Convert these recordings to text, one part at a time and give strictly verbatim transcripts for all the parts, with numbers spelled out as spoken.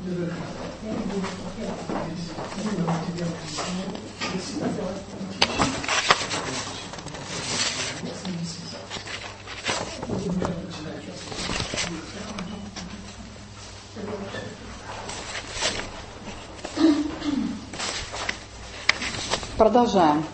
Продолжаем.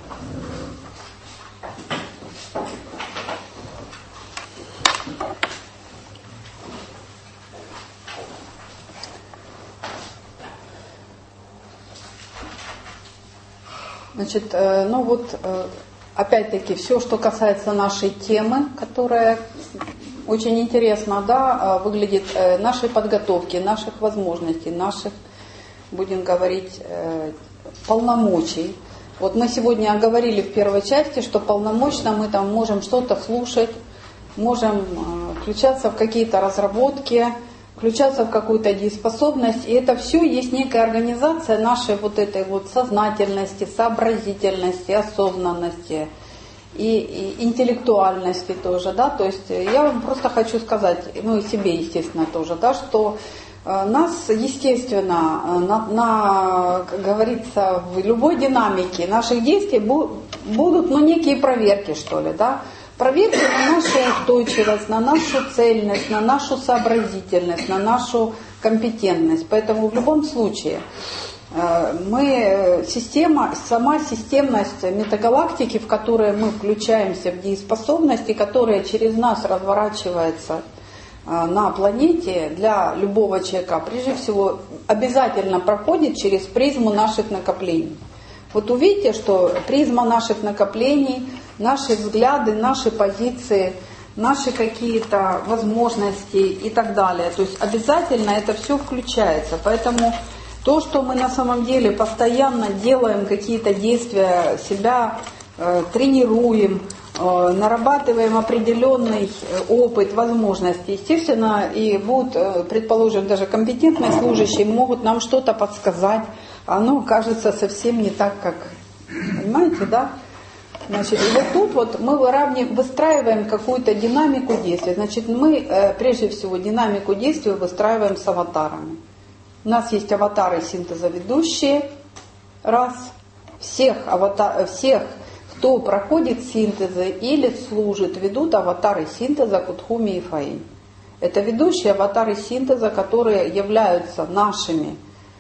Значит, ну вот, опять-таки, все, что касается нашей темы, которая очень интересно, да, выглядит, нашей подготовки, наших возможностей, наших, будем говорить, полномочий. Вот мы сегодня оговорили в первой части, что полномочно мы там можем что-то слушать, можем включаться в какие-то разработки, включаться в какую-то дееспособность. И это все есть некая организация нашей вот этой вот сознательности, сообразительности, осознанности и, и интеллектуальности тоже, да. То есть я вам просто хочу сказать, ну и себе, естественно, тоже, да, что нас, естественно, на, на, как говорится, в любой динамике наших действий будут, ну, некие проверки, что ли, да. Проверки на нашу устойчивость, на нашу цельность, на нашу сообразительность, на нашу компетентность. Поэтому в любом случае мы, система, сама системность метагалактики, в которой мы включаемся в дееспособность, и которая через нас разворачивается на планете, для любого человека, прежде всего, обязательно проходит через призму наших накоплений. Вот увидите, что призма наших накоплений, наши взгляды, наши позиции, наши какие-то возможности и так далее. То есть обязательно это все включается. Поэтому то, что мы на самом деле постоянно делаем какие-то действия, себя э, тренируем, э, нарабатываем определенный опыт, возможности, естественно, и будут, э, предположим, даже компетентные служащие могут нам что-то подсказать. Оно кажется совсем не так, как, понимаете, да? Значит, и вот тут вот мы выравниваем, выстраиваем какую-то динамику действия. Значит, мы э, прежде всего динамику действия выстраиваем с аватарами. У нас есть аватары синтеза ведущие, раз, всех, аватар, всех, кто проходит синтезы или служит, ведут аватары синтеза Кутхуми и Фаинь. Это ведущие аватары синтеза, которые являются нашими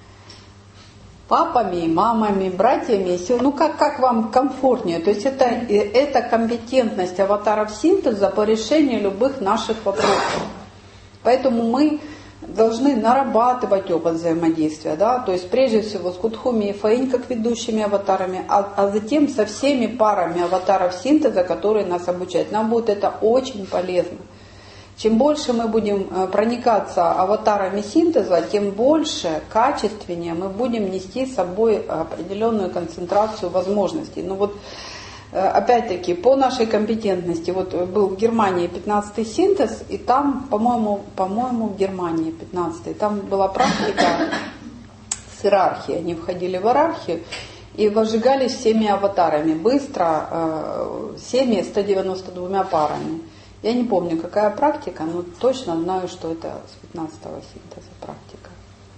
папами, мамами, братьями, ну как, как вам комфортнее. То есть это, это компетентность аватаров синтеза по решению любых наших вопросов. Поэтому мы должны нарабатывать опыт взаимодействия, да, то есть прежде всего с Кутхуми и Фаинь как ведущими аватарами, а, а затем со всеми парами аватаров синтеза, которые нас обучают. Нам будет это очень полезно. Чем больше мы будем проникаться аватарами синтеза, тем больше, качественнее мы будем нести с собой определенную концентрацию возможностей. Но вот опять-таки по нашей компетентности, вот был в Германии пятнадцатый синтез, и там, по-моему, по-моему, в Германии пятнадцатый, там была практика с иерархией. Они входили в иерархию и возжигались всеми аватарами, быстро, всеми ста девяноста двумя парами. Я не помню, какая практика, но точно знаю, что это с пятнадцатого синтеза практика.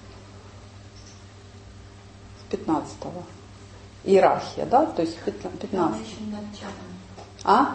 С пятнадцатого. Иерархия, да? То есть пятнадцать. А?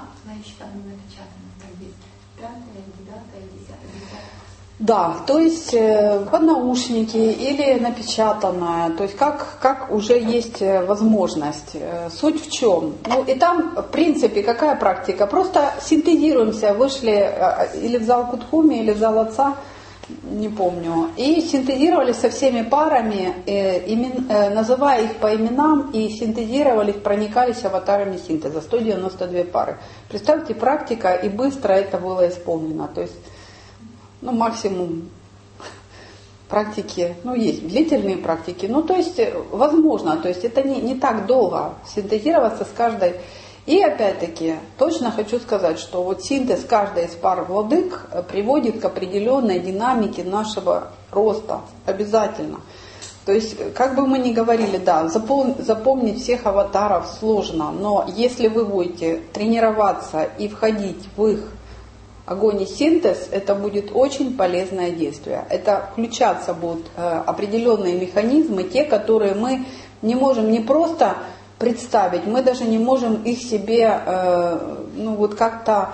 Да, то есть э, поднаушники или напечатанное, то есть как, как уже есть возможность. Суть в чем? Ну и там, в принципе, какая практика? Просто синтезируемся, вышли э, или в зал Кутхуми, или в зал Отца, не помню, и синтезировали со всеми парами, э, имен, э, называя их по именам, и синтезировались, проникались аватарами синтеза, сто девяносто две пары. Представьте, практика, и быстро это было исполнено. То есть, ну, максимум практики, ну, есть длительные практики, ну, то есть, возможно, то есть, это не, не так долго синтезироваться с каждой. И, опять-таки, точно хочу сказать, что вот синтез каждой из пар владык приводит к определенной динамике нашего роста, обязательно. То есть, как бы мы ни говорили, да, запом- запомнить всех аватаров сложно, но если вы будете тренироваться и входить в их огонь и синтез, это будет очень полезное действие. Это включаться будут определенные механизмы, те, которые мы не можем не просто представить, мы даже не можем их себе, ну вот как-то,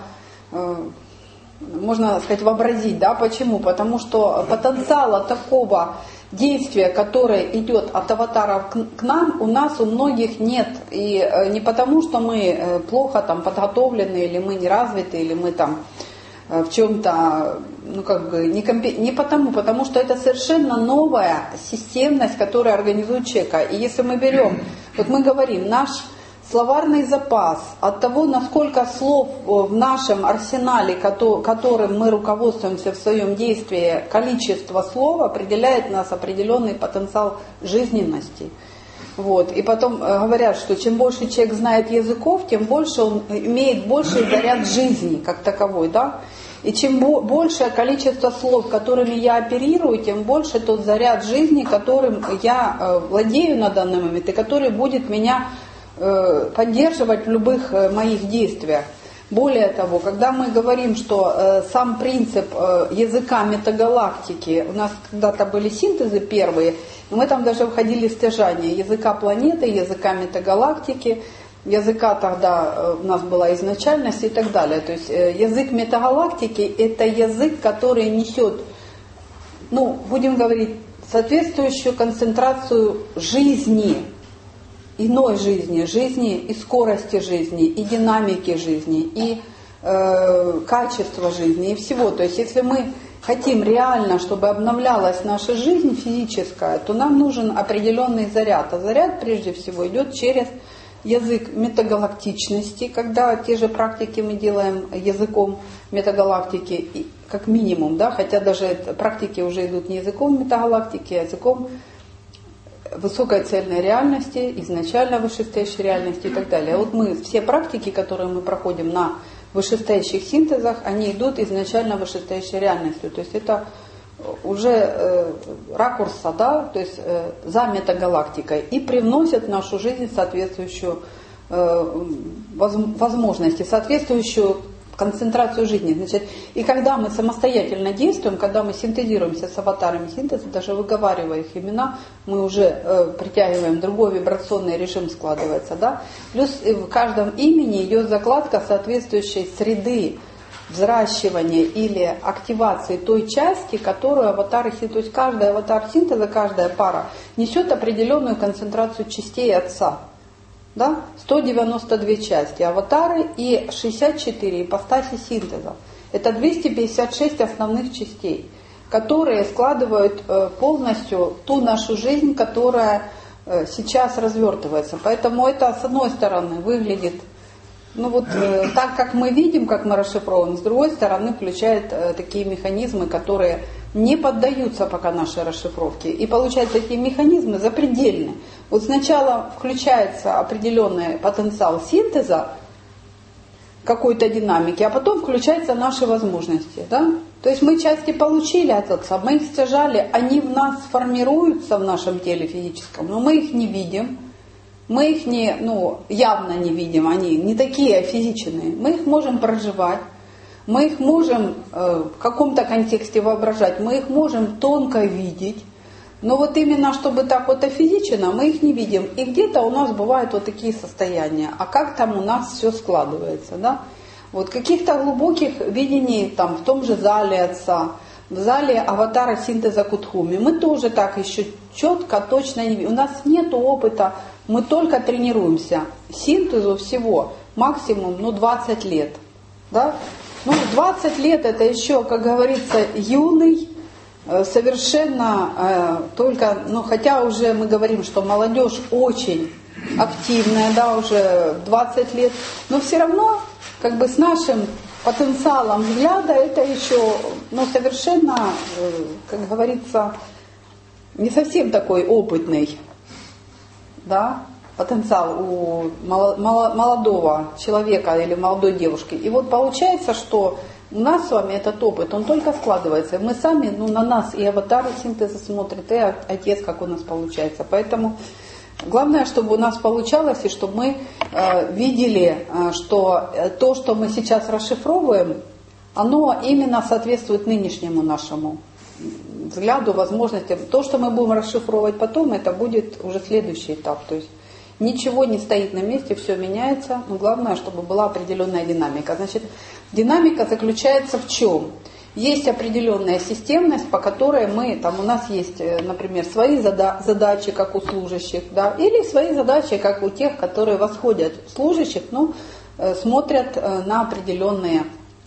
можно сказать, вообразить. Да? Почему? Потому что потенциала такого действия, которое идет от аватаров к нам, у нас у многих нет. И не потому, что мы плохо там подготовлены, или мы не развиты, или мы там в чем-то, ну как бы, не, компи... не потому, потому что это совершенно новая системность, которая организует человека. И если мы берем, вот мы говорим, наш словарный запас от того, насколько слов в нашем арсенале, которым мы руководствуемся в своем действии, количество слов определяет у нас определенный потенциал жизненности. Вот. И потом говорят, что чем больше человек знает языков, тем больше он имеет больший заряд жизни как таковой. Да? И чем большее количество слов, которыми я оперирую, тем больше тот заряд жизни, которым я владею на данный момент, и который будет меня поддерживать в любых моих действиях. Более того, когда мы говорим, что э, сам принцип э, языка метагалактики, у нас когда-то были синтезы первые, и мы там даже входили в стяжание языка планеты, языка метагалактики, языка тогда э, у нас была изначальность и так далее. То есть э, язык метагалактики – это язык, который несет, ну, будем говорить, соответствующую концентрацию жизни, иной жизни, жизни и скорости жизни, и динамики жизни, и э, качества жизни, и всего. То есть если мы хотим реально, чтобы обновлялась наша жизнь физическая, то нам нужен определенный заряд. А заряд прежде всего идет через язык метагалактичности, когда те же практики мы делаем языком метагалактики, как минимум, да, хотя даже практики уже идут не языком метагалактики, а языком высокой цельной реальности, изначально вышестоящей реальности и так далее. Вот мы, все практики, которые мы проходим на вышестоящих синтезах, они идут изначально вышестоящей реальностью. То есть это уже э, ракурса, да, то есть э, за метагалактикой, и привносят в нашу жизнь соответствующую э, возможность, соответствующую концентрацию жизни. Значит, и когда мы самостоятельно действуем, когда мы синтезируемся с аватарами синтеза, даже выговаривая их имена, мы уже э, притягиваем, другой вибрационный режим складывается. Да? Плюс в каждом имени идет закладка соответствующей среды взращивания или активации той части, которую аватары синтеза, то есть каждый аватар синтеза, каждая пара несет определенную концентрацию частей Отца. Да? сто девяносто две части аватары и шестьдесят четыре ипостаси синтеза. Это двести пятьдесят шесть основных частей, которые складывают полностью ту нашу жизнь, которая сейчас развертывается. Поэтому это, с одной стороны, выглядит, ну вот так, как мы видим, как мы расшифровываем, с другой стороны, включает такие механизмы, которые не поддаются пока нашей расшифровке. И получается, эти механизмы запредельны. Вот сначала включается определенный потенциал синтеза какой-то динамики, а потом включаются наши возможности. Да? То есть мы части получили от Отца, мы их стяжали, они в нас формируются в нашем теле физическом, но мы их не видим. Мы их не, ну, явно не видим, они не такие физичные. Мы их можем проживать. Мы их можем э, в каком-то контексте воображать, мы их можем тонко видеть, но вот именно чтобы так вот офизично, мы их не видим. И где-то у нас бывают вот такие состояния, а как там у нас все складывается, да? Вот каких-то глубоких видений там в том же зале Отца, в зале аватара синтеза Кутхуми, мы тоже так еще четко, точно не видим. У нас нет опыта, мы только тренируемся. Синтезу всего максимум, ну, двадцать лет, да? Ну, двадцать лет это еще, как говорится, юный, совершенно э, только, ну, хотя уже мы говорим, что молодежь очень активная, да, уже двадцать лет, но все равно, как бы с нашим потенциалом взгляда, это еще, ну, совершенно, э, как говорится, не совсем такой опытный, да, потенциал у молодого человека или молодой девушки. И вот получается, что у нас с вами этот опыт, он только складывается. Мы сами, ну, на нас и аватары синтеза смотрят, и Отец, как у нас получается. Поэтому главное, чтобы у нас получалось, и чтобы мы э, видели, э, что то, что мы сейчас расшифровываем, оно именно соответствует нынешнему нашему взгляду, возможностям. То, что мы будем расшифровывать потом, это будет уже следующий этап. То есть ничего не стоит на месте, все меняется, но главное, чтобы была определенная динамика. Значит, динамика заключается в чем? Есть определенная системность, по которой мы, там у нас есть, например, свои зада- задачи, как у служащих, да, или свои задачи, как у тех, которые восходят служащих, но э, смотрят э, на определенные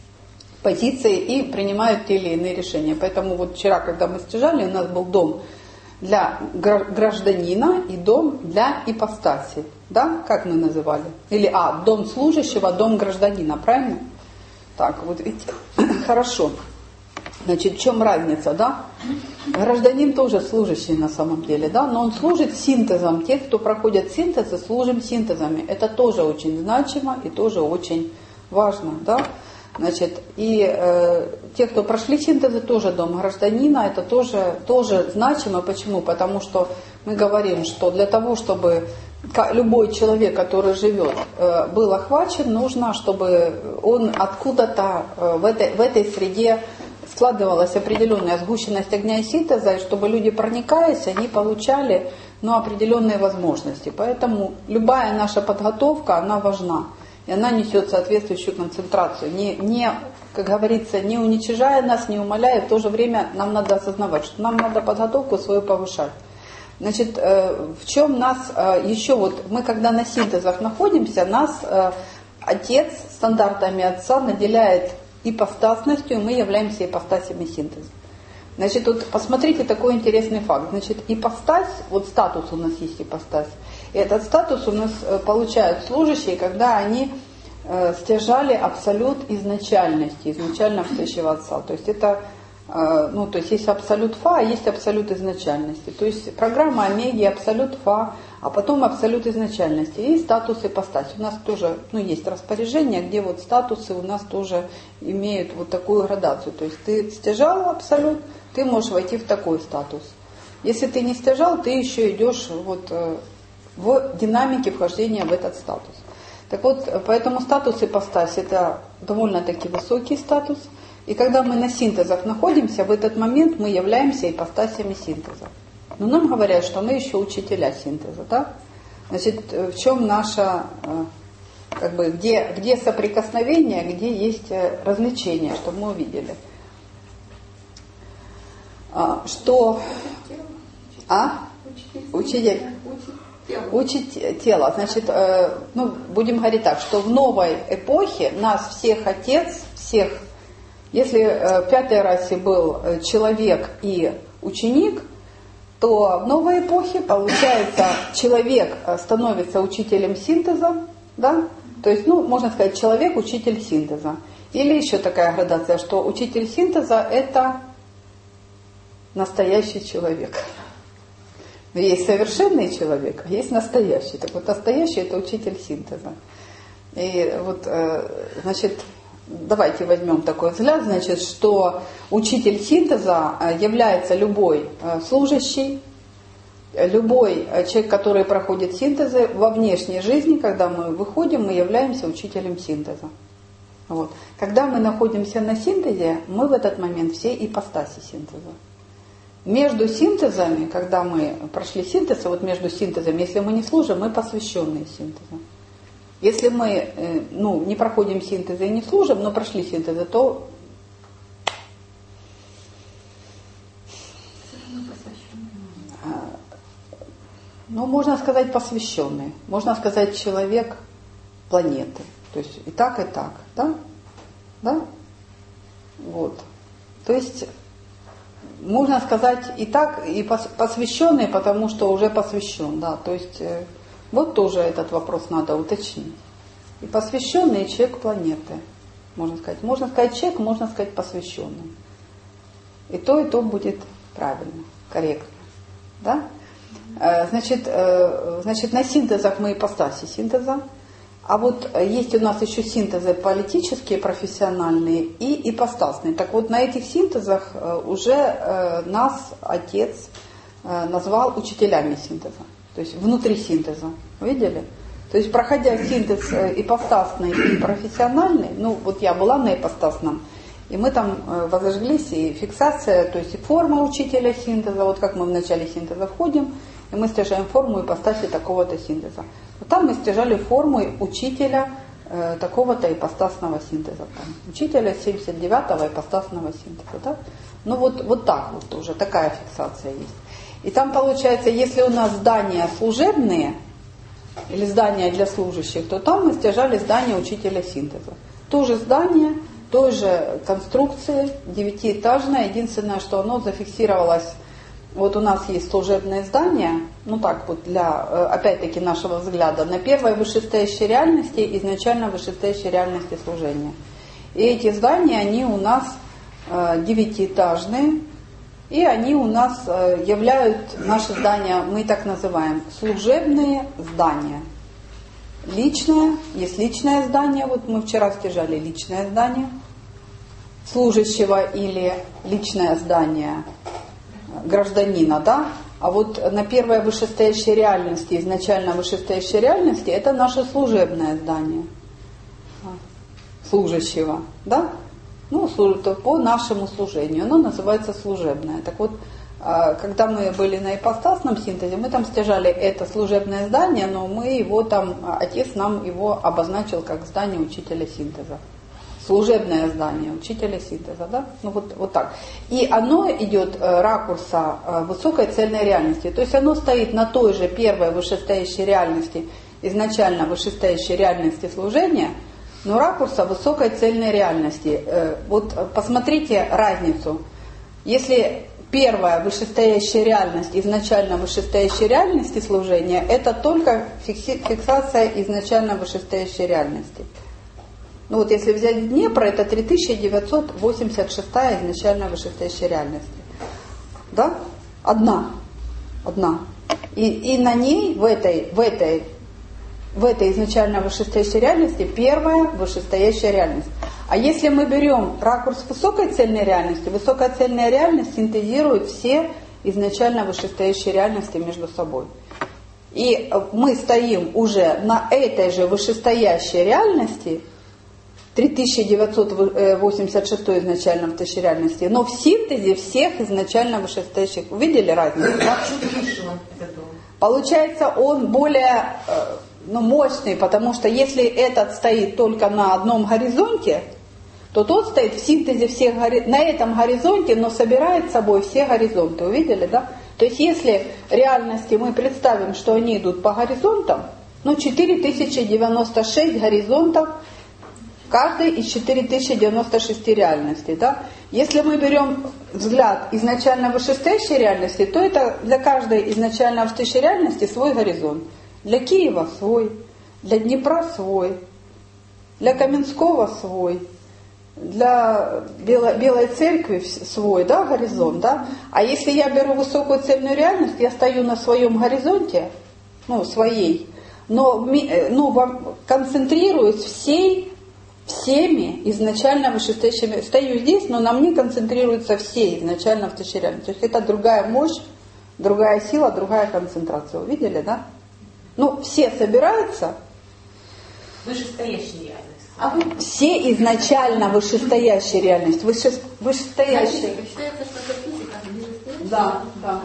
позиции и принимают те или иные решения. Поэтому вот вчера, когда мы стяжали, у нас был дом для гражданина и дом для ипостаси. Да? Как мы называли? Или, а, дом служащего, дом гражданина, правильно? Так, вот видите. Хорошо. Значит, в чем разница, да? Гражданин тоже служащий на самом деле, да? Но он служит синтезом. Те, кто проходят синтезы, служим синтезами. Это тоже очень значимо и тоже очень важно, да? Значит, и э, те, кто прошли синтезы, тоже дом гражданина, это тоже, тоже значимо. Почему? Потому что мы говорим, что для того, чтобы любой человек, который живет, э, был охвачен, нужно, чтобы он откуда-то э, в, этой, в этой среде складывалась определенная сгущенность огня и синтеза, и чтобы люди, проникаясь, они получали, ну, определенные возможности. Поэтому любая наша подготовка, она важна. И она несет соответствующую концентрацию. Не, не, как говорится, не уничижая нас, не умаляя, в то же время нам надо осознавать, что нам надо подготовку свою повышать. Значит, в чем нас еще, вот мы когда на синтезах находимся, нас Отец стандартами Отца наделяет ипостасностью, и мы являемся ипостасями синтеза. Значит, вот посмотрите такой интересный факт. Значит, ипостась, вот статус у нас есть ипостась. И этот статус у нас получают служащие, когда они э, стяжали абсолют изначальности, изначально встречего Отца. То есть это, э, ну, то есть есть абсолют Фа, а есть абсолют изначальности. То есть программа Омеги, абсолют Фа, а потом абсолют изначальности. И статус ипостась. У нас тоже, ну, есть распоряжение, где вот статусы у нас тоже имеют вот такую градацию. То есть ты стяжал абсолют, ты можешь войти в такой статус. Если ты не стяжал, ты еще идешь вот в динамике вхождения в этот статус. Так вот, поэтому статус ипостась — это довольно-таки высокий статус. И когда мы на синтезах находимся, в этот момент мы являемся ипостасями синтеза. Но нам говорят, что мы еще учителя синтеза. Да? Значит, в чем наша, как бы, где, где соприкосновение, где есть развлечение, чтобы мы увидели. Что... А? Учитель. Учить тело. Значит, э, ну, будем говорить так, что в новой эпохе нас всех Отец, всех, если э, в пятой расе был человек и ученик, то в новой эпохе, получается, человек становится учителем синтеза, да? То есть, ну, можно сказать, человек — учитель синтеза. Или еще такая градация, что учитель синтеза — это настоящий человек. Есть совершенный человек, а есть настоящий. Так вот, настоящий — это учитель синтеза. И вот, значит, давайте возьмем такой взгляд, значит, что учитель синтеза является любой служащий, любой человек, который проходит синтезы во внешней жизни. Когда мы выходим, мы являемся учителем синтеза. Вот. Когда мы находимся на синтезе, мы в этот момент все ипостаси синтеза. Между синтезами, когда мы прошли синтез, вот между синтезами, если мы не служим, мы посвященные синтезу. Если мы ну, не проходим синтезы и не служим, но прошли синтезы, то ну, можно сказать посвященный, можно сказать человек планеты. То есть и так, и так, да? Да? Вот. То есть можно сказать и так, и посвященный, потому что уже посвящен, да. То есть вот тоже этот вопрос надо уточнить. И посвященный, и человек планеты, можно сказать. Можно сказать человек, можно сказать посвященный. И то, и то будет правильно, корректно, да? Значит, значит, на синтезах мы ипостаси синтеза. А вот есть у нас еще синтезы политические, профессиональные и ипостасные. Так вот, на этих синтезах уже нас Отец назвал учителями синтеза. То есть внутри синтеза. Видели? То есть, проходя синтез ипостасный и профессиональный, ну вот я была на ипостасном, И мы там возожглись, и фиксация, то есть и форма учителя синтеза, вот как мы в начале синтеза входим, и мы стяжаем форму ипостаси такого-то синтеза. Вот там мы стяжали форму учителя э, такого-то ипостасного синтеза. Там, учителя семьдесят девятого ипостасного синтеза. Да? Ну вот, вот так вот уже, такая фиксация есть. И там получается, если у нас здания служебные, или здания для служащих, то там мы стяжали здание учителя синтеза. То же здание, той же конструкции, девятиэтажное, единственное, что оно зафиксировалось. Вот у нас есть служебное здание, ну так вот для, опять-таки, нашего взгляда, на первой вышестоящей реальности, изначально вышестоящей реальности служения. И эти здания, они у нас э, девятиэтажные, и они у нас э, являют наши здания, мы так называем, служебные здания. Личное, есть личное здание, вот мы вчера стяжали личное здание служащего или личное здание гражданина, да? А вот на первой вышестоящей реальности, изначально вышестоящей реальности, это наше служебное здание служащего, да? Ну, по нашему служению, оно называется служебное. Так вот, когда мы были на ипостасном синтезе, мы там стяжали это служебное здание, но мы его там, отец нам его обозначил как здание учителя синтеза. Служебное здание учителя синтеза, да? Ну вот, вот так. И оно идет ракурса высокой цельной реальности. То есть оно стоит на той же первой вышестоящей реальности, изначально вышестоящей реальности служения, но ракурса высокой цельной реальности. Вот посмотрите разницу. Если первая вышестоящая реальность, изначально вышестоящей реальности служения, это только фиксация изначально вышестоящей реальности. Ну вот если взять Днепр, это три тысячи девятьсот восемьдесят шестая изначально вышестоящая реальность. Да? Одна. Одна. И, и на ней, в этой, в этой, в этой изначально вышестоящей реальности, первая вышестоящая реальность. А если мы берем ракурс высокой цельной реальности, высокая цельная реальность синтезирует все изначально вышестоящие реальности между собой. И мы стоим уже на этой же вышестоящей реальности, три тысячи девятьсот восемьдесят шестой изначально вышестоящей реальности, но в синтезе всех изначально вышестоящих. Увидели разницу? Да? Получается, он более ну, мощный, потому что если этот стоит только на одном горизонте, то тот стоит в синтезе всех на этом горизонте, но собирает с собой все горизонты. Увидели, да? То есть если реальности мы представим, что они идут по горизонтам, ну четыре тысячи девяносто шесть горизонтов, каждый из четыре тысячи девяносто шесть реальностей. Да? Если мы берем взгляд изначально вышестоящей реальности, то это для каждой изначально вышестоящей реальности свой горизонт. Для Киева свой, для Днепра свой, для Каменского свой, для Белой, Белой Церкви свой, да, горизонт. Да? А если я беру высокую цельную реальность, я стою на своем горизонте, ну, своей, но, но концентрируюсь всей, всеми изначально вышестоящими. Стою здесь, но на мне концентрируются все изначально вышестоящие реальности. То есть это другая мощь, другая сила, другая концентрация. Увидели, да? Ну, все собираются. Вышестоящая реальность. А вы... Все изначально вышестоящая реальность. Выше... Вышестоящая. Считается, что это физика, вышестоящая. Да, да.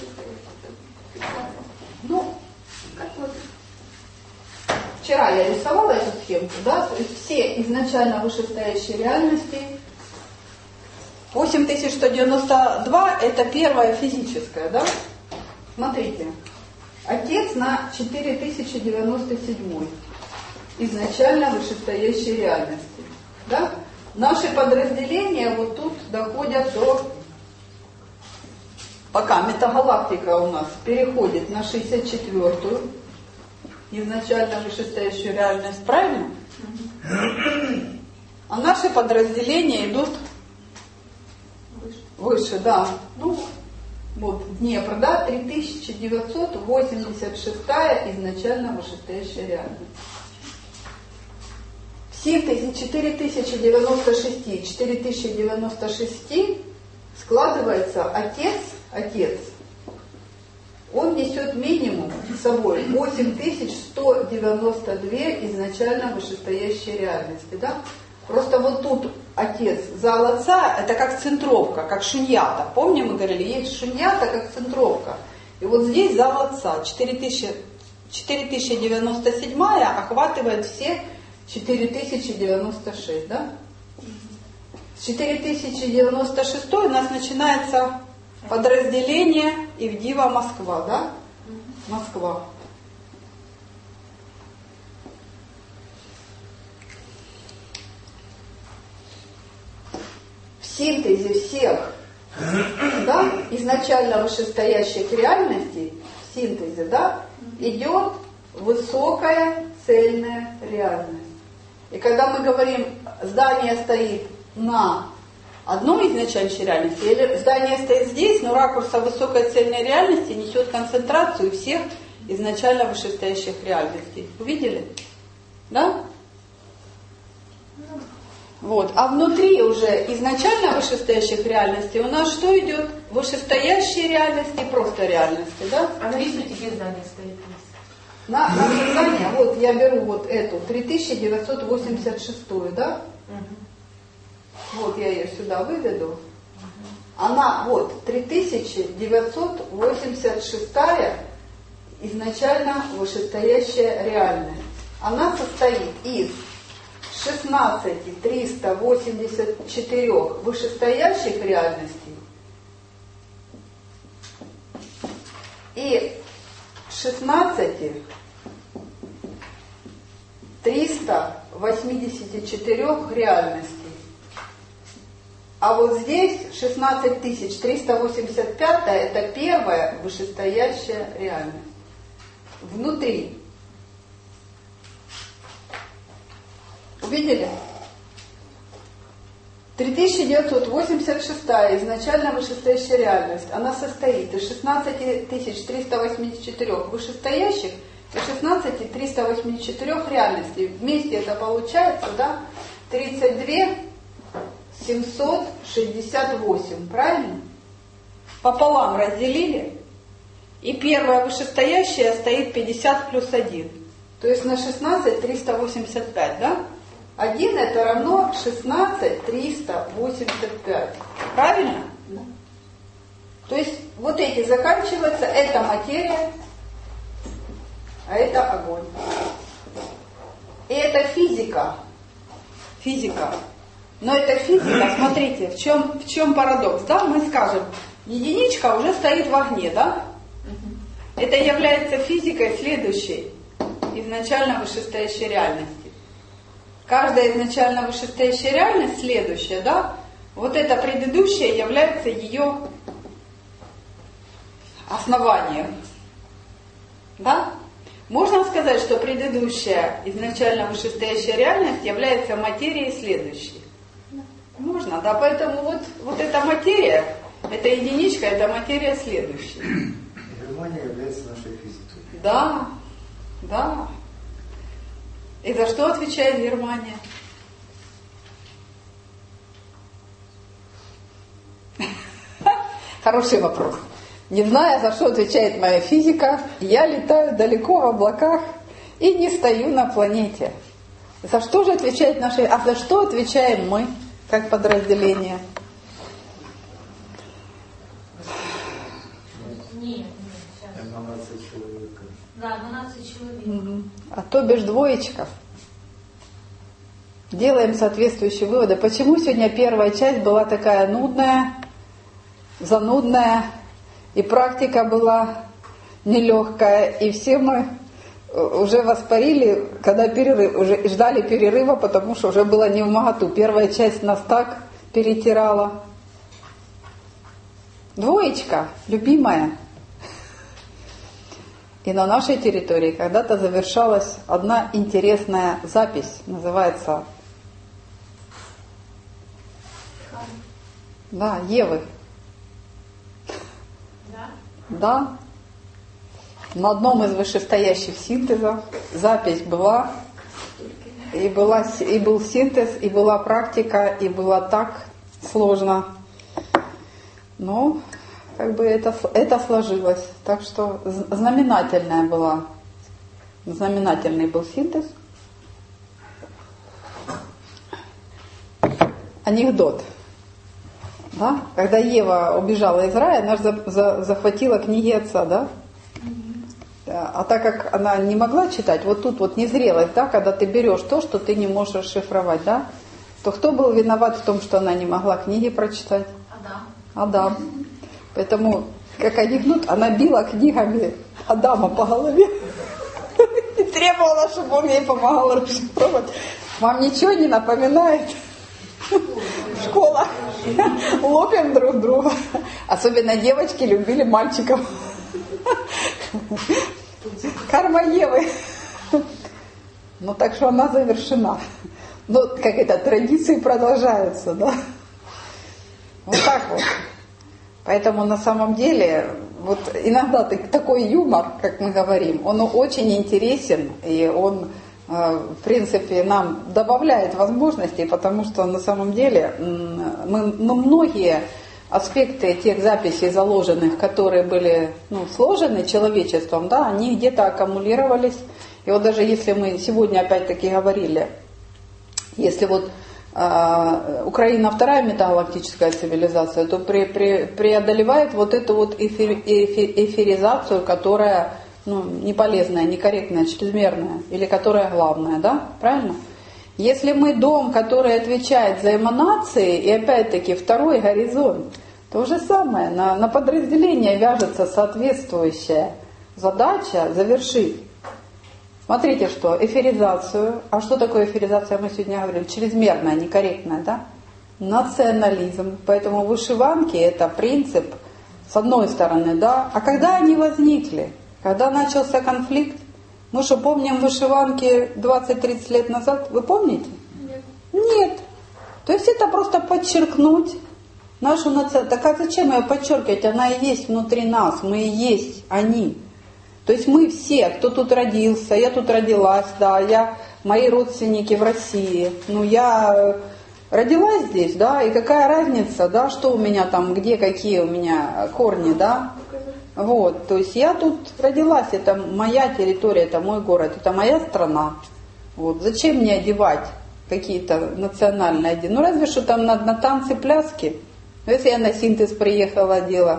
Ну, как вот... Вчера я рисовала эту схемку, да, то есть все изначально вышестоящие реальности. восемь тысяч сто девяносто два это первая физическая, да? Смотрите, отец на четыре тысячи девяносто семь изначально вышестоящей реальности, да? Наши подразделения вот тут доходят до... Пока метагалактика у нас переходит на шестьдесят четвёртую изначально вышестоящую реальность, правильно? Mm-hmm. А наши подразделения идут выше, выше да. Ну, вот Днепр, да, три тысячи девятьсот восемьдесят шестая изначально вышестоящая реальность. В синтезе четыре тысячи девяносто шесть, четыре тысячи девяносто шесть складывается отец, отец. Он несет минимум с собой восемь тысяч сто девяносто два изначально вышестоящей реальности. Да? Просто вот тут отец, зал отца, это как центровка, как шуньята. Помним, мы говорили, есть шуньята, как центровка. И вот здесь зал отца, четыре тысячи девяносто семь охватывает все четыре тысячи девяносто шесть, да? С четыре тысячи девяносто шесть у нас начинается подразделение Ивдива Москва, да? Москва. В синтезе всех, да, изначально вышестоящих реальностей, в синтезе, да, идет высокая цельная реальность. И когда мы говорим, здание стоит на одной изначальной реальности, или здание стоит здесь, но ракурса высокой цельной реальности несет концентрацию всех изначально вышестоящих реальностей. Увидели? Да? Вот. А внутри уже изначально вышестоящих реальностей у нас что идет? Вышестоящие реальности, просто реальности, да? А на рису теперь здание стоит. На, на здание, вот я беру вот эту, три тысячи девятьсот восемьдесят шесть, да? Угу. Вот я ее сюда выведу. Угу. Она, вот, три тысячи девятьсот восемьдесят шесть изначально вышестоящая реальность. Она состоит из шестнадцать тысяч триста восемьдесят четыре вышестоящих реальностей и шестнадцать тысяч триста восемьдесят четыре реальностей. А вот здесь шестнадцать тысяч триста восемьдесят пять это первая вышестоящая реальность. Внутри. Увидели? три тысячи девятьсот восемьдесят шесть изначально вышестоящая реальность. Она состоит из шестнадцать тысяч триста восемьдесят четыре вышестоящих и шестнадцать тысяч триста восемьдесят четыре реальностей. Вместе это получается, да, тридцать две тысячи семьсот шестьдесят восемь. Правильно? Пополам разделили. И первая вышестоящая стоит пятьдесят плюс один. То есть на шестнадцать тысяч триста восемьдесят пять, да? один это равно шестнадцать тысяч триста восемьдесят пять. Правильно? Да. То есть вот эти заканчиваются, это материя, а это огонь. И это физика. Физика. Но это физика, смотрите, в чем, в чем парадокс, да? Мы скажем, единичка уже стоит в огне, да? Это является физикой следующей, изначально вышестоящей реальности. Каждая изначально вышестоящая реальность, следующая, да, вот эта предыдущая является ее основанием. Да? Можно сказать, что предыдущая изначально вышестоящая реальность является материей следующей. Можно, да, поэтому вот, вот эта материя, эта единичка, это материя следующая. Германия является нашей физикой. Да, да. И за что отвечает Германия? Хороший вопрос. Не зная, за что отвечает моя физика, я летаю далеко в облаках и не стою на планете. За что же отвечает наша... А за что отвечаем мы, как подразделение? Нет, нет, сейчас. двенадцать человек. Да, двенадцать человек. Угу. А то бишь двоечков. Делаем соответствующие выводы. Почему сегодня первая часть была такая нудная, занудная, и практика была нелегкая, и все мы уже воспарили, когда перерыв, уже ждали перерыва, потому что уже было не вмоготу. Первая часть нас так перетирала. Двоечка, любимая. И на нашей территории когда-то завершалась одна интересная запись, называется да, Евы. Да? Да. На одном из вышестоящих синтезов запись была, и, была, и был синтез, и была практика, и было так сложно. Но как бы это, это сложилось. Так что знаменательная была, знаменательный был синтез. анекдот. Да? Когда Ева убежала из рая, она же за, за, захватила книги отца, да? А так как она не могла читать, вот тут вот незрелость, да, когда ты берешь то, что ты не можешь расшифровать, да, то кто был виноват в том, что она не могла книги прочитать? Адам. Адам. Поэтому, как анекдот, она била книгами Адама по голове и требовала, чтобы он ей помогал расшифровать. Вам ничего не напоминает? Школа. Лопим друг друга. Особенно девочки любили мальчиков. Карма Евы. Ну так что она завершена. Ну, как это, традиции продолжаются, да? Вот так вот. Поэтому на самом деле, вот иногда такой юмор, как мы говорим, он очень интересен, и он, в принципе, нам добавляет возможностей, потому что на самом деле мы, ну, многие аспекты тех записей заложенных, которые были, ну, сложены человечеством, да, они где-то аккумулировались. И вот даже если мы сегодня опять-таки говорили, если вот э, Украина вторая метагалактическая цивилизация, то при, при, преодолевает вот эту вот эфир, эфир, эфиризацию, которая, ну, не полезная, некорректная, чрезмерная, или которая главная, да, правильно? Если мы дом, который отвечает за эманации, и опять-таки второй горизонт, то же самое, на, на подразделение вяжется соответствующая задача завершить. Смотрите, что эфиризацию, а что такое эфиризация, мы сегодня говорили, чрезмерная, некорректная, да? Национализм. Поэтому вышиванки это принцип, с одной стороны, да, а когда они возникли, когда начался конфликт, мы что, помним вышиванки двадцать-тридцать лет назад? Вы помните? Нет. Нет. То есть это просто подчеркнуть нашу нацию. Так а зачем ее подчеркивать? Она и есть внутри нас, мы и есть они. То есть мы все, кто тут родился, я тут родилась, да, я, мои родственники в России, ну я родилась здесь, да, и какая разница, да, что у меня там, где какие у меня корни, да. Вот, то есть я тут родилась, это моя территория, это мой город, это моя страна. Вот, зачем мне одевать какие-то национальные одежды? Ну, разве что там на, на танцы, пляски. Но если я на синтез приехала, одела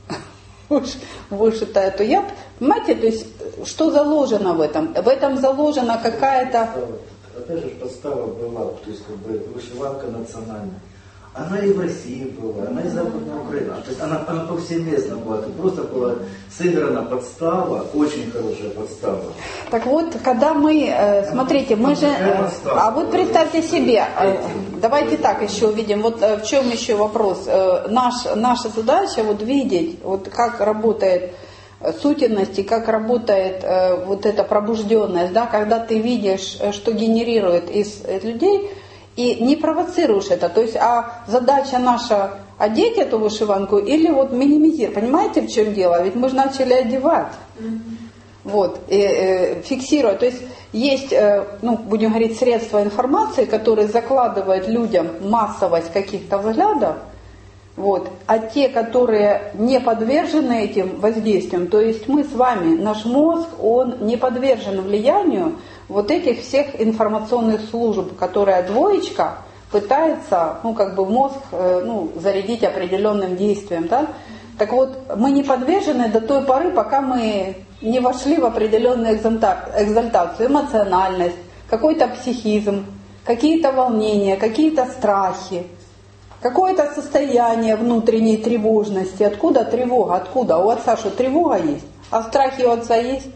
вышитая, то я, понимаете, то есть, что заложено в этом? В этом заложена какая-то... Опять же, подстава была, то есть, как бы, вышиванка национальная. Она и в России была, она и в Западной Украине. То есть она, она повсеместно была. Это просто была сыграна подстава, очень хорошая подстава. Так вот, когда мы, смотрите, мы же, а вот представьте себе, давайте так еще увидим, вот в чем еще вопрос. Наш, наша задача вот видеть, вот как работает сутенность и как работает вот эта пробужденность, да, когда ты видишь, что генерирует из людей, и не провоцируешь это. То есть, а задача наша одеть эту вышиванку или вот минимизировать. Понимаете, в чем дело? Ведь мы же начали одевать. Mm-hmm. Вот, и, э, фиксировать. То есть, есть, э, ну, будем говорить, средства информации, которые закладывают людям массовость каких-то взглядов. Вот, а те, которые не подвержены этим воздействиям, то есть мы с вами, наш мозг, он не подвержен влиянию вот этих всех информационных служб, которые двоечка пытается, ну, как бы мозг, ну, зарядить определенным действием, да. Так вот, мы не подвержены до той поры, пока мы не вошли в определенную экзальтацию, эмоциональность, какой-то психизм, какие-то волнения, какие-то страхи, какое-то состояние внутренней тревожности. Откуда тревога? Откуда? У отца что, тревога есть? А страхи у отца есть?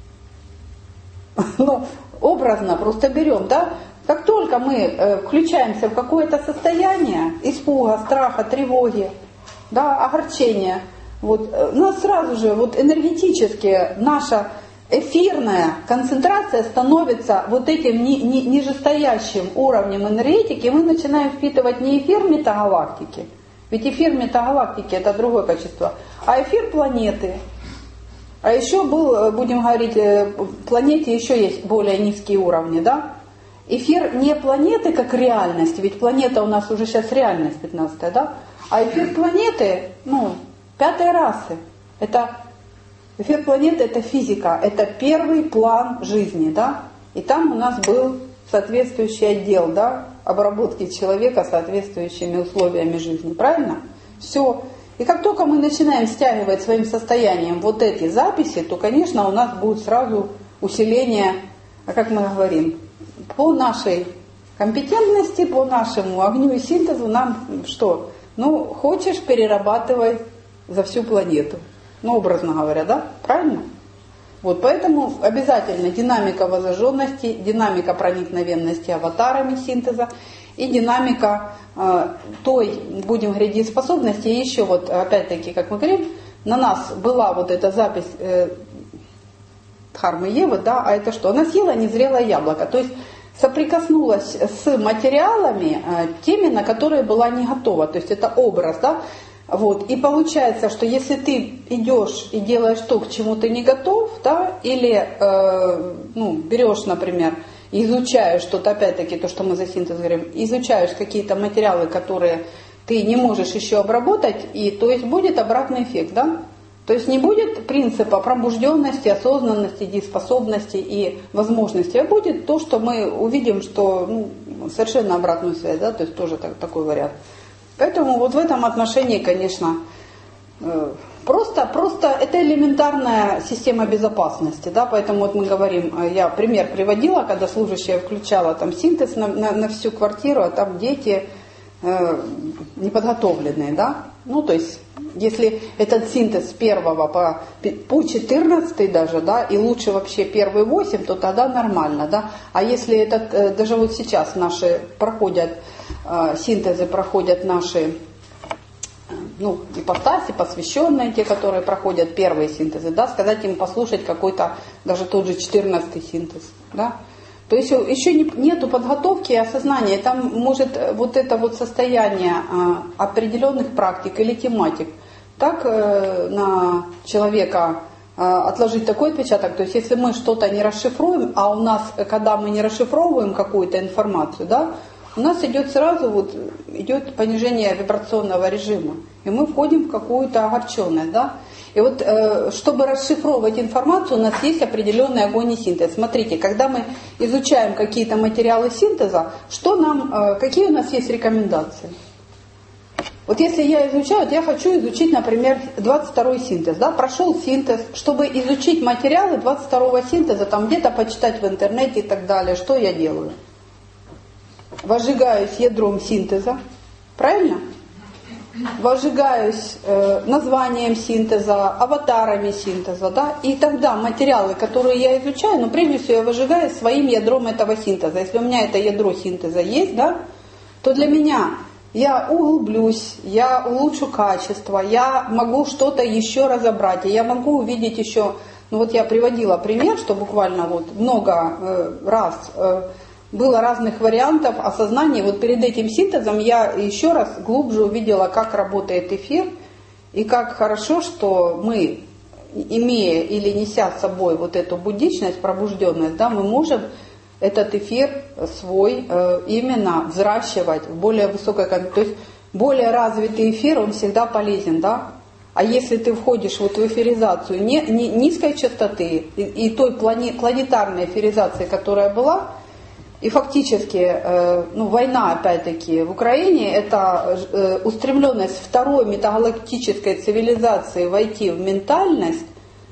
Ну, образно просто берем, да? Как только мы э, включаемся в какое-то состояние испуга, страха, тревоги, да, огорчения, вот, э, нас сразу же вот энергетически наша эфирная концентрация становится вот этим ни, ни, нижестоящим уровнем энергетики, и мы начинаем впитывать не эфир метагалактики, ведь эфир метагалактики это другое качество, а эфир планеты. А еще был, будем говорить, в планете еще есть более низкие уровни, да? Эфир не планеты как реальность, ведь планета у нас уже сейчас реальность пятнадцатая, да? А эфир планеты, ну, пятой расы. Это эфир планеты, это физика, это первый план жизни, да? И там у нас был соответствующий отдел, да, обработки человека соответствующими условиями жизни. Правильно? Все. И как только мы начинаем стягивать своим состоянием вот эти записи, то, конечно, у нас будет сразу усиление, а как мы говорим, по нашей компетентности, по нашему огню и синтезу нам что? Ну, хочешь, перерабатывай за всю планету. Ну, образно говоря, да? Правильно? Вот, поэтому обязательно динамика воззажженности, динамика проникновенности аватарами синтеза и динамика э, той, будем говорить, дееспособности. И еще вот, опять-таки, как мы говорим, на нас была вот эта запись э, Дхармы Евы, да, а это что? Она съела незрелое яблоко, то есть соприкоснулась с материалами, э, теми, на которые была не готова, то есть это образ, да. Вот. И получается, что если ты идешь и делаешь то, к чему ты не готов, да, или э, ну, берешь, например, и изучаешь что-то, опять-таки, то, что мы за синтез говорим, изучаешь какие-то материалы, которые ты не можешь еще обработать, и то есть будет обратный эффект, да? То есть не будет принципа пробужденности, осознанности, дееспособности и возможности, а будет то, что мы увидим, что ну, совершенно обратную связь, да, то есть тоже так, такой вариант. Поэтому вот в этом отношении, конечно, просто, просто это элементарная система безопасности, да, поэтому вот мы говорим, я пример приводила, когда служащая включала там синтез на, на, на всю квартиру, а там дети э, неподготовленные, да, ну то есть если этот синтез с первого по, по четырнадцатый даже, да, и лучше вообще первые восемь, то тогда нормально, да, а если этот, даже вот сейчас наши проходят, синтезы проходят наши, ну, ипостаси, посвященные, те, которые проходят первые синтезы, да, сказать им послушать какой-то, даже тот же четырнадцатый синтез, да, то есть еще не, нету подготовки и осознания, там может вот это вот состояние а, определенных практик или тематик так а, на человека а, отложить такой отпечаток, то есть если мы что-то не расшифруем, а у нас, когда мы не расшифровываем какую-то информацию, да, у нас идет сразу вот, идет понижение вибрационного режима, и мы входим в какую-то огорченность, да. И вот, э, чтобы расшифровывать информацию, у нас есть определенный огонь и синтез. Смотрите, когда мы изучаем какие-то материалы синтеза, что нам, э, какие у нас есть рекомендации? Вот если я изучаю, вот я хочу изучить, например, двадцать второй синтез, да, прошел синтез, чтобы изучить материалы двадцать второго синтеза, там где-то почитать в интернете и так далее, что я делаю? Возжигаюсь ядром синтеза, правильно? Возжигаюсь э, названием синтеза, аватарами синтеза, да, и тогда материалы, которые я изучаю, ну, прежде всего я возжигаю своим ядром этого синтеза. Если у меня это ядро синтеза есть, да, то для меня я углублюсь, я улучшу качество, я могу что-то еще разобрать, и я могу увидеть еще, ну вот я приводила пример, что буквально вот много э, раз э, было разных вариантов осознания. Вот перед этим синтезом я еще раз глубже увидела, как работает эфир, и как хорошо, что мы, имея или неся с собой вот эту буддичность, пробужденность, да, мы можем этот эфир свой э, именно взращивать в более высокой концентрации. То есть более развитый эфир, он всегда полезен, да? А если ты входишь вот в эфиризацию не, не, низкой частоты и, и той плане, планетарной эфиризации, которая была, и фактически, э, ну, война, опять-таки, в Украине, это э, устремленность второй метагалактической цивилизации войти в ментальность,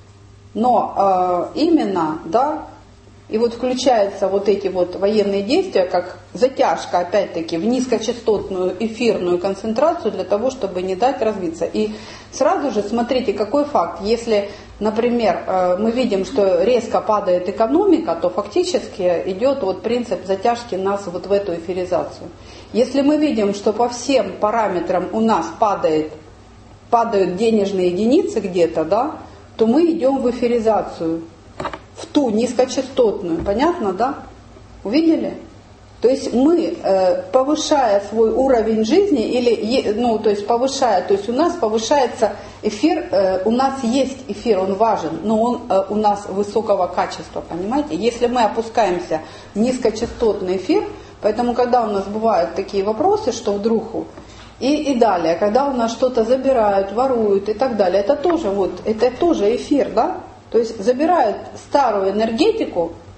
но э, именно, да, и вот включаются вот эти вот военные действия, как затяжка, опять-таки, в низкочастотную эфирную концентрацию для того, чтобы не дать развиться. И сразу же смотрите, какой факт. Если, например, мы видим, что резко падает экономика, то фактически идет вот принцип затяжки нас вот в эту эфиризацию. Если мы видим, что по всем параметрам у нас падает, падают денежные единицы где-то, да, то мы идем в эфиризацию, в ту низкочастотную, понятно, да? Увидели? То есть мы, э, повышая свой уровень жизни, или, ну, то есть повышая, то есть у нас повышается эфир, э, у нас есть эфир, он важен, но он э, у нас высокого качества, понимаете? Если мы опускаемся в низкочастотный эфир, поэтому когда у нас бывают такие вопросы, что вдруг и, и далее, когда у нас что-то забирают, воруют и так далее, это тоже вот, это тоже эфир, да? То есть забирают старую энергетику,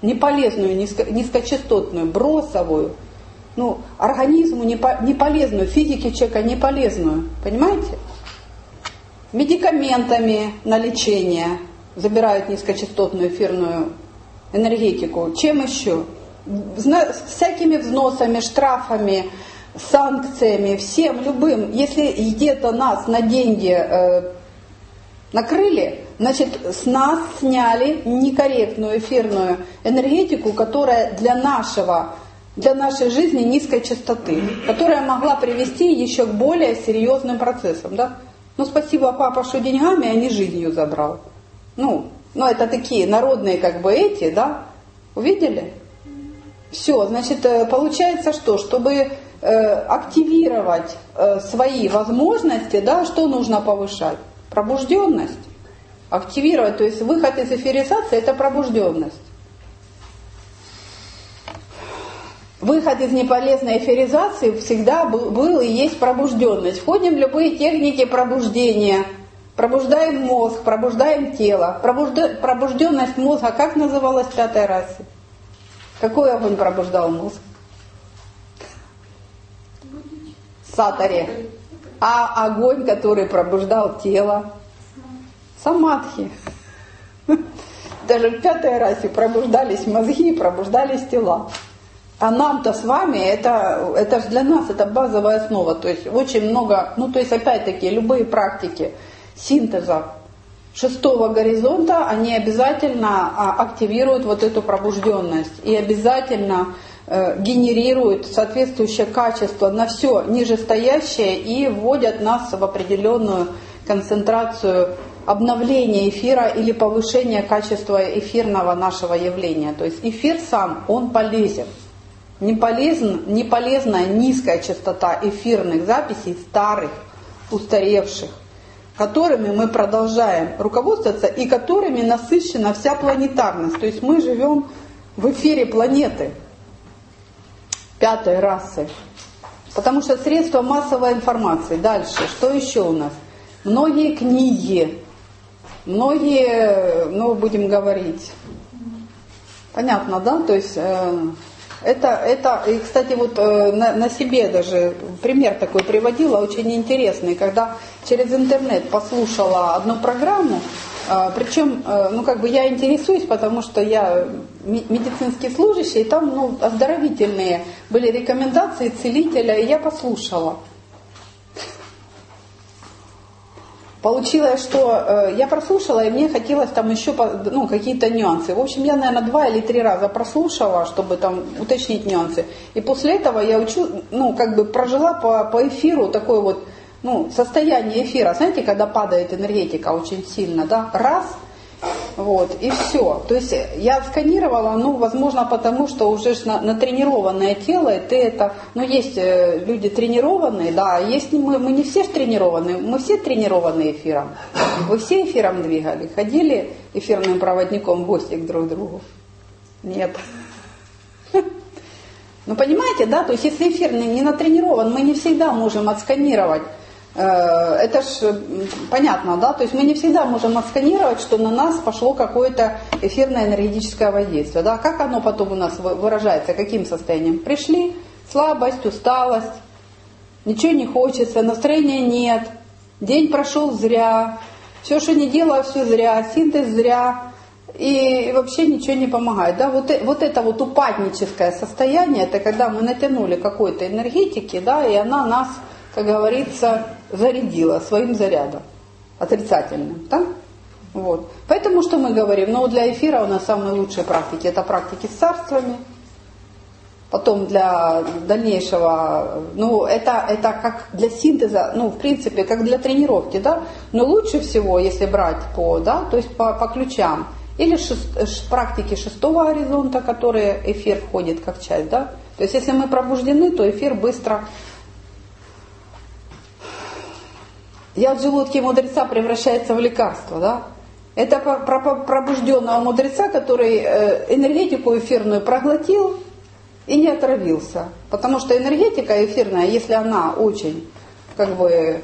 неполезную, низко, низкочастотную, бросовую, ну, организму не, по, не полезную, физике человека не полезную, понимаете? Медикаментами на лечение забирают низкочастотную эфирную энергетику. Чем еще? Всякими взносами, штрафами, санкциями, всем любым. Если где-то нас на деньги э, накрыли, значит, с нас сняли некорректную эфирную энергетику, которая для нашего, для нашей жизни низкой частоты, которая могла привести еще к более серьезным процессам. Да? Ну, спасибо, папа, что деньгами, а не жизнью забрал. Ну, ну, это такие народные как бы эти, да? Увидели? Все, значит, получается что? Чтобы э, активировать э, свои возможности, да, что нужно повышать? Пробужденность. Активировать, то есть выход из эфиризации – это пробужденность. Выход из неполезной эфиризации всегда был, был и есть пробужденность. Входим в любые техники пробуждения. Пробуждаем мозг, пробуждаем тело. Пробужденность мозга как называлась в пятой расе? Какой огонь пробуждал мозг? Сатари. А огонь, который пробуждал тело? Самадхи. Даже в пятой расе пробуждались мозги, пробуждались тела. А нам-то с вами, это, это же для нас, это базовая основа. То есть очень много, ну то есть опять-таки любые практики синтеза шестого горизонта, они обязательно активируют вот эту пробужденность и обязательно э, генерируют соответствующее качество на все нижестоящее и вводят нас в определенную концентрацию обновления эфира или повышения качества эфирного нашего явления. То есть эфир сам, он полезен. Не, полезен, не полезна низкая частота эфирных записей старых, устаревших, которыми мы продолжаем руководствоваться и которыми насыщена вся планетарность. То есть мы живем в эфире планеты пятой расы. Потому что средства массовой информации. Дальше, что еще у нас? Многие книги, многие, ну, будем говорить, понятно, да? То есть э, это, это, и, кстати, вот э, на, на себе даже пример такой приводила, очень интересный, когда через интернет послушала одну программу, э, причем, э, ну, как бы я интересуюсь, потому что я медицинский служащий, и там, ну, оздоровительные были рекомендации целителя, и я послушала. Получилось, что э, я прослушала, и мне хотелось там еще ну, какие-то нюансы. В общем, я, наверное, два или три раза прослушала, чтобы там уточнить нюансы. И после этого я учу, ну, как бы прожила по, по эфиру такое вот, ну, состояние эфира. Знаете, когда падает энергетика очень сильно, да, раз, вот, и все. То есть я сканировала, ну, возможно, потому что уже на, натренированное тело, и ты это, ну, есть люди тренированные, да, есть мы, мы не все тренированные, мы все тренированы эфиром. Вы все эфиром двигали, ходили эфирным проводником в гости к друг другу? Нет. Ну, понимаете, да, то есть если эфир не натренирован, мы не всегда можем отсканировать. Это ж понятно, да? То есть мы не всегда можем отсканировать, что на нас пошло какое-то эфирное энергетическое воздействие. Да? Как оно потом у нас выражается, каким состоянием? Пришли, слабость, усталость, ничего не хочется, настроения нет, день прошел зря, все, что не делаю, все зря, синтез зря, и вообще ничего не помогает. Да? Вот, вот это вот упадническое состояние, это когда мы натянули какой-то энергетики, да, и она нас, как говорится, зарядила своим зарядом отрицательным. Да? Вот. Поэтому что мы говорим? Ну, для эфира у нас самые лучшие практики. Это практики с царствами. Потом для дальнейшего, ну, это, это как для синтеза, ну, в принципе, как для тренировки, да. Но лучше всего, если брать по, да, то есть по, по ключам. Или шест, практики шестого горизонта, которые эфир входит как часть, да. То есть если мы пробуждены, то эфир быстро... Яд в желудке мудреца превращается в лекарство, да? Это про пробужденного мудреца, который энергетику эфирную проглотил и не отравился. Потому что энергетика эфирная, если она очень, как бы,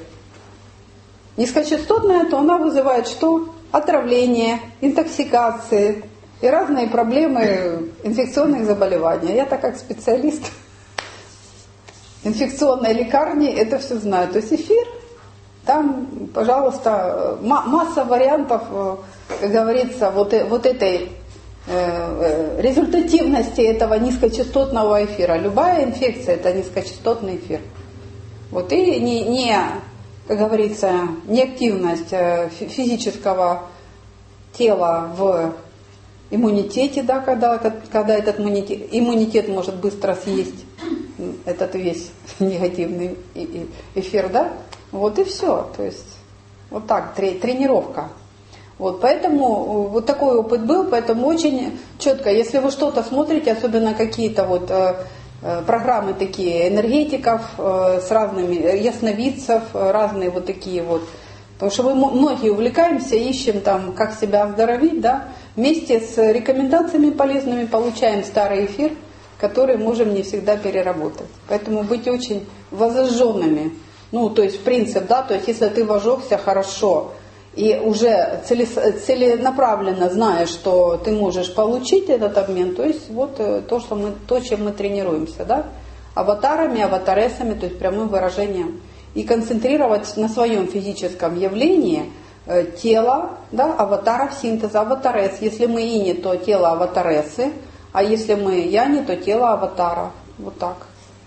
низкочастотная, то она вызывает что? Отравление, интоксикации, И разные проблемы инфекционных заболеваний. Я-то как специалист инфекционной лекарни это все знаю. То есть эфир, там, пожалуйста, масса вариантов, как говорится, вот, вот этой э, результативности этого низкочастотного эфира. Любая инфекция это низкочастотный эфир. Вот и не, не, как говорится, неактивность физического тела в иммунитете, да, когда, когда этот иммунитет, иммунитет может быстро съесть этот весь негативный эфир, да, вот и все. То есть вот так, тренировка. Вот, поэтому вот такой опыт был, поэтому очень четко, если вы что-то смотрите, особенно какие-то вот э, программы такие энергетиков э, с разными, ясновидцев, разные вот такие вот, потому что мы многие увлекаемся, ищем там, как себя оздоровить, да, вместе с рекомендациями полезными получаем старый эфир, который можем не всегда переработать. Поэтому быть очень возожженными, ну, то есть принцип, да, то есть если ты вожегся хорошо и уже целенаправленно знаешь, что ты можешь получить этот обмен, то есть вот то, что мы, то, чем мы тренируемся, да, аватарами, аватаресами, то есть прямым выражением, и концентрировать на своем физическом явлении тело, да, аватаров синтеза, аватарес. Если мы ини, то тело аватаресы, а если мы яни, то тело аватара. Вот так.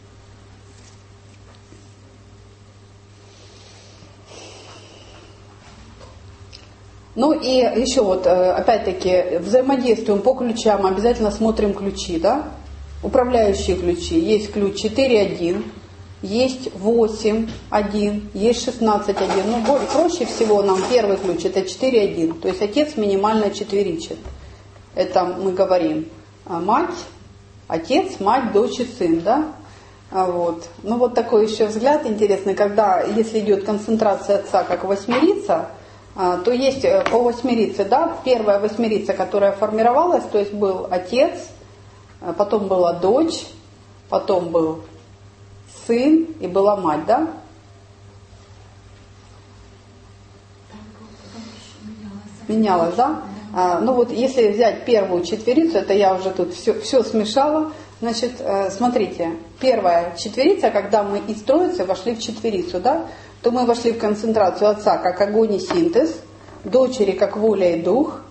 Ну и еще вот, опять-таки, взаимодействуем по ключам, обязательно смотрим ключи, да? Управляющие ключи. Есть ключ четыре один, есть восемь один, есть шестнадцать один. Ну, проще всего нам первый ключ это четыре один, то есть отец минимально четверичен. Это мы говорим мать, отец, мать, дочь и сын, да? Вот. Ну вот такой еще взгляд интересный, когда, если идет концентрация отца как восьмерица, то есть по восьмерице, да, первая восьмерица, которая формировалась, то есть был отец, потом была дочь, потом был сын и была мать, да? Менялась, да? А, ну вот если взять первую четверицу, это я уже тут все, все смешала, значит, смотрите, первая четверица, когда мы из троицы вошли в четверицу, да, то мы вошли в концентрацию отца как огонь и синтез, дочери как воля и дух.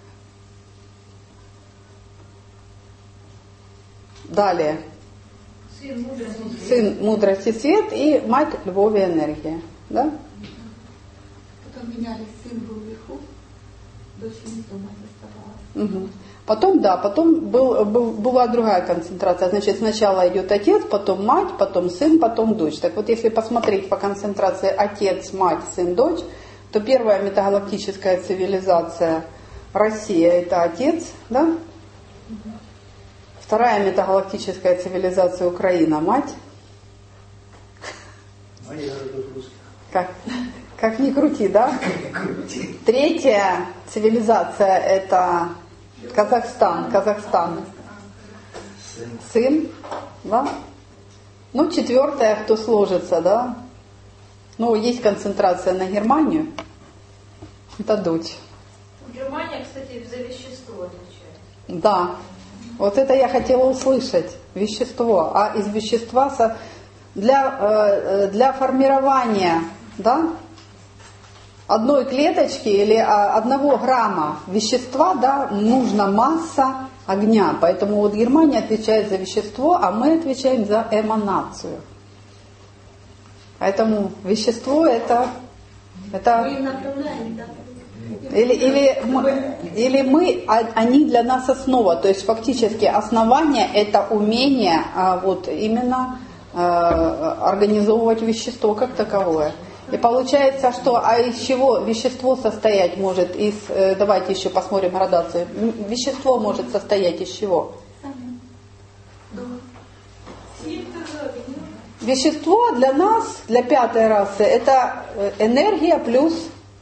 Далее. Сын, мудрость, Сын, мудрость и свет, и мать, любовь и энергия. Да? Потом менялись, сын был вверху, дочь внизу, мать оставалась. Угу. Потом, да, потом был, был, была другая концентрация. Значит, сначала идет отец, потом мать, потом сын, потом дочь. Так вот, если посмотреть по концентрации отец, мать, сын, дочь, то первая метагалактическая цивилизация Россия это отец, да? Вторая метагалактическая цивилизация Украина мать. Как, как ни крути, да? Третья цивилизация это Казахстан, Казахстан. Сын, да? Ну, четвертая, кто сложится, да? Ну, есть концентрация на Германию. Это дочь. Германия, кстати, за вещество отвечает. Да. Вот это я хотела услышать. Вещество. А из вещества со... для, для формирования, да, одной клеточки или одного грамма вещества, да, нужна масса огня. Поэтому вот Германия отвечает за вещество, а мы отвечаем за эманацию. Поэтому вещество это... это... Мы им направляем, да? Или, или, мы, или мы, они для нас основа. То есть фактически основание это умение вот именно организовывать вещество как таковое. И получается, что а из чего вещество состоять может? Из, давайте еще посмотрим градацию. Вещество может состоять из чего? Вещество для нас, для пятой расы, это энергия плюс...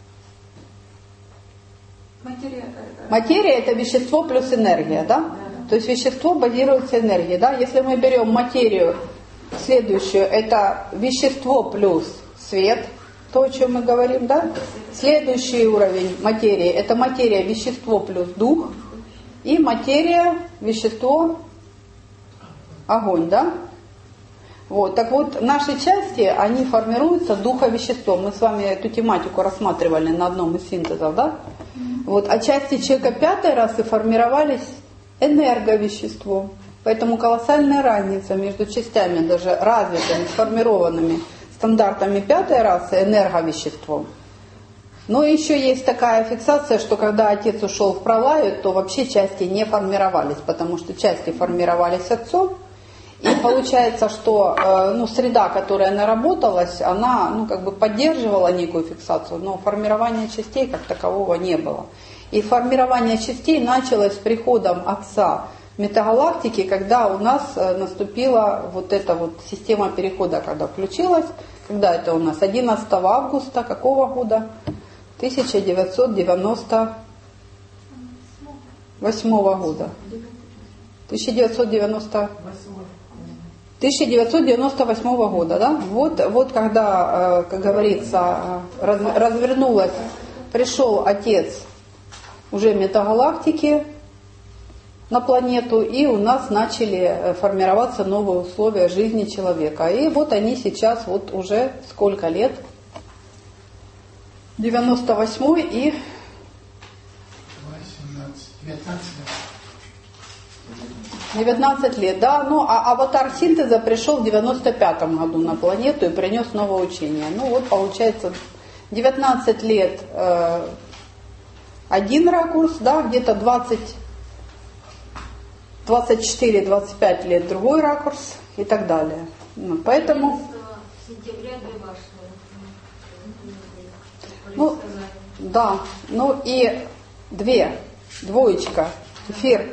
Материя. Материя это вещество плюс энергия, да? Да. То есть вещество базируется энергией, да? Если мы берем материю, следующую, это вещество плюс свет, то, о чем мы говорим, да? Следующий уровень материи, это материя, вещество плюс дух. И материя, вещество, огонь, да? Вот, так вот, наши части, они формируются духовеществом. Мы с вами эту тематику рассматривали на одном из синтезов, да? Вот, а части человека пятой расы формировались энерговеществом. Поэтому колоссальная разница между частями, даже развитыми, сформированными стандартами пятой расы, энерговеществом. Но еще есть такая фиксация, что когда отец ушел в пролаю, то вообще части не формировались, потому что части формировались отцом. И получается, что ну, среда, которая наработалась, она ну, как бы поддерживала некую фиксацию, но формирования частей как такового не было. И формирование частей началось с приходом отца метагалактики, когда у нас наступила вот эта вот система перехода, когда включилась. Когда это у нас? одиннадцатого августа какого года? тысяча девятьсот девяносто восьмого года. тысяча девятьсот девяносто восьмого года, да? Вот, вот когда, как говорится, раз, развернулась, пришел отец уже метагалактики на планету, и у нас начали формироваться новые условия жизни человека. И вот они сейчас вот уже сколько лет? девяносто восьмой и... девятнадцать лет, да, ну а аватар синтеза пришел в девяносто пятом году на планету и принес новое учение. Ну вот получается девятнадцать лет э, один ракурс, да, где-то двадцать, двадцать четыре - двадцать пять лет другой ракурс и так далее. Ну, поэтому... Ну, да, ну и две, двоечка, эфир.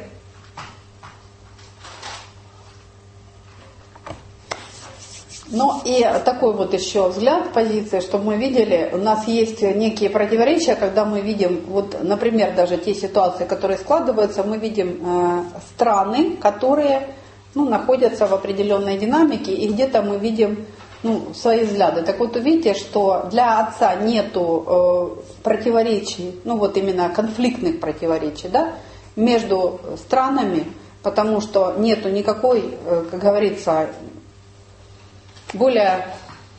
Ну и такой вот еще взгляд, позиции, чтобы мы видели, у нас есть некие противоречия, когда мы видим, вот, например, даже те ситуации, которые складываются, мы видим э, страны, которые ну, находятся в определенной динамике, и где-то мы видим ну, свои взгляды. Так вот, увидите, что для отца нету э, противоречий, ну вот именно конфликтных противоречий, да, между странами, потому что нету никакой, э, как говорится, более,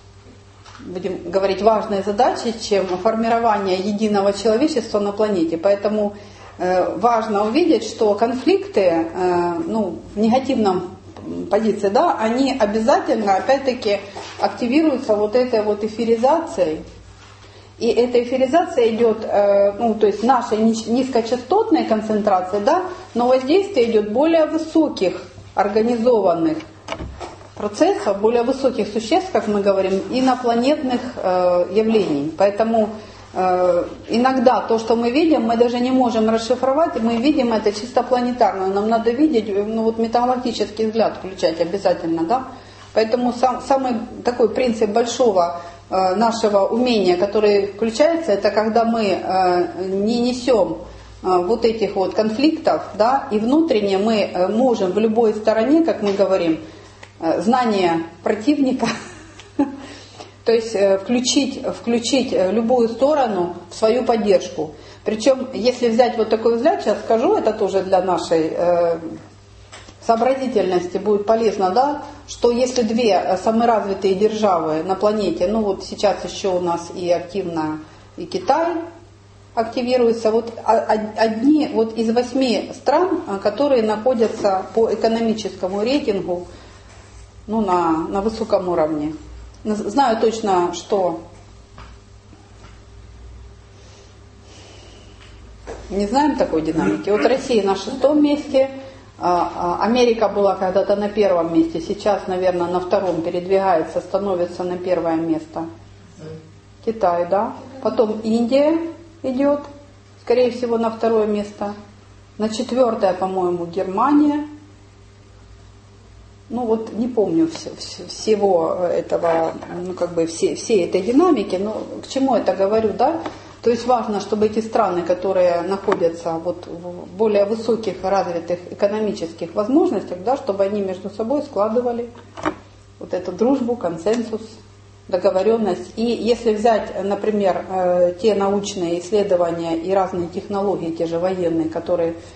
будем говорить, важной задачи, чем формирование единого человечества на планете. Поэтому э, важно увидеть, что конфликты э, ну, в негативном позиции, да, они обязательно, опять-таки, активируются вот этой вот эфиризацией. И эта эфиризация идет, э, ну, то есть нашей низкочастотной концентрации, да, но воздействие идет более высоких организованных процессов, более высоких существ, как мы говорим, инопланетных э, явлений. Поэтому э, иногда то, что мы видим, мы даже не можем расшифровать, мы видим это чисто планетарно. Нам надо видеть, ну вот метагалактический взгляд включать обязательно, да. Поэтому сам, самый такой принцип большого э, нашего умения, который включается, это когда мы э, не несем э, вот этих вот конфликтов, да, и внутренне мы э, можем в любой стороне, как мы говорим, знание противника, то есть включить, включить любую сторону в свою поддержку. Причем, если взять вот такой взгляд, сейчас скажу, это тоже для нашей э, сообразительности будет полезно, да, что если две саморазвитые державы на планете, ну вот сейчас еще у нас и активно и Китай активируется, вот одни вот из восьми стран, которые находятся по экономическому рейтингу ну, на, на высоком уровне. Знаю точно, что не знаем такой динамики. Вот Россия на шестом месте, Америка была когда-то на первом месте, сейчас, наверное, на втором передвигается, становится на первое место. Китай, да. Потом Индия идет, скорее всего, на второе место. На четвертое, по-моему, Германия. Ну вот не помню все, всего этого, ну как бы все, всей этой динамики, но к чему это говорю, да? То есть важно, чтобы эти страны, которые находятся вот в более высоких развитых экономических возможностях, да, чтобы они между собой складывали вот эту дружбу, консенсус, договоренность. И если взять, например, те научные исследования и разные технологии, те же военные, которые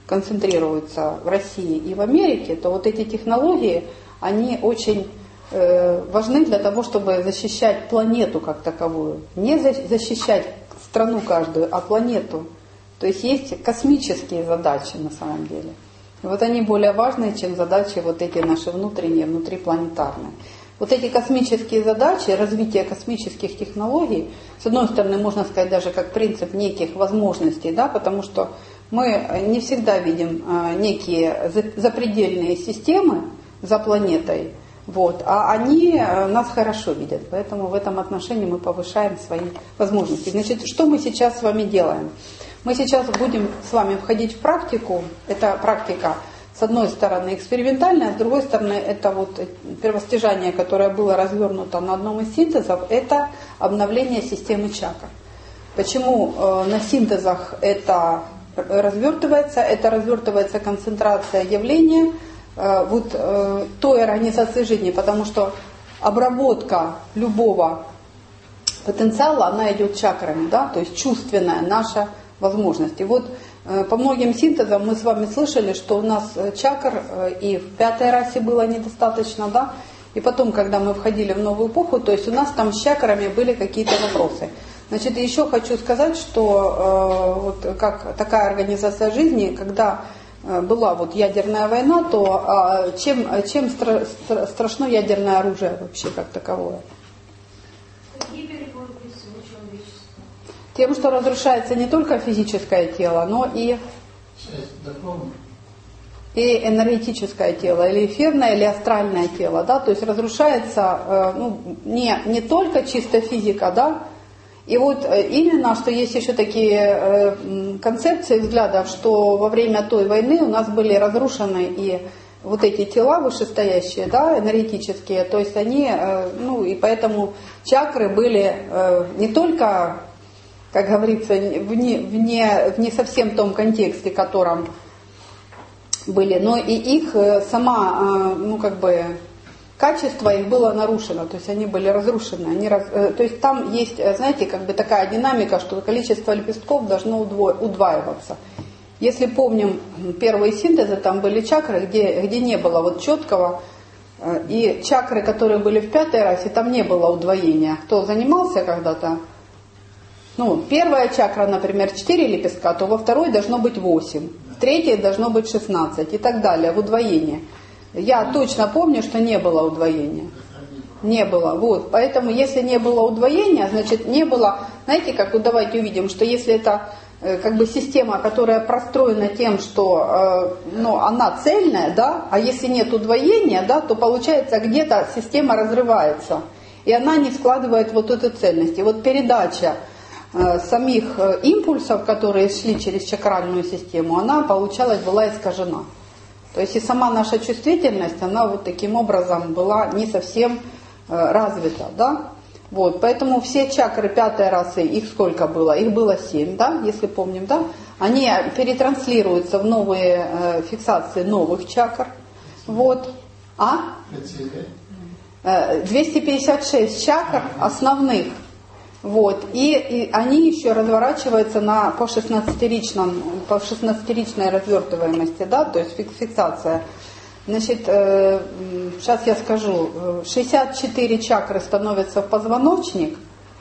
концентрируются в России и в Америке, то вот эти технологии, они очень э, важны для того, чтобы защищать планету как таковую. Не защищать страну каждую, а планету. То есть есть космические задачи на самом деле. И вот они более важные, чем задачи вот эти наши внутренние, внутрипланетарные. Вот эти космические задачи, развитие космических технологий, с одной стороны, можно сказать, даже как принцип неких возможностей, да, потому что мы не всегда видим а, некие запредельные системы за планетой, вот, а они а, нас хорошо видят, поэтому в этом отношении мы повышаем свои возможности. Значит, что мы сейчас с вами делаем? Мы сейчас будем с вами входить в практику, это практика, с одной стороны экспериментальное, с другой стороны это вот первостяжание, которое было развернуто на одном из синтезов, это обновление системы чакр. Почему э, на синтезах это развертывается? Это развертывается концентрация явления э, вот, э, той организации жизни, потому что обработка любого потенциала, она идет чакрами, да, то есть чувственная наша возможность. И вот по многим синтезам мы с вами слышали, что у нас чакр и в пятой расе было недостаточно, да, и потом, когда мы входили в новую эпоху, то есть у нас там с чакрами были какие-то вопросы. Значит, еще хочу сказать, что э, вот как такая организация жизни, когда э, была вот ядерная война, то э, чем, чем стра- стра- страшно ядерное оружие вообще как таковое? Тем, что разрушается не только физическое тело, но и, и энергетическое тело, или эфирное, или астральное тело. Да? То есть разрушается э, ну, не, не только чисто физика, да? И вот именно, что есть еще такие э, концепции взглядов, что во время той войны у нас были разрушены и вот эти тела вышестоящие, да, энергетические, то есть они, э, ну и поэтому чакры были э, не только, как говорится, в не, в, не, в не совсем том контексте, в котором были, но и их сама, ну как бы, качество их было нарушено, то есть они были разрушены. Они раз, то есть там есть, знаете, как бы такая динамика, что количество лепестков должно удво, удваиваться. Если помним первые синтезы, там были чакры, где, где не было вот четкого, и чакры, которые были в пятой расе, там не было удвоения. Кто занимался когда-то? Ну, первая чакра, например, четыре лепестка, то во второй должно быть восемь, в третьей должно быть шестнадцать и так далее, в удвоении. Я точно помню, что не было удвоения. Не было. Вот. Поэтому, если не было удвоения, значит, не было, знаете, как, вот давайте увидим, что если это э, как бы система, которая простроена тем, что э, ну, она цельная, да, а если нет удвоения, да, то получается где-то система разрывается, и она не складывает вот эту цельность. И вот передача самих импульсов, которые шли через чакральную систему, она, получалась, была искажена. То есть и сама наша чувствительность, она вот таким образом была не совсем развита, да? Вот, поэтому все чакры пятой расы, их сколько было? Их было семь, да, если помним, да? Они перетранслируются в новые э, фиксации новых чакр. Вот. А? двести пятьдесят шесть чакр основных. Вот. И, и они еще разворачиваются на, по шестнадцатиричном, по шестнадцатиричной развертываемости, да, то есть фиксация. Значит, э, сейчас я скажу, шестьдесят четыре чакры становятся в позвоночник,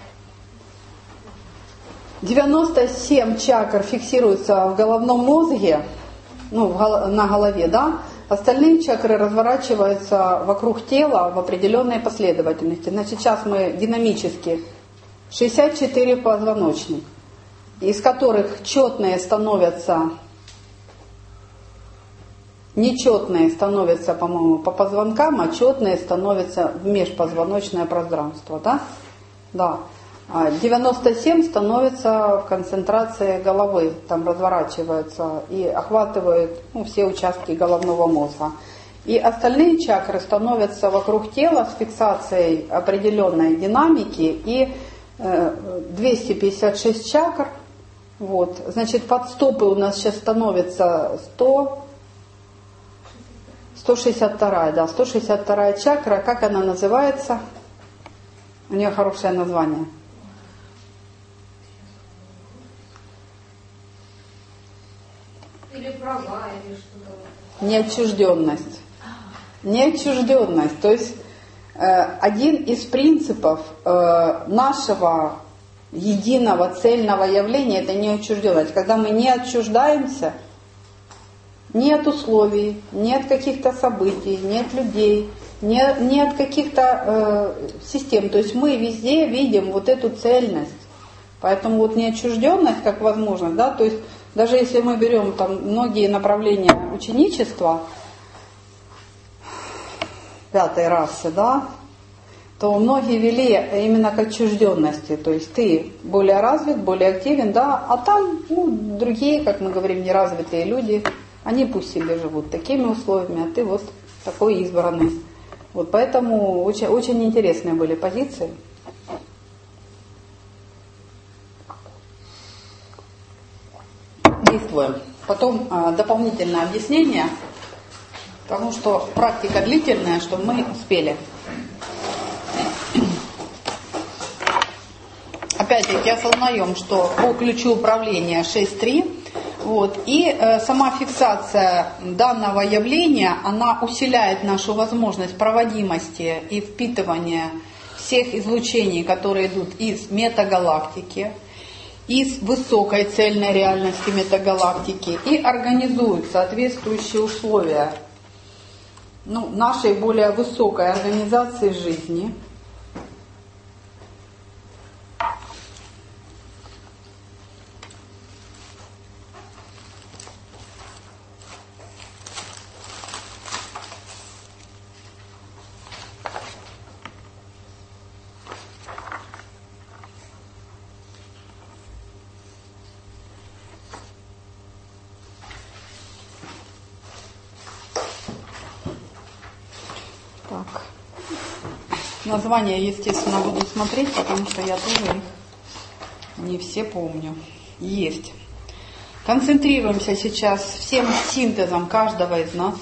девяносто семь чакр фиксируются в головном мозге, ну, в гол- на голове, да, остальные чакры разворачиваются вокруг тела в определенной последовательности. Значит, сейчас мы динамически шестьдесят четыре позвоночник, из которых четные становятся, нечетные становятся, по-моему, по позвонкам, а четные становятся в межпозвоночное пространство, да? Да. девяносто семь становятся в концентрации головы, там разворачиваются и охватывают, ну, все участки головного мозга. И остальные чакры становятся вокруг тела с фиксацией определенной динамики и двести пятьдесят шесть чакр. Вот. Значит, под стопы у нас сейчас становится сто, сто шестьдесят два, да, сто шестьдесят два чакра. Как она называется? У нее хорошее название. Или права, или что-то. Неотчужденность. Неотчужденность. То есть э, один из принципов э, нашего единого цельного явления – это неотчужденность. Когда мы не отчуждаемся ни от условий, ни от каких-то событий, ни от людей, ни, ни от каких-то э, систем. То есть мы везде видим вот эту цельность. Поэтому вот неотчужденность как возможность, да, то есть даже если мы берем там многие направления ученичества пятой расы, да, то многие вели именно к отчужденности. То есть ты более развит, более активен, да, а там ну, другие, как мы говорим, неразвитые люди, они пусть себе живут такими условиями, а ты вот такой избранный. Вот поэтому очень, очень интересные были позиции. Действуем. Потом а, дополнительное объяснение, потому что практика длительная, чтобы мы успели. Опять-таки осознаем, что по ключу управления шесть три, вот, и э, сама фиксация данного явления, она усиляет нашу возможность проводимости и впитывания всех излучений, которые идут из метагалактики, из высокой цельной реальности метагалактики и организуют соответствующие условия ну, нашей более высокой организации жизни. Так. Названия, естественно, буду смотреть, потому что я тоже их не все помню. Есть. Концентрируемся сейчас всем синтезом каждого из нас.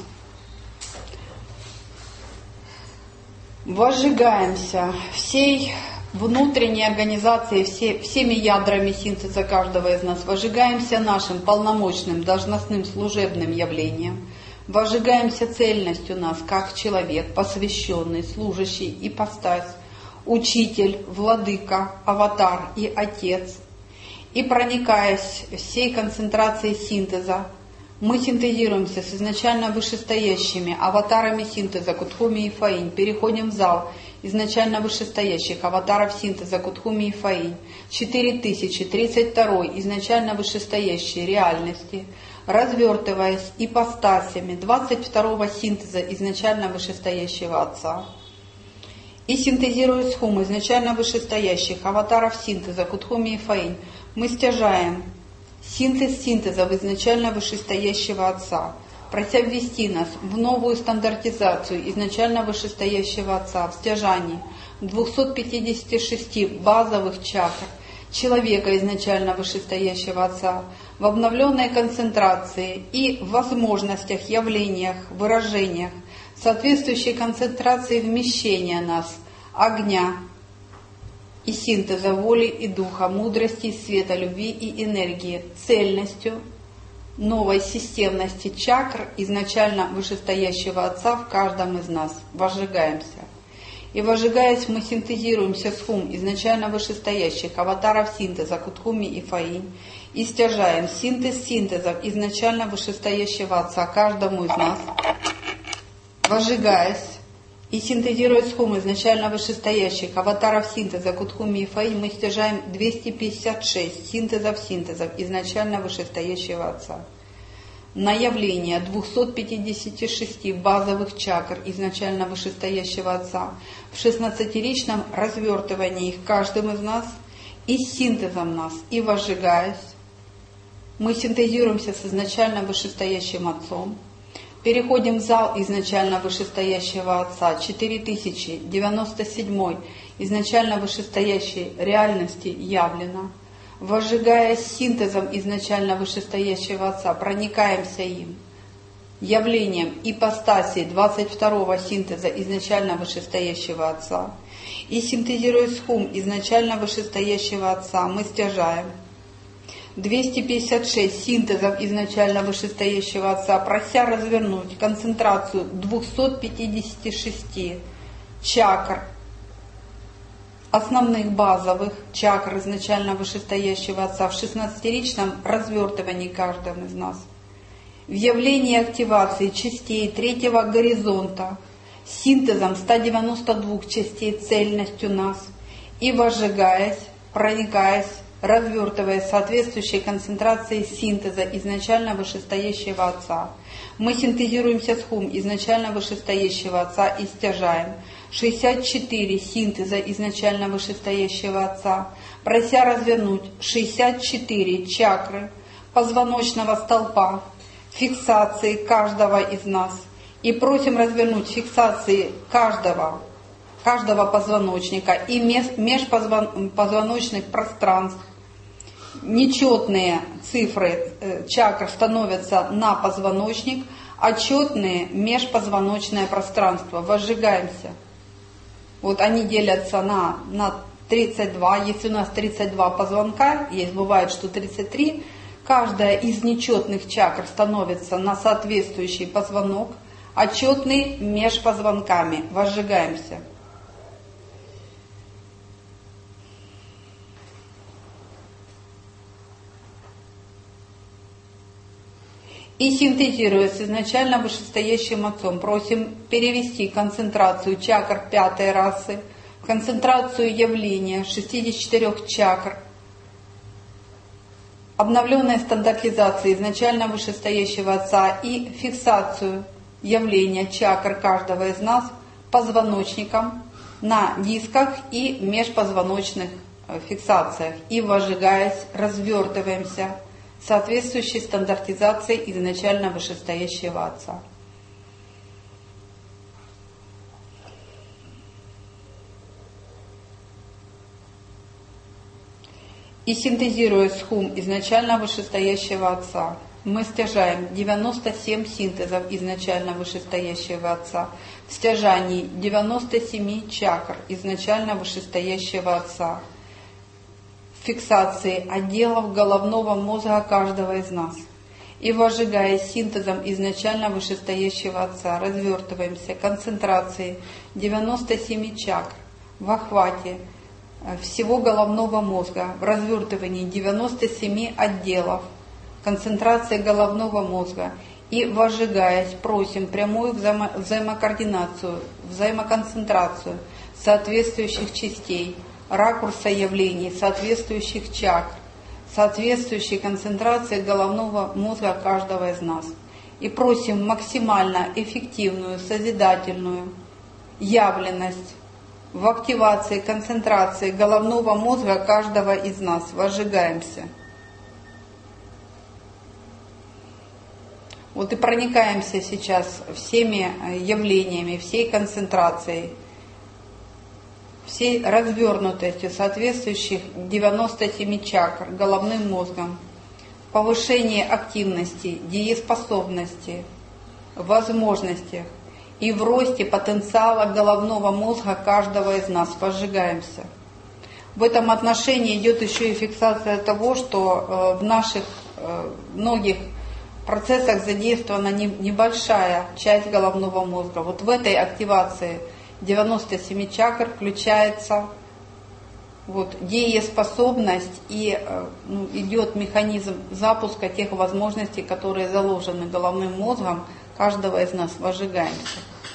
Возжигаемся всей внутренней организацией, все, всеми ядрами синтеза каждого из нас. Возжигаемся нашим полномочным, должностным, служебным явлением. Возжигаемся цельностью нас, как человек, посвященный, служащий, ипостась, учитель, владыка, аватар и отец. И проникаясь всей концентрацией синтеза, мы синтезируемся с изначально вышестоящими аватарами синтеза Кутхуми и Фаинь, переходим в зал изначально вышестоящих аватаров синтеза Кутхуми и Фаинь, четыре тысячи тридцать два изначально вышестоящей реальности, развертываясь ипостасями двадцать второго синтеза изначально вышестоящего Отца. И синтезируя схумы изначально вышестоящих аватаров синтеза Кутхуми и Фаинь, мы стяжаем синтез синтезов изначально вышестоящего Отца, прося ввести нас в новую стандартизацию изначально вышестоящего Отца в стяжании двухсот пятидесяти шести базовых чакр человека изначально вышестоящего Отца, в обновленной концентрации и в возможностях, явлениях, выражениях, соответствующей концентрации вмещения нас, огня и синтеза воли и духа, мудрости и света, любви и энергии, цельностью новой системности чакр изначально вышестоящего Отца в каждом из нас. Возжигаемся. И возжигаясь, мы синтезируемся с хум изначально вышестоящих аватаров синтеза Кутхуми и Фаинь и стяжаем синтез синтезов изначально вышестоящего Отца каждому из нас. Возжигаясь и синтезируя с хум изначально вышестоящих аватаров синтеза Кутхуми и Фаинь, мы стяжаем двести пятьдесят шесть синтезов синтезов изначально вышестоящего Отца. На явление двухсот пятидесяти шести базовых чакр изначально вышестоящего Отца в шестнадцатиричном развертывании их каждым из нас и синтезом нас, и возжигаясь, мы синтезируемся с изначально вышестоящим Отцом, переходим в зал изначально вышестоящего Отца четыре тысячи девяносто семь изначально вышестоящей реальности явлено, возжигаясь синтезом изначально вышестоящего Отца, проникаемся им, явлением ипостаси двадцать второго синтеза изначально вышестоящего Отца, и синтезируя схум изначально вышестоящего Отца, мы стяжаем двести пятьдесят шесть синтезов изначально вышестоящего Отца, прося развернуть концентрацию двухсот пятидесяти шести чакр, основных базовых чакр изначально вышестоящего Отца в шестнадцатиричном развертывании каждым из нас, в явлении активации частей третьего горизонта, синтезом ста девяноста двух частей цельностью нас и возжигаясь, проникаясь, развертываясь соответствующей концентрацией синтеза изначально вышестоящего Отца. Мы синтезируемся с хум изначально вышестоящего Отца и стяжаем шестьдесят четыре синтеза изначально вышестоящего Отца, прося развернуть шестьдесят четыре чакры позвоночного столпа, фиксации каждого из нас, и просим развернуть фиксации каждого, каждого позвоночника и межпозвоночных пространств. Нечетные цифры э, чакр становятся на позвоночник, а четные межпозвоночное пространство. Возжигаемся. Вот они делятся на, на тридцать два. Если у нас тридцать два позвонка, есть, бывает, что тридцать три, каждая из нечетных чакр становится на соответствующий позвонок, а четный межпозвонками. Возжигаемся. И синтезируя с изначально вышестоящим Отцом, просим перевести концентрацию чакр пятой расы, концентрацию явления шестидесяти четырёх чакр, обновленной стандартизации изначально вышестоящего Отца и фиксацию явления чакр каждого из нас позвоночником на дисках и межпозвоночных фиксациях. И, возжигаясь, развертываемся соответствующей стандартизации изначально вышестоящего Отца. И синтезируя с хум изначально вышестоящего Отца, мы стяжаем девяносто семь синтезов изначально вышестоящего Отца, в стяжании девяносто семь чакр изначально вышестоящего Отца, фиксации отделов головного мозга каждого из нас. И, возжигаясь синтезом изначально вышестоящего Отца, развертываемся концентрацией девяноста семи чакр в охвате всего головного мозга, в развертывании девяноста семи отделов, концентрации головного мозга. И, возжигаясь, просим прямую взаимо- взаимокоординацию, взаимоконцентрацию соответствующих частей, ракурса явлений, соответствующих чакр, соответствующей концентрации головного мозга каждого из нас. И просим максимально эффективную, созидательную явленность в активации, концентрации головного мозга каждого из нас. Возжигаемся. Вот и проникаемся сейчас всеми явлениями, всей концентрацией, всей развернутостью соответствующих девяноста семи чакр головным мозгом, повышение активности, дееспособности, возможностях и в росте потенциала головного мозга каждого из нас. Возжигаемся. В этом отношении идет еще и фиксация того, что в наших многих процессах задействована небольшая часть головного мозга. Вот в этой активации девяноста семи чакр включается вот, дееспособность и ну, идет механизм запуска тех возможностей, которые заложены головным мозгом каждого из нас. Возжигаемся.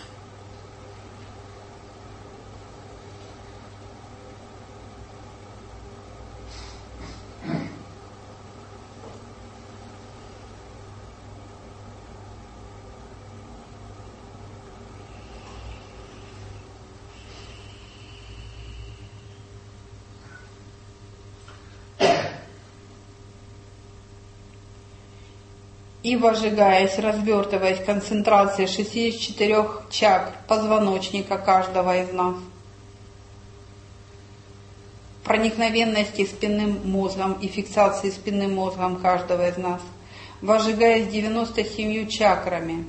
И, возжигаясь, развертываясь концентрацией шестидесяти четырёх чакр позвоночника каждого из нас, проникновенности спинным мозгом и фиксации спинным мозгом каждого из нас, возжигаясь девяноста семью чакрами,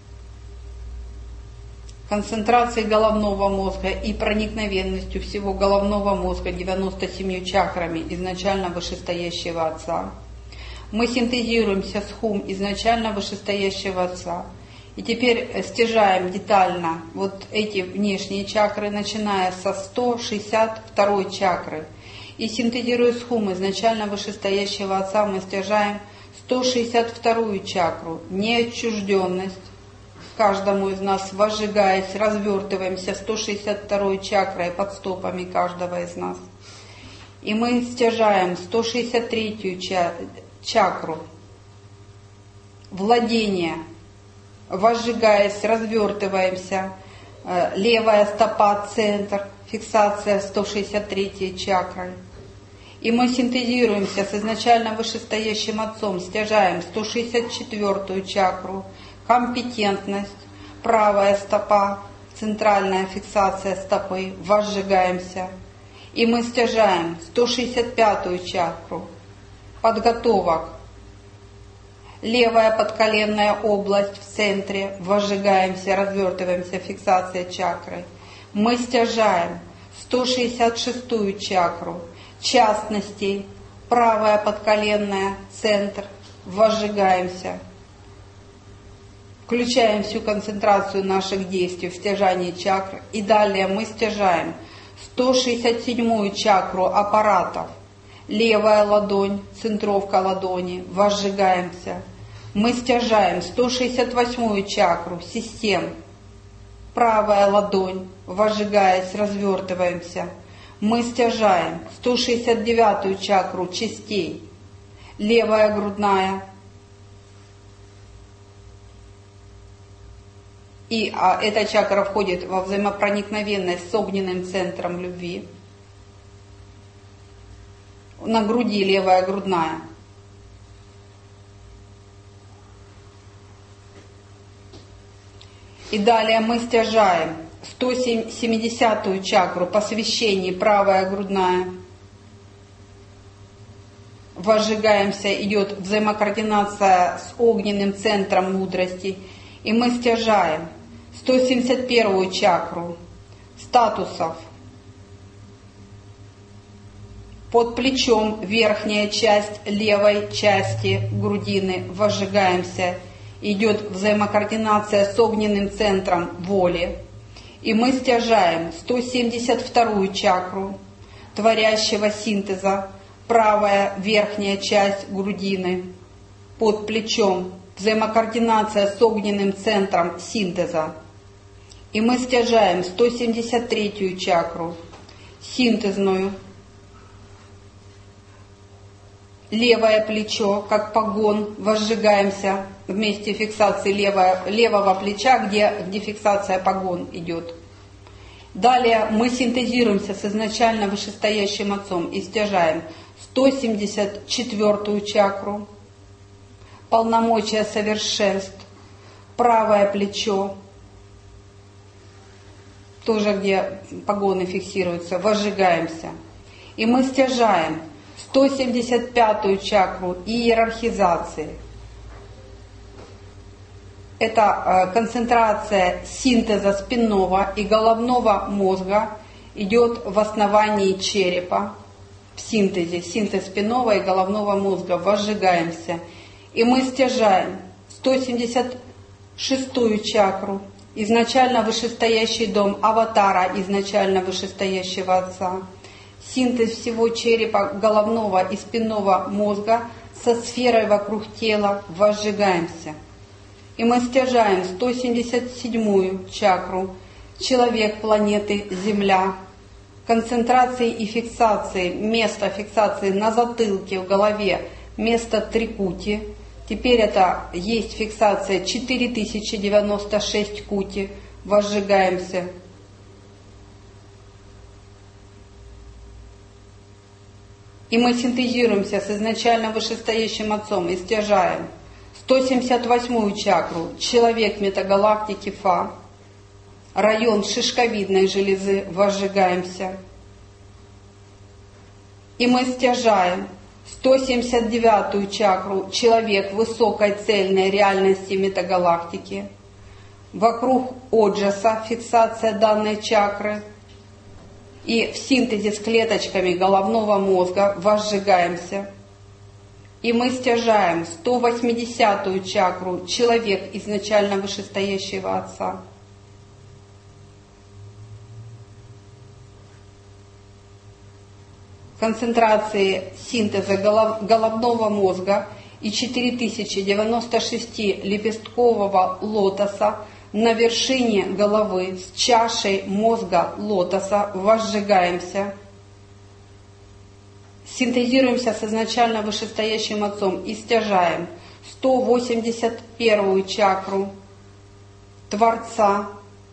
концентрацией головного мозга и проникновенностью всего головного мозга девяноста семью чакрами изначально вышестоящего Отца, Мы синтезируемся с Хум изначально вышестоящего Отца. И теперь стяжаем детально вот эти внешние чакры, начиная со сто шестьдесят второй чакры. И синтезируя с Хум изначально вышестоящего Отца, мы стяжаем сто шестьдесят вторую чакру, неотчужденность. Каждому из нас, возжигаясь, развертываемся сто шестьдесят второй чакрой под стопами каждого из нас. И мы стяжаем сто шестьдесят третью чакру, владение. Возжигаясь, развертываемся, левая стопа, центр, фиксация сто шестьдесят третьей чакрой. И мы синтезируемся с изначально вышестоящим Отцом, стяжаем сто шестьдесят четвертую чакру, компетентность, правая стопа, центральная фиксация стопы, возжигаемся. И мы стяжаем сто шестьдесят пятую чакру, подготовок, левая подколенная область в центре, возжигаемся, развертываемся, фиксация чакры. Мы стяжаем сто шестьдесят шестую чакру, частностей, правая подколенная, центр, возжигаемся. Включаем всю концентрацию наших действий в стяжании чакр. И далее мы стяжаем сто шестьдесят седьмую чакру аппаратов, левая ладонь, центровка ладони, возжигаемся. Мы стяжаем сто шестьдесят восьмую чакру систем, правая ладонь, возжигаясь, развертываемся. Мы стяжаем сто шестьдесят девятую чакру частей, левая грудная. И а, эта чакра входит во взаимопроникновенность с огненным центром любви. На груди левая грудная. И далее мы стяжаем сто семидесятую чакру посвящение, правая грудная. Возжигаемся, идет взаимокоординация с огненным центром мудрости. И мы стяжаем сто семьдесят первую чакру статусов. Под плечом верхняя часть левой части грудины, возжигаемся. Идет взаимокоординация с огненным центром воли. И мы стяжаем сто семьдесят вторую чакру творящего синтеза, правая верхняя часть грудины, под плечом, взаимокоординация с огненным центром синтеза. И мы стяжаем сто семьдесят третью чакру синтезную, левое плечо, как погон, возжигаемся в месте фиксации левое, левого плеча, где, где фиксация погон идет. Далее мы синтезируемся с изначально вышестоящим Отцом и стяжаем сто семьдесят четвертую чакру, полномочия совершенств, правое плечо, тоже где погоны фиксируются, возжигаемся. И мы стяжаем сто семьдесят пятую чакру иерархизации. Это концентрация синтеза спинного и головного мозга идет в основании черепа, в синтезе, синтез спинного и головного мозга, возжигаемся. И мы стяжаем сто семьдесят шестую чакру, изначально вышестоящий дом аватара, изначально вышестоящего Отца, синтез всего черепа, головного и спинного мозга со сферой вокруг тела, возжигаемся. И мы стяжаем сто семьдесят седьмую чакру, человек планеты Земля, концентрации и фиксации, место фиксации на затылке, в голове, место трикути. Теперь это есть фиксация четыре тысячи девяносто шесть кути, возжигаемся. И мы синтезируемся с изначально вышестоящим Отцом и стяжаем сто семьдесят восьмую чакру, человек метагалактики Фа, район шишковидной железы, возжигаемся. И мы стяжаем сто семьдесят девятую чакру, человек высокой цельной реальности метагалактики, вокруг Оджаса, фиксация данной чакры, и в синтезе с клеточками головного мозга возжигаемся. И мы стяжаем сто восьмидесятую чакру, человек изначально вышестоящего Отца. Концентрации синтеза голов, головного мозга и четыре тысячи девяносто шесть лепесткового лотоса на вершине головы с чашей мозга лотоса возжигаемся. Синтезируемся с изначально вышестоящим Отцом и стяжаем сто восемьдесят первую чакру Творца.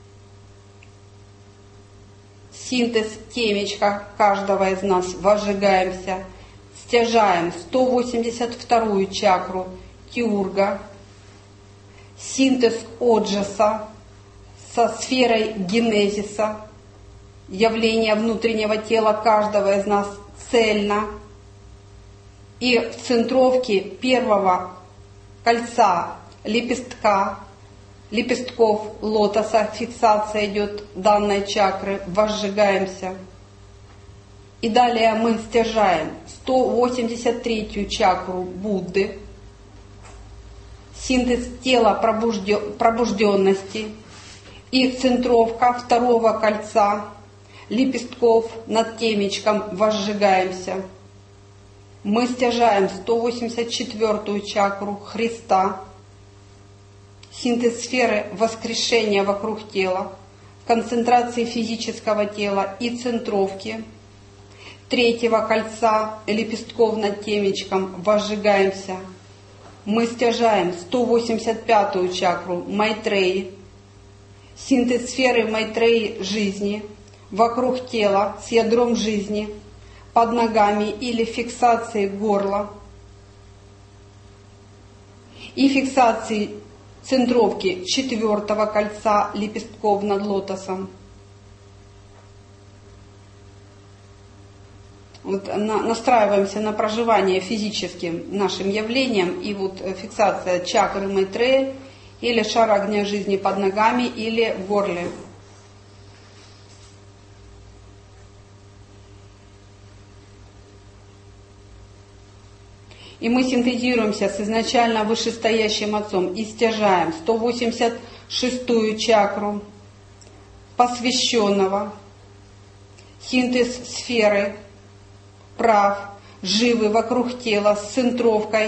Синтез темечка каждого из нас возжигаемся. Стяжаем сто восемьдесят вторую чакру Тиурга. Синтез Оджаса со сферой генезиса, явление внутреннего тела каждого из нас цельно. И в центровке первого кольца лепестка, лепестков лотоса, фиксация идет данной чакры, возжигаемся. И далее мы стяжаем сто восемьдесят третью чакру Будды, синтез тела пробужденности и центровка второго кольца лепестков над темечком возжигаемся. Мы стяжаем сто восемьдесят четвертую чакру Христа, синтез сферы воскрешения вокруг тела, концентрации физического тела и центровки третьего кольца лепестков над темечком возжигаемся. Мы стяжаем сто восемьдесят пятую чакру Майтреи, синтез сферы Майтреи жизни вокруг тела с ядром жизни, под ногами или фиксацией горла и фиксацией центровки четвертого кольца лепестков над лотосом. Вот на, настраиваемся на проживание физическим нашим явлением, и вот фиксация чакры Майтреи или шара огня жизни под ногами или в горле. И мы синтезируемся с изначально вышестоящим Отцом и стяжаем сто восемьдесят шестую чакру посвященного, синтез сферы прав, живы вокруг тела с центровкой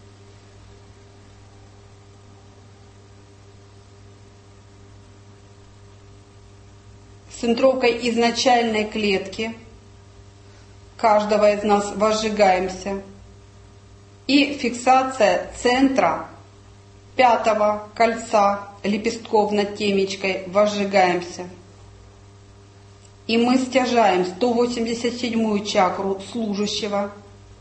с центровкой изначальной клетки каждого из нас возжигаемся. И фиксация центра пятого кольца лепестков над темечкой возжигаемся. И мы стяжаем сто восемьдесят седьмую чакру служащего,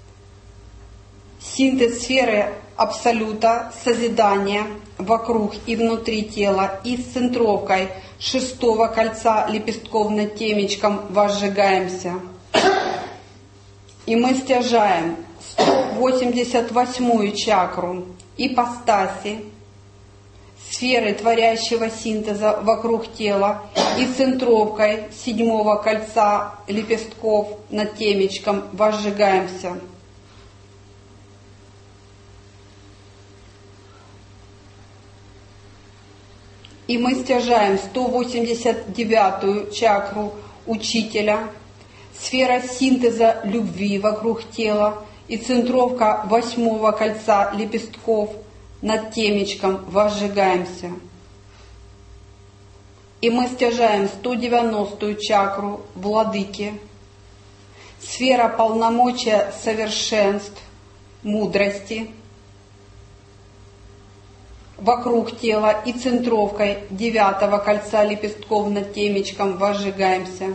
синтез сферы абсолюта, созидания вокруг и внутри тела, и с центровкой шестого кольца лепестков над темечком возжигаемся. И мы стяжаем сто восемьдесят восьмую чакру ипостаси, сферы творящего синтеза вокруг тела и центровкой седьмого кольца лепестков над темечком возжигаемся. И мы стяжаем сто восемьдесят девятую чакру учителя, сфера синтеза любви вокруг тела и центровка восьмого кольца лепестков над темечком возжигаемся. И мы стяжаем сто девяностую чакру владыки, сфера полномочия совершенств, мудрости вокруг тела и центровкой девятого кольца лепестков над темечком возжигаемся.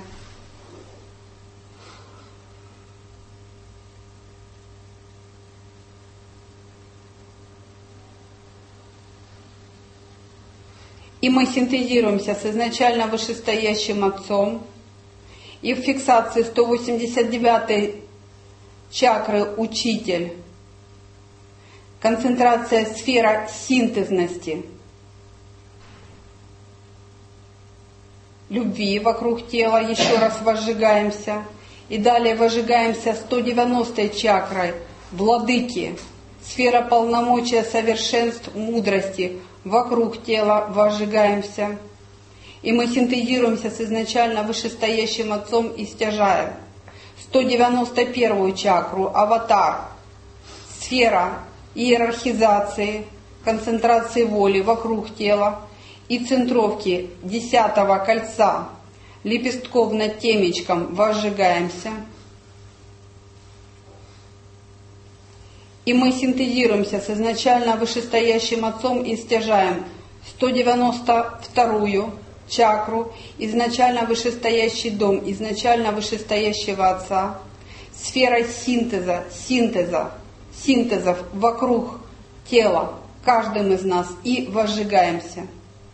И мы синтезируемся с изначально вышестоящим Отцом. И в фиксации сто восемьдесят девятой чакры учитель, концентрация сфера синтезности, любви вокруг тела, еще раз возжигаемся. И далее возжигаемся сто девяностой чакрой владыки, Сфера полномочия, совершенств, мудрости. Вокруг тела возжигаемся. И мы синтезируемся с изначально вышестоящим Отцом и стяжаем. сто девяносто первую чакру, аватар, сфера иерархизации, концентрации воли вокруг тела и центровки десятого кольца лепестков над темечком возжигаемся. И мы синтезируемся с изначально вышестоящим Отцом и стяжаем сто девяносто вторую чакру, изначально вышестоящий дом, изначально вышестоящего Отца, сфера синтеза, синтеза, синтезов вокруг тела, каждым из нас, и возжигаемся.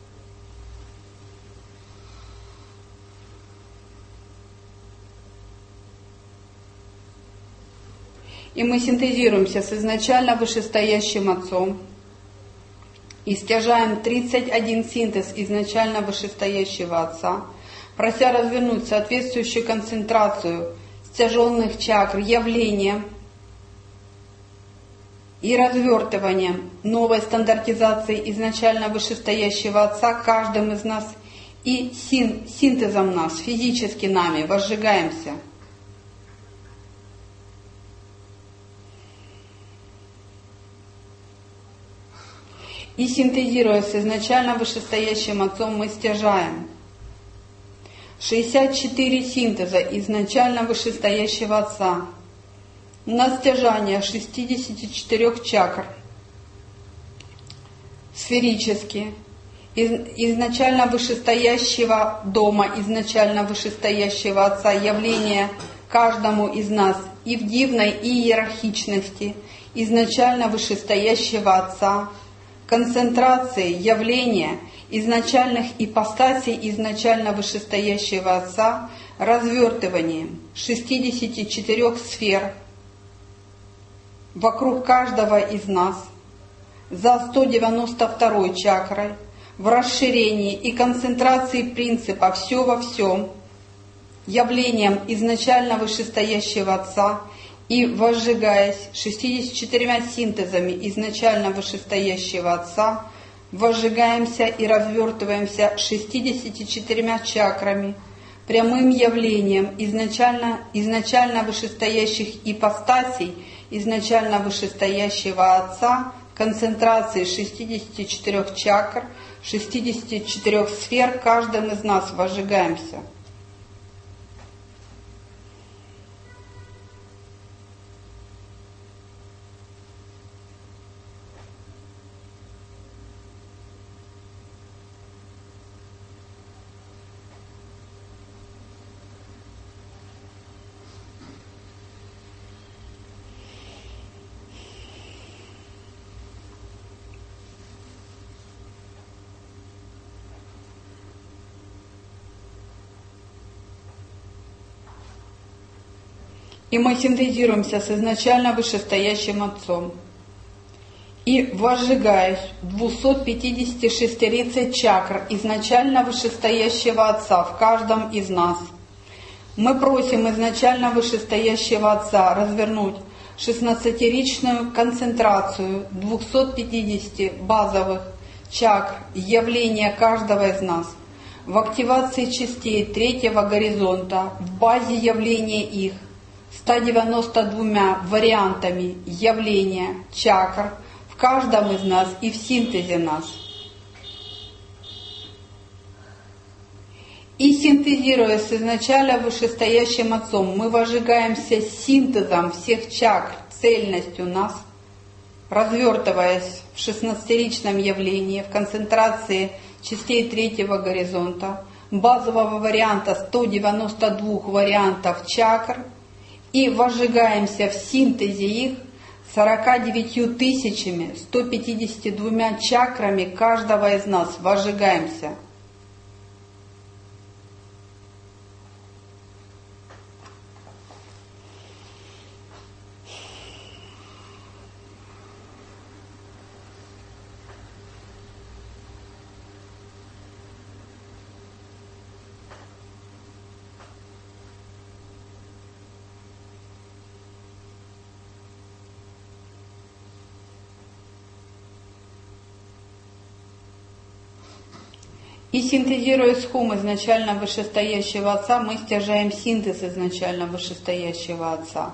И мы синтезируемся с изначально вышестоящим Отцом и стяжаем тридцать один синтез изначально вышестоящего Отца, прося развернуть соответствующую концентрацию стяженных чакр, явления и развертыванием новой стандартизации изначально вышестоящего Отца каждым из нас и син, синтезом нас, физически нами, возжигаемся. И синтезируя с изначально вышестоящим Отцом, мы стяжаем шестьдесят четыре синтеза изначально вышестоящего Отца на стяжание шестидесяти четырёх чакр сферически, из, изначально вышестоящего дома, изначально вышестоящего Отца, явление каждому из нас и в дивной иерархичности изначально вышестоящего Отца, концентрации явления изначальных ипостасей изначально вышестоящего Отца, развертыванием шестидесяти четырёх сфер вокруг каждого из нас, за сто девяносто второй чакрой, в расширении и концентрации принципа «все во всем», явлением изначально вышестоящего Отца, и возжигаясь шестьюдесятью четырьмя синтезами изначально вышестоящего Отца, возжигаемся и развертываемся шестьюдесятью четырьмя чакрами, прямым явлением изначально, изначально вышестоящих ипостасей изначально вышестоящего Отца, концентрации шестидесяти четырёх чакр, шестидесяти четырёх сфер, каждым из нас возжигаемся. И мы синтезируемся с изначально вышестоящим Отцом. И возжигаясь двухсот пятидесяти шестерицей чакр изначально вышестоящего Отца в каждом из нас, мы просим изначально вышестоящего Отца развернуть шестнадцатиричную концентрацию двухсот пятидесяти базовых чакр явления каждого из нас в активации частей третьего горизонта, в базе явления их, ста девяноста двумя вариантами явления чакр в каждом из нас и в синтезе нас. И синтезируя с изначально вышестоящим Отцом, мы возжигаемся синтезом всех чакр, цельностью нас, развертываясь в шестнадцатиричном явлении, в концентрации частей третьего горизонта, базового варианта ста девяноста двух вариантов чакр, и возжигаемся в синтезе их сорока девятью тысячами ста пятидесятью двумя чакрами каждого из нас возжигаемся. И синтезируя схум изначально вышестоящего Отца, мы стяжаем синтез изначально вышестоящего Отца.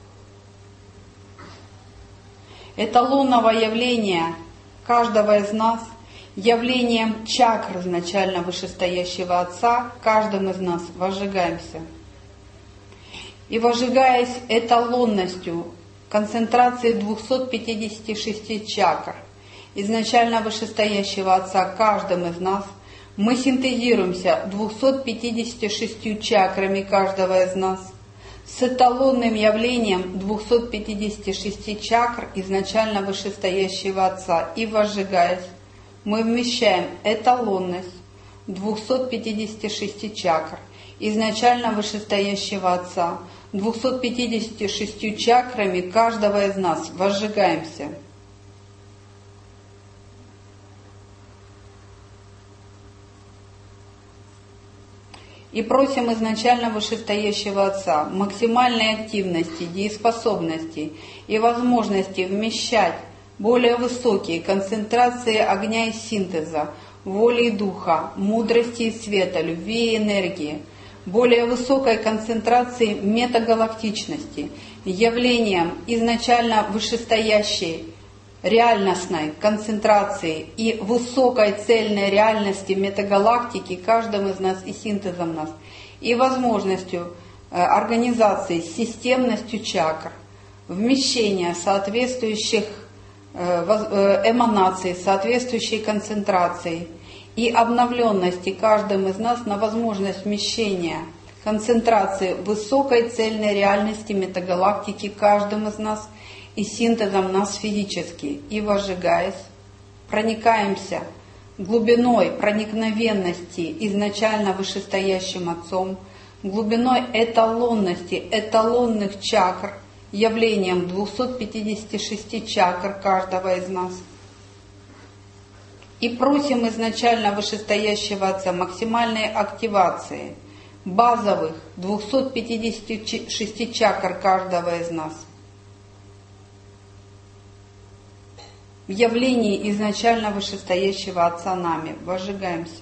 Эталонного явления каждого из нас, явлением чакр изначально вышестоящего Отца, каждым из нас возжигаемся. И возжигаясь эталонностью концентрации двухсот пятидесяти шести чакр изначально вышестоящего Отца каждым из нас, мы синтезируемся двумястами пятьюдесятью шестью чакрами каждого из нас с эталонным явлением двухсот пятидесяти шести чакр изначально вышестоящего Отца и возжигаясь, мы вмещаем эталонность двухсот пятидесяти шести чакр изначально вышестоящего Отца, двумястами пятьюдесятью шестью чакрами каждого из нас возжигаемся. И просим изначально вышестоящего Отца максимальной активности, дееспособности и возможности вмещать более высокие концентрации огня и синтеза, воли и духа, мудрости и света, любви и энергии, более высокой концентрации метагалактичности, явлением изначально вышестоящей реальностной концентрации и высокой цельной реальности метагалактики каждым из нас и синтезом нас, и возможностью организации системностью чакр, вмещения соответствующих эманаций, соответствующей концентрации и обновленности каждым из нас на возможность вмещения концентрации высокой цельной реальности метагалактики каждым из нас и синтезом нас физически, и возжигаясь, проникаемся глубиной проникновенности изначально вышестоящим Отцом, глубиной эталонности, эталонных чакр, явлением двухсот пятидесяти шести чакр каждого из нас. И просим изначально вышестоящего Отца максимальной активации базовых двухсот пятидесяти шести чакр каждого из нас в явлении изначально вышестоящего Отца нами. Возжигаемся.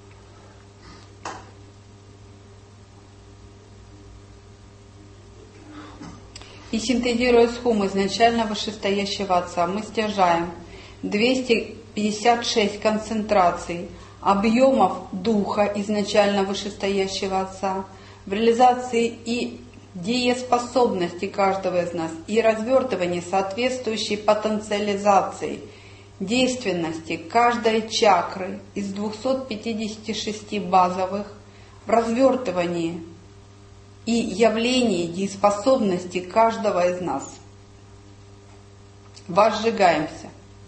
И синтезируя схум изначально вышестоящего Отца, мы стяжаем двести пятьдесят шесть концентраций объемов духа изначально вышестоящего Отца в реализации и дееспособности каждого из нас и развертывании соответствующей потенциализации действенности каждой чакры из двухсот пятидесяти шести базовых в развертывании и явлении дееспособности каждого из нас. Возжигаемся.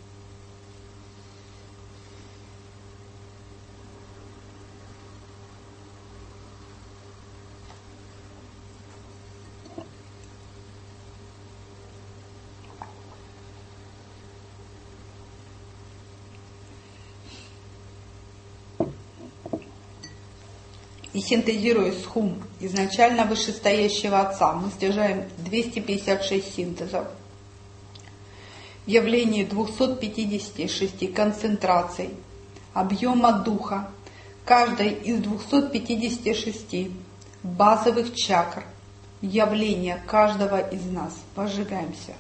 И синтезируя схум изначально вышестоящего Отца, мы стяжаем двести пятьдесят шесть синтезов в явлении двухсот пятидесяти шести концентраций объема духа каждой из двухсот пятидесяти шести базовых чакр явления каждого из нас. Возжигаемся.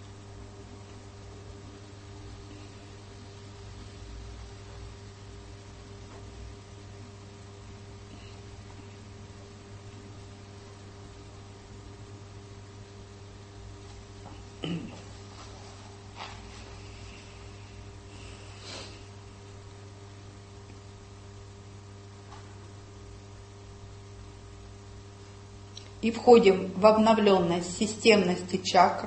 И входим в обновленность системности чакр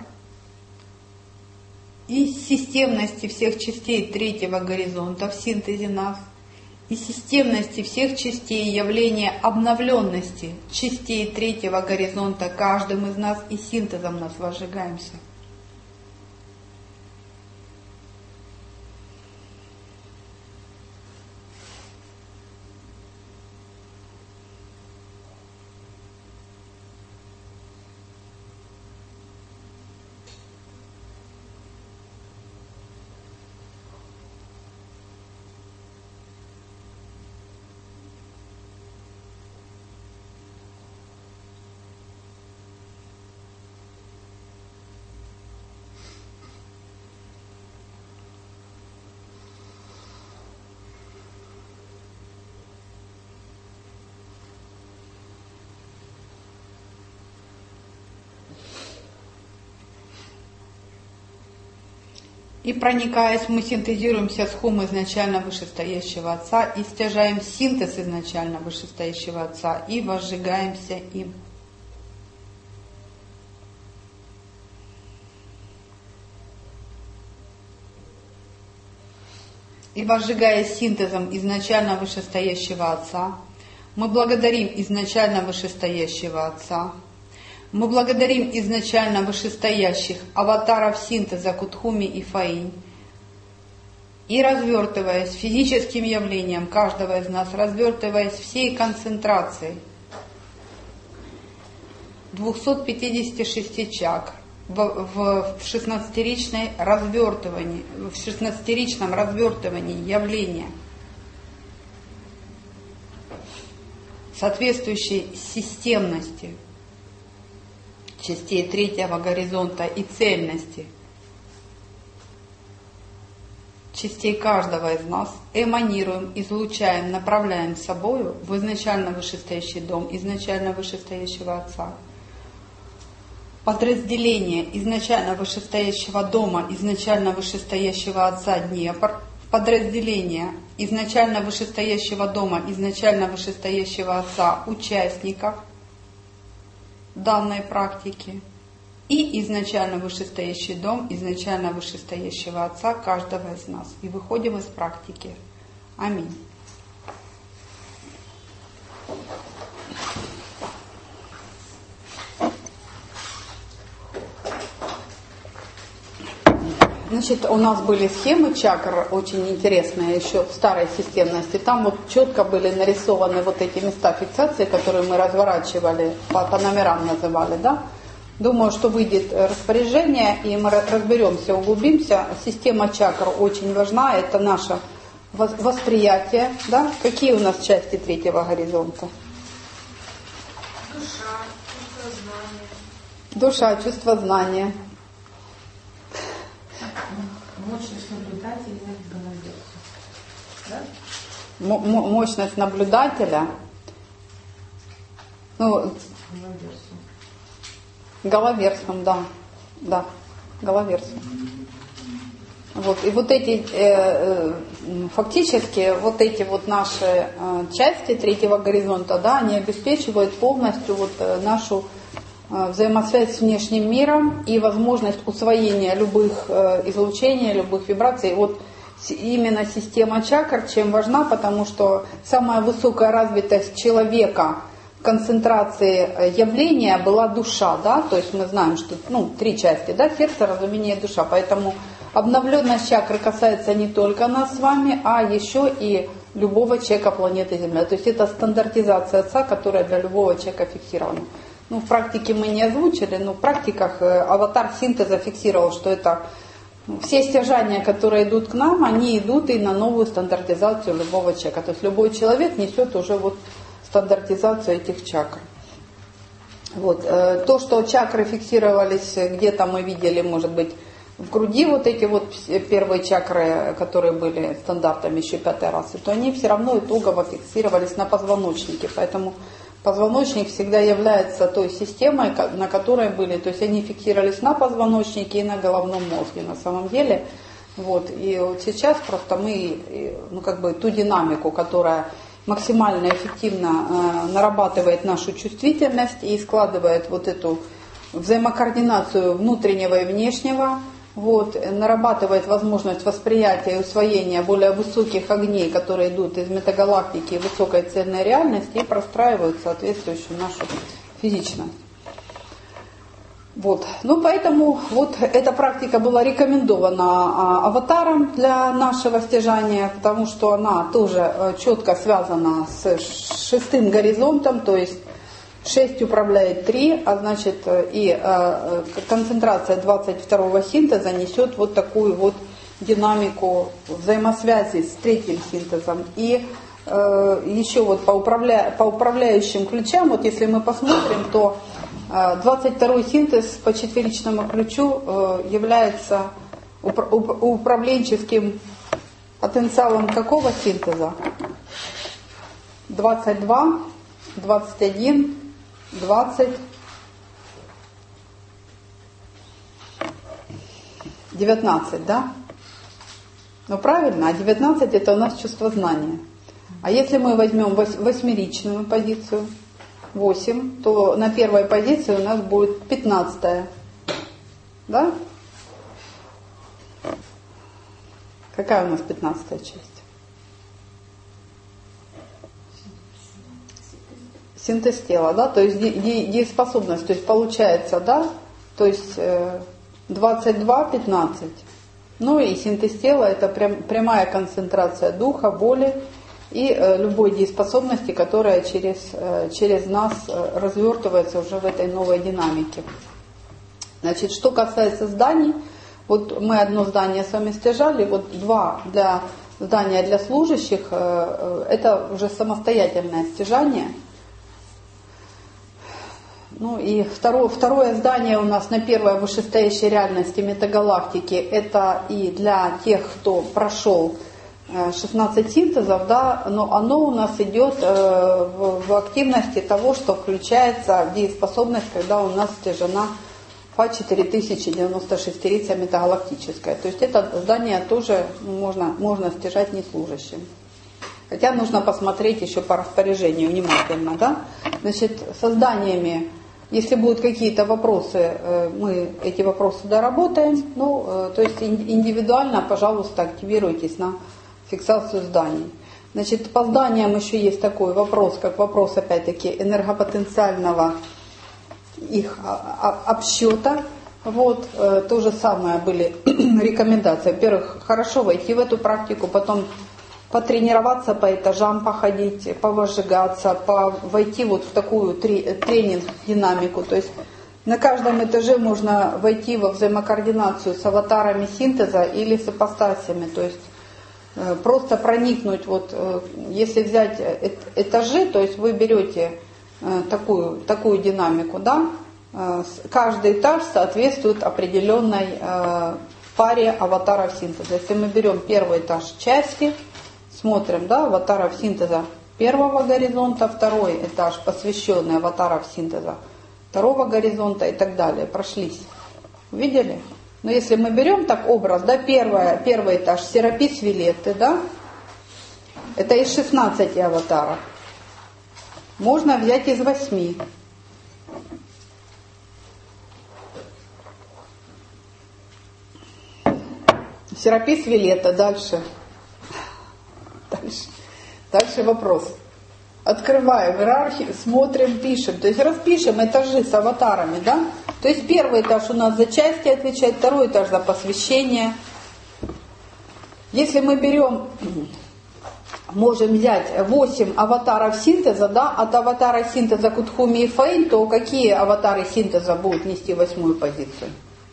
и системности всех частей третьего горизонта в синтезе нас, и системности всех частей явления обновленности частей третьего горизонта каждым из нас и синтезом нас возжигаемся. И проникаясь, мы синтезируемся с хум изначально вышестоящего Отца и стяжаем синтез изначально вышестоящего Отца и возжигаемся им. И возжигая синтезом изначально вышестоящего Отца, мы благодарим изначально вышестоящего Отца, мы благодарим изначально вышестоящих аватаров синтеза Кутхуми и Фаинь, и развертываясь физическим явлением каждого из нас, развертываясь всей концентрацией двухсот пятидесяти шести чакр, В, в, в шестнадцатиричной развертывании, в шестнадцатиричном развертывании явления, соответствующей системности частей третьего горизонта и цельности частей каждого из нас, эманируем, излучаем, направляем собою в изначально вышестоящий дом, изначально вышестоящего Отца. Подразделение изначально вышестоящего дома, изначально вышестоящего Отца Днепр, подразделение изначально вышестоящего дома, изначально вышестоящего Отца участников данной практики и изначально вышестоящий дом, изначально вышестоящего Отца каждого из нас. И выходим из практики. Аминь. Значит, у нас были схемы чакр очень интересные еще в старой системности. Там вот четко были нарисованы вот эти места фиксации, которые мы разворачивали, по, по номерам называли, да? Думаю, что выйдет распоряжение, и мы разберемся, углубимся. Система чакр очень важна, это наше восприятие, да? Какие у нас части третьего горизонта? Душа, чувство знания. Душа, чувство знания. Мощность наблюдателя в голове. Да? М- мощность наблюдателя. Ну, головерсом, да. Да, головерсом. Вот. И вот эти, э, фактически, вот эти вот наши э, части третьего горизонта, да, они обеспечивают полностью вот э, нашу взаимосвязь с внешним миром и возможность усвоения любых э, излучений, любых вибраций. Вот именно система чакр чем важна, потому что самая высокая развитость человека в концентрации явления была душа, да, то есть мы знаем, что, ну, три части, да, сердце, разумение, душа, поэтому обновленность чакры касается не только нас с вами, а еще и любого человека планеты Земля. То есть это стандартизация Отца, которая для любого человека фиксирована. Ну, в практике мы не озвучили, но в практиках аватар синтеза фиксировал, что это все стяжания, которые идут к нам, они идут и на новую стандартизацию любого человека. То есть любой человек несет уже вот стандартизацию этих чакр. Вот. То, что чакры фиксировались, где-то мы видели, может быть, в груди вот эти вот первые чакры, которые были стандартами еще пятой расы, то они все равно итогово фиксировались на позвоночнике. Поэтому позвоночник всегда является той системой, на которой были, то есть они фиксировались на позвоночнике и на головном мозге на самом деле. Вот. И вот сейчас просто мы, ну, как бы ту динамику, которая максимально эффективно э, нарабатывает нашу чувствительность и складывает вот эту взаимокоординацию внутреннего и внешнего, вот, нарабатывает возможность восприятия и усвоения более высоких огней, которые идут из метагалактики и высокой цельной реальности и простраивают соответствующую нашу физичность. Вот. Ну, поэтому вот эта практика была рекомендована аватаром для нашего стяжания, потому что она тоже четко связана с шестым горизонтом, то есть шесть управляет три, а значит и э, концентрация двадцать второго синтеза несет вот такую вот динамику взаимосвязи с третьим синтезом. И э, еще вот по, управля... по управляющим ключам, вот если мы посмотрим, то э, двадцать второй синтез по четверичному ключу э, является уп- уп- управленческим потенциалом какого синтеза? двадцать два, двадцать один, двадцать, девятнадцать, да? Ну правильно, а девятнадцать это у нас чувство знания. А если мы возьмем восьмеричную позицию, восемь, то на первой позиции у нас будет пятнадцатая. Да? Какая у нас пятнадцатая часть? Синтез тела, да, то есть дееспособность, то есть получается, да, то есть двадцать два, пятнадцать. Ну и синтез тела это прям, прямая концентрация духа, воли и э, любой дееспособности, которая через, э, через нас э, развертывается уже в этой новой динамике. Значит, что касается зданий, вот мы одно здание с вами стяжали, вот два для здания для служащих, э, э, это уже самостоятельное стяжание. Ну и второе, второе здание у нас на первой вышестоящей реальности метагалактики, это и для тех, кто прошел шестнадцать синтезов, да, но оно у нас идет в, в активности того, что включается в дееспособность, когда у нас стяжена Фа четыре тысячи девяносто шестерица метагалактическая. То есть это здание тоже можно, можно стяжать неслужащим. Хотя нужно посмотреть еще по распоряжению внимательно, да. Значит, со зданиями, если будут какие-то вопросы, мы эти вопросы доработаем. Ну, то есть индивидуально, пожалуйста, активируйтесь на фиксацию зданий. Значит, по зданиям еще есть такой вопрос, как вопрос, опять-таки, энергопотенциального их обсчета. Вот, то же самое были рекомендации. Во-первых, хорошо войти в эту практику, потом потренироваться, по этажам походить, повозжигаться, по, войти вот в такую тренинг-динамику. То есть на каждом этаже можно войти во взаимокоординацию с аватарами синтеза или с ипостасями. То есть э, просто проникнуть, вот, э, если взять этажи, то есть вы берете э, такую, такую динамику, да, э, каждый этаж соответствует определенной э, паре аватаров синтеза. Если мы берем первый этаж части, смотрим, да, аватаров синтеза первого горизонта, второй этаж, посвященный аватаров синтеза второго горизонта и так далее. Прошлись. Видели? Но если мы берем так образ, да, первое, первый этаж Серапис Вилетты, да, это из шестнадцати аватаров. Можно взять из восьми. Серапис Вилетта, дальше. Дальше. Дальше вопрос. Открываем иерархию, смотрим, пишем. То есть распишем этажи с аватарами, да? То есть первый этаж у нас за части отвечает, второй этаж за посвящение. Если мы берем, можем взять восемь аватаров синтеза, да, от аватара синтеза Кутхуми и Фейн, то какие аватары синтеза будут нести восьмую позицию?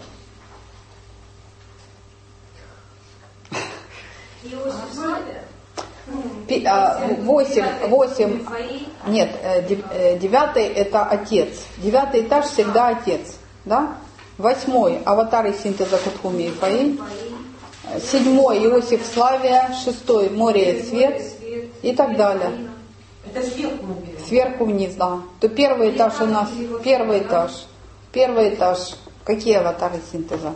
Восемь, восемь, нет, девятый это отец. Девятый этаж всегда отец, да? Восьмой аватары синтеза Кутхуми и Фаи. Седьмой Иосиф Славия. Шестой Мория Свет и так далее. Это сверху мы берем. Сверху вниз, да. То первый этаж у нас, первый этаж. Первый этаж. Какие аватары синтеза?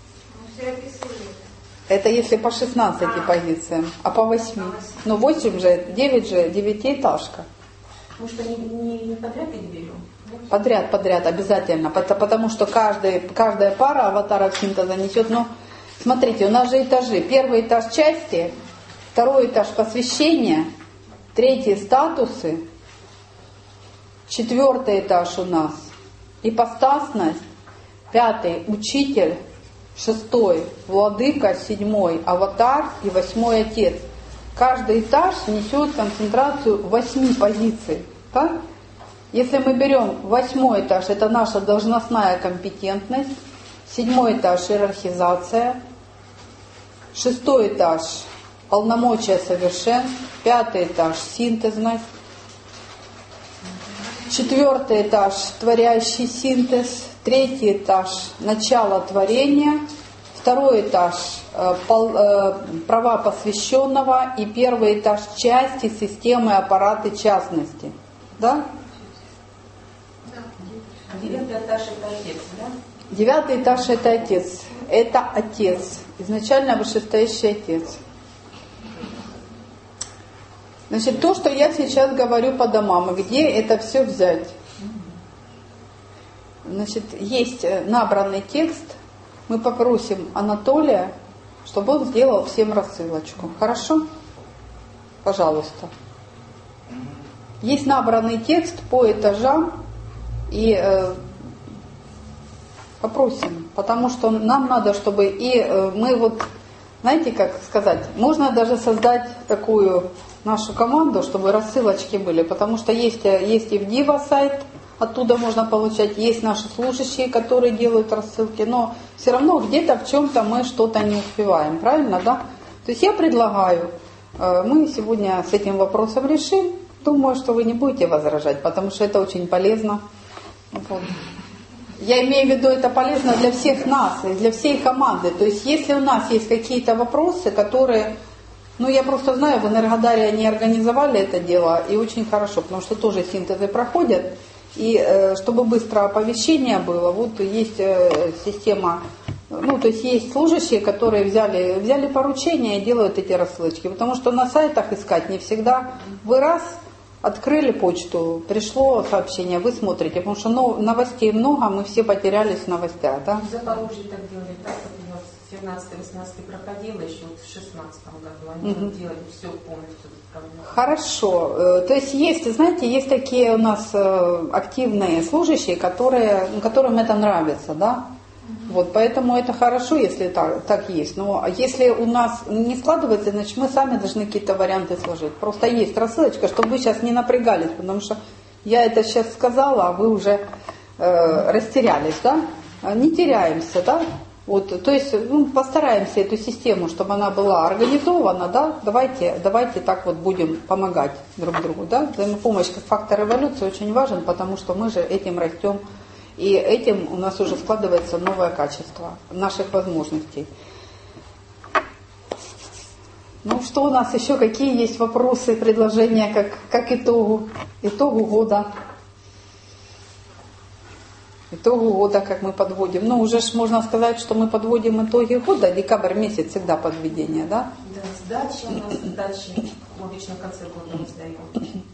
Это если по шестнадцати а, позициям, а по восьми. Ну восемь же, девять же, девятиэтажка. Потому что не, не, не подряд их берем. Подряд, подряд, обязательно. Потому что каждый, каждая пара аватаров синтеза несет. Ну, смотрите, у нас же этажи. Первый этаж части, второй этаж посвящения, третий статусы, четвертый этаж у нас ипостасность, пятый учитель, шестой владыка, седьмой аватар и восьмой отец. Каждый этаж несет концентрацию восьми позиций. Так? Если мы берем восьмой этаж, это наша должностная компетентность, седьмой этаж иерархизация, шестой этаж полномочия совершенств, пятый этаж синтезность, четвертый этаж творящий синтез, третий этаж начало творения, второй этаж э, пол, э, права посвященного и первый этаж части системы аппараты частности. Да? Девятый этаж это отец, да? Девятый этаж это отец. Это отец. Изначально вышестоящий Отец. Значит, то, что я сейчас говорю по домам, где это все взять? Значит, есть набранный текст. Мы попросим Анатолия, чтобы он сделал всем рассылочку. Хорошо? Пожалуйста. Есть набранный текст по этажам. И э, попросим. Потому что нам надо, чтобы... И э, мы вот, знаете, как сказать, можно даже создать такую нашу команду, чтобы рассылочки были. Потому что есть, есть и в Дива сайт, оттуда можно получать, есть наши служащие, которые делают рассылки, но все равно где-то в чем-то мы что-то не успеваем, правильно, да? То есть я предлагаю, мы сегодня с этим вопросом решим, думаю, что вы не будете возражать, потому что это очень полезно. Вот. Я имею в виду, это полезно для всех нас, и для всей команды. То есть если у нас есть какие-то вопросы, которые... Ну, я просто знаю, в Энергодаре они организовали это дело, и очень хорошо, потому что тоже синтезы проходят. И э, чтобы быстро оповещение было, вот есть э, система, ну, то есть есть служащие, которые взяли, взяли поручения и делают эти рассылочки. Потому что на сайтах искать не всегда. Вы раз открыли почту, пришло сообщение, вы смотрите, потому что ну, новостей много, мы все потерялись в новостях, да? В Запорожье так делали, так, вот семнадцатый-восемнадцатый проходило еще в шестнадцатом году, они угу. делали все полностью. Хорошо. То есть есть, знаете, есть такие у нас активные служащие, которые, которым это нравится, да? Вот, поэтому это хорошо, если так, так есть. Но если у нас не складывается, значит мы сами должны какие-то варианты сложить. Просто есть рассылочка, чтобы вы сейчас не напрягались, потому что я это сейчас сказала, а вы уже э, растерялись, да? Не теряемся, да? Вот, то есть ну, постараемся эту систему, чтобы она была организована, да, давайте, давайте так вот будем помогать друг другу, да, взаимопомощь как фактор эволюции очень важен, потому что мы же этим растем, и этим у нас уже складывается новое качество наших возможностей. Ну что у нас еще, какие есть вопросы, предложения, как, как итогу, итогу года? Итогу года, как мы подводим. Ну, уже ж можно сказать, что мы подводим итоги года. Декабрь месяц всегда подведение, да? Да, сдача у нас, сдачи. Обычно в конце года мы сдаем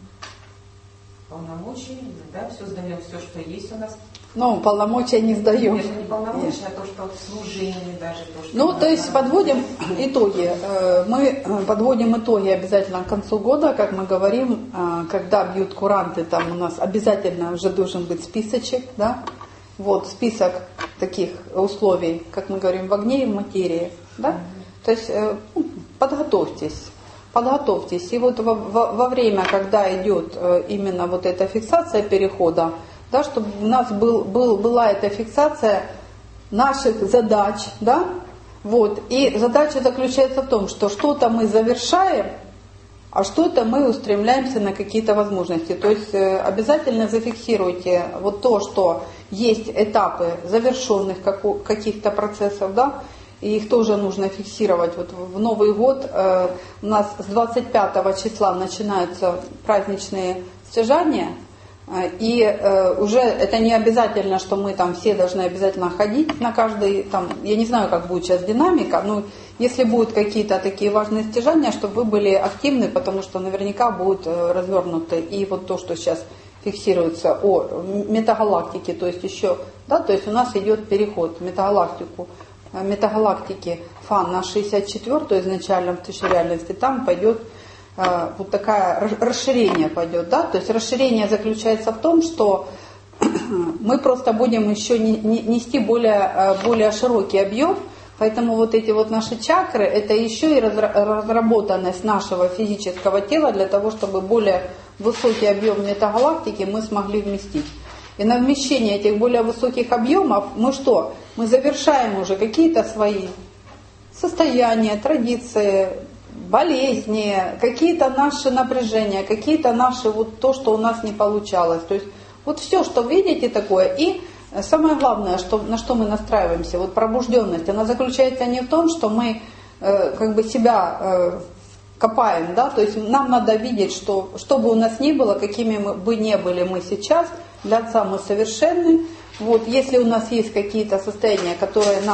полномочия, да, все сдаем, все, что есть у нас. Ну, полномочия не сдаем. Нет, не полномочия, а то, что вот служение даже. То, что ну, то есть подводим итоги. Мы подводим итоги обязательно к концу года, как мы говорим, когда бьют куранты, там у нас обязательно уже должен быть списочек, да? Вот список таких условий, как мы говорим, в огне и в материи. Да? То есть ну, подготовьтесь, подготовьтесь. И вот во, во, во время, когда идет именно вот эта фиксация перехода, да, чтобы у нас был, был, была эта фиксация наших задач, да? Вот. И задача заключается в том, что что-то мы завершаем, а что-то мы устремляемся на какие-то возможности. То есть обязательно зафиксируйте вот то, что есть этапы завершенных каких-то процессов, да, и их тоже нужно фиксировать. Вот в Новый год э, у нас с двадцать пятого числа начинаются праздничные стяжания, э, и э, уже это не обязательно, что мы там все должны обязательно ходить на каждый, там, я не знаю, как будет сейчас динамика, но если будут какие-то такие важные стяжания, чтобы вы были активны, потому что наверняка будут э, развернуты. И вот то, что сейчас фиксируется о метагалактике, то есть еще, да, то есть у нас идет переход в метагалактику, метагалактики Фан на шестьдесят четвёртую изначально в тысячу реальности, там пойдет э, вот такое расширение пойдет, да, то есть расширение заключается в том, что мы просто будем еще не, не, нести более, более широкий объем, поэтому вот эти вот наши чакры, это еще и разработанность нашего физического тела для того, чтобы более высокий объем метагалактики мы смогли вместить. И на вмещение этих более высоких объемов мы что? Мы завершаем уже какие-то свои состояния, традиции, болезни, какие-то наши напряжения, какие-то наши вот то, что у нас не получалось. То есть вот все, что видите такое. И самое главное, что, на что мы настраиваемся, вот пробужденность, она заключается не в том, что мы э, как бы себя э, копаем, да, то есть нам надо видеть, что что бы у нас ни было, какими мы, бы не были мы сейчас, для Отца мы совершенны. Вот, если у нас есть какие-то состояния, которые нам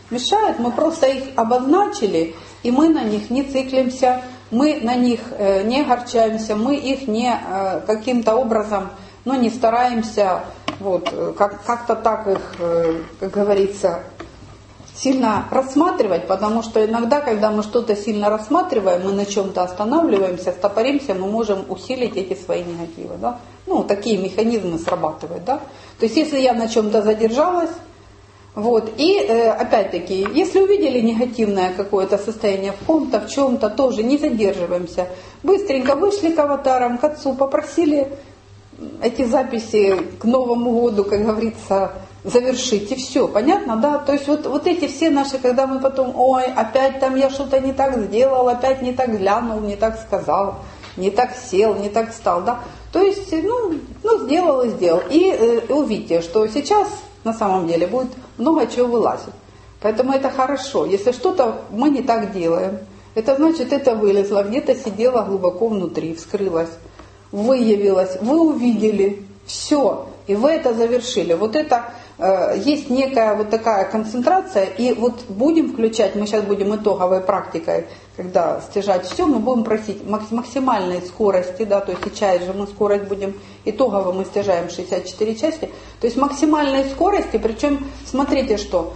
мешают, мы просто их обозначили, и мы на них не циклимся, мы на них не огорчаемся, мы их не каким-то образом, ну, не стараемся вот, как, как-то так их, как говорится, сильно рассматривать, потому что иногда, когда мы что-то сильно рассматриваем, мы на чем-то останавливаемся, стопоримся, мы можем усилить эти свои негативы. Да? Ну, такие механизмы срабатывают. Да? То есть, если я на чем-то задержалась, вот, и э, опять-таки, если увидели негативное какое-то состояние в ком-то, в чем-то, тоже не задерживаемся. Быстренько вышли к аватарам, к отцу, попросили эти записи к Новому году, как говорится, завершить, и все, понятно, да? То есть вот, вот эти все наши, когда мы потом, ой, опять там я что-то не так сделал, опять не так глянул, не так сказал, не так сел, не так встал, да? То есть, ну, ну сделал и сделал. И э, увидите, что сейчас на самом деле будет много чего вылазить. Поэтому это хорошо. Если что-то мы не так делаем, это значит, это вылезло, где-то сидело глубоко внутри, вскрылось, выявилось, вы увидели, все, и вы это завершили. Вот это э, есть некая вот такая концентрация, и вот будем включать, мы сейчас будем итоговой практикой, когда стяжать все, мы будем просить максимальной скорости, да, то есть сейчас же мы скорость будем, итогово мы стяжаем шестьдесят четыре части, то есть максимальной скорости, причем смотрите, что,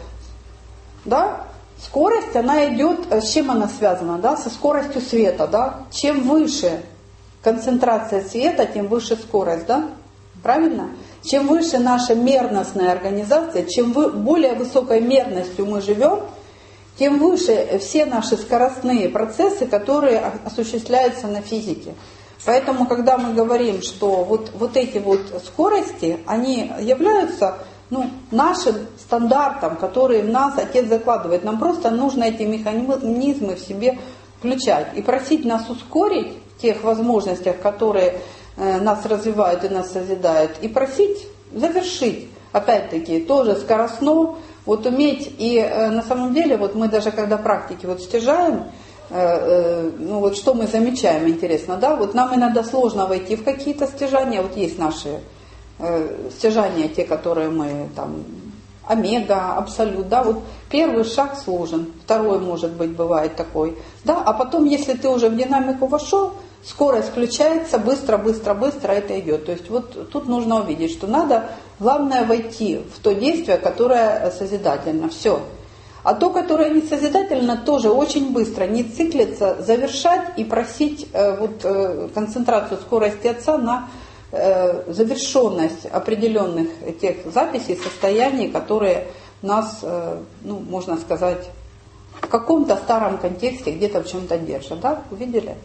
да, скорость, она идет, с чем она связана, да, со скоростью света, да, чем выше концентрация света, тем выше скорость, да, правильно? Чем выше наша мерностная организация, чем вы, более высокой мерностью мы живем, тем выше все наши скоростные процессы, которые осуществляются на физике. Поэтому, когда мы говорим, что вот, вот эти вот скорости, они являются, ну, нашим стандартом, который в нас Отец закладывает. Нам просто нужно эти механизмы в себе включать и просить нас ускорить в тех возможностях, которые э, нас развивают и нас созидают, и просить завершить. Опять-таки, тоже скоростно, вот уметь, и э, на самом деле, вот мы даже когда практики вот стяжаем, э, э, ну вот что мы замечаем, интересно, да, вот нам иногда сложно войти в какие-то стяжания, вот есть наши э, стяжания, те, которые мы там, омега, абсолют, да, вот первый шаг сложен, второй, может быть, бывает такой, да, а потом, если ты уже в динамику вошел, скорость включается, быстро, быстро, быстро это идет. То есть вот тут нужно увидеть, что надо, главное, войти в то действие, которое созидательно. Все. А то, которое не созидательно, тоже очень быстро, не циклиться, завершать и просить э, вот, э, концентрацию скорости Отца на э, завершенность определенных тех записей, состояний, которые нас, э, ну, можно сказать, в каком-то старом контексте где-то в чем-то держат. Да? Увидели?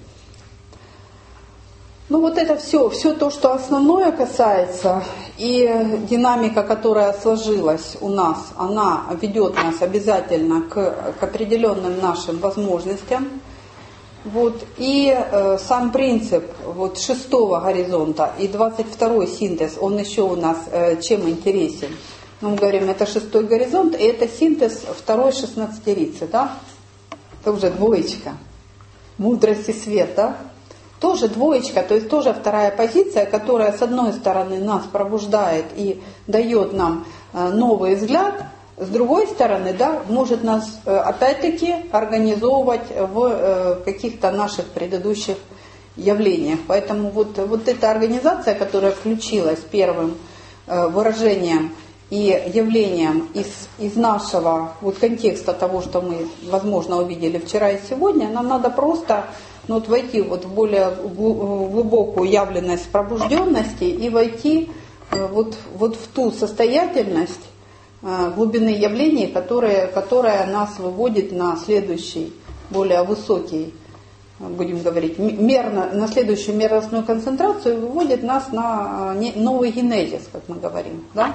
Ну вот это все, все то, что основное касается, и динамика, которая сложилась у нас, она ведет нас обязательно к, к определенным нашим возможностям. Вот, и э, сам принцип вот, шестого горизонта и двадцать второй синтез, он еще у нас э, чем интересен? Ну, мы говорим, это шестой горизонт, и это синтез второй шестнадцатерицы, да? Это уже двоечка, мудрость и свет, да? Тоже двоечка, то есть тоже вторая позиция, которая с одной стороны нас пробуждает и дает нам новый взгляд, с другой стороны, да, может нас опять-таки организовывать в каких-то наших предыдущих явлениях. Поэтому вот, вот эта организация, которая включилась первым выражением и явлением из, из нашего вот контекста того, что мы, возможно, увидели вчера и сегодня, нам надо просто... Ну, вот войти вот в более глубокую явленность пробужденности и войти вот, вот в ту состоятельность глубины явлений, которая, которая нас выводит на следующий, более высокий, будем говорить, мерно, на следующую мерностную концентрацию и выводит нас на новый генезис, как мы говорим. Да?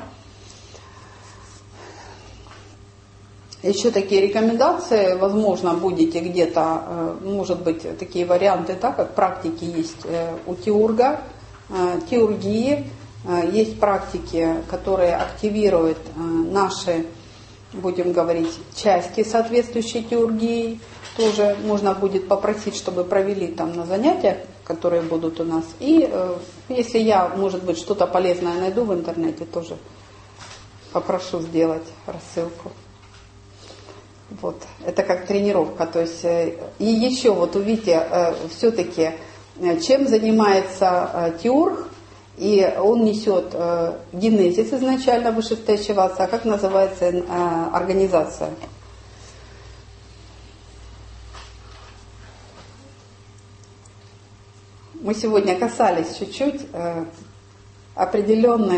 Еще такие рекомендации, возможно, будете где-то, может быть, такие варианты, да, как практики есть у теурга, теургии, есть практики, которые активируют наши, будем говорить, части, соответствующие теургии. Тоже можно будет попросить, чтобы провели там на занятиях, которые будут у нас. И если я, может быть, что-то полезное найду в интернете, тоже попрошу сделать рассылку. Вот, это как тренировка. То есть, и еще вот увидите, все-таки, чем занимается теург, и он несет генезис изначально вышестоящего отца, как называется организация. Мы сегодня касались чуть-чуть определенных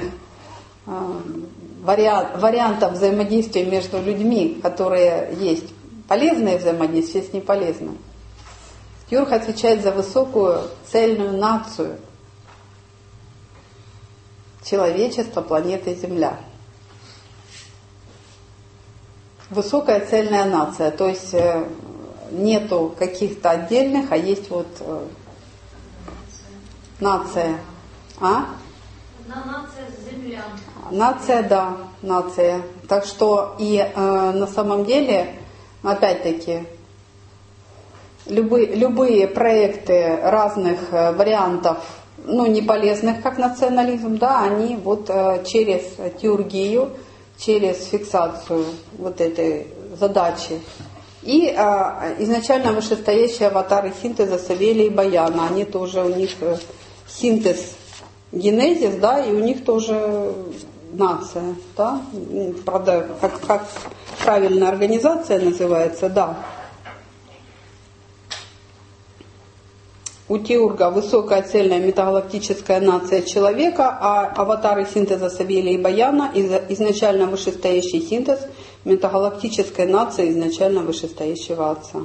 вариантов взаимодействия между людьми, которые есть полезные взаимодействия, есть неполезные. Теург отвечает за высокую цельную нацию человечества, планеты Земля. Высокая цельная нация, то есть нету каких-то отдельных, а есть вот нация. А? Одна нация землян. Нация, да, нация. Так что и э, на самом деле, опять-таки, любые, любые проекты разных э, вариантов, ну, не полезных, как национализм, да, они вот э, через теургию, через фиксацию вот этой задачи. И э, изначально вышестоящие аватары синтеза Савелия и Баяна, они тоже, у них э, синтез, генезис, да, и у них тоже нация, да, правда, как, как правильная организация называется, да. У теурга высокая цельная метагалактическая нация человека, а аватары синтеза Савелия и Баяна изначально вышестоящий синтез метагалактической нации изначально вышестоящего отца.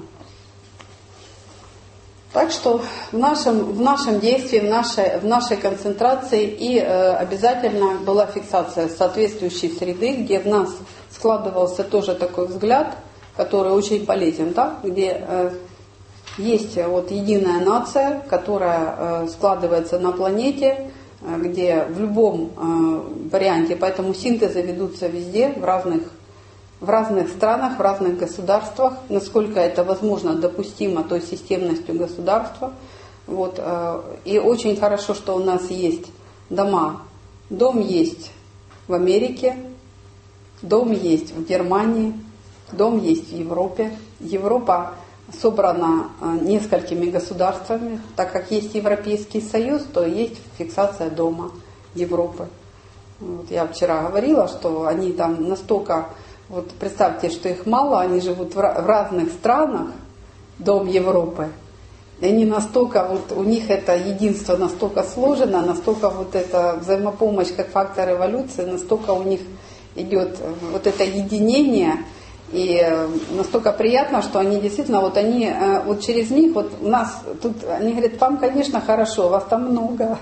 Так что в нашем, в нашем действии, в нашей, в нашей концентрации и э, обязательно была фиксация соответствующей среды, где в нас складывался тоже такой взгляд, который очень полезен, да? Где э, есть вот единая нация, которая э, складывается на планете, э, где в любом э, варианте, поэтому синтезы ведутся везде, в разных в разных странах, в разных государствах, насколько это возможно, допустимо той системностью государства. Вот. И очень хорошо, что у нас есть дома. Дом есть в Америке, дом есть в Германии, дом есть в Европе. Европа собрана несколькими государствами. Так как есть Европейский Союз, то есть фиксация дома Европы. Вот я вчера говорила, что они там настолько... Вот представьте, что их мало, они живут в разных странах, дом Европы. И они настолько, вот у них это единство настолько сложено, настолько вот эта взаимопомощь как фактор эволюции, настолько у них идет вот это единение. И настолько приятно, что они действительно, вот они, вот через них, вот у нас тут, они говорят, вам, конечно, хорошо, вас там много.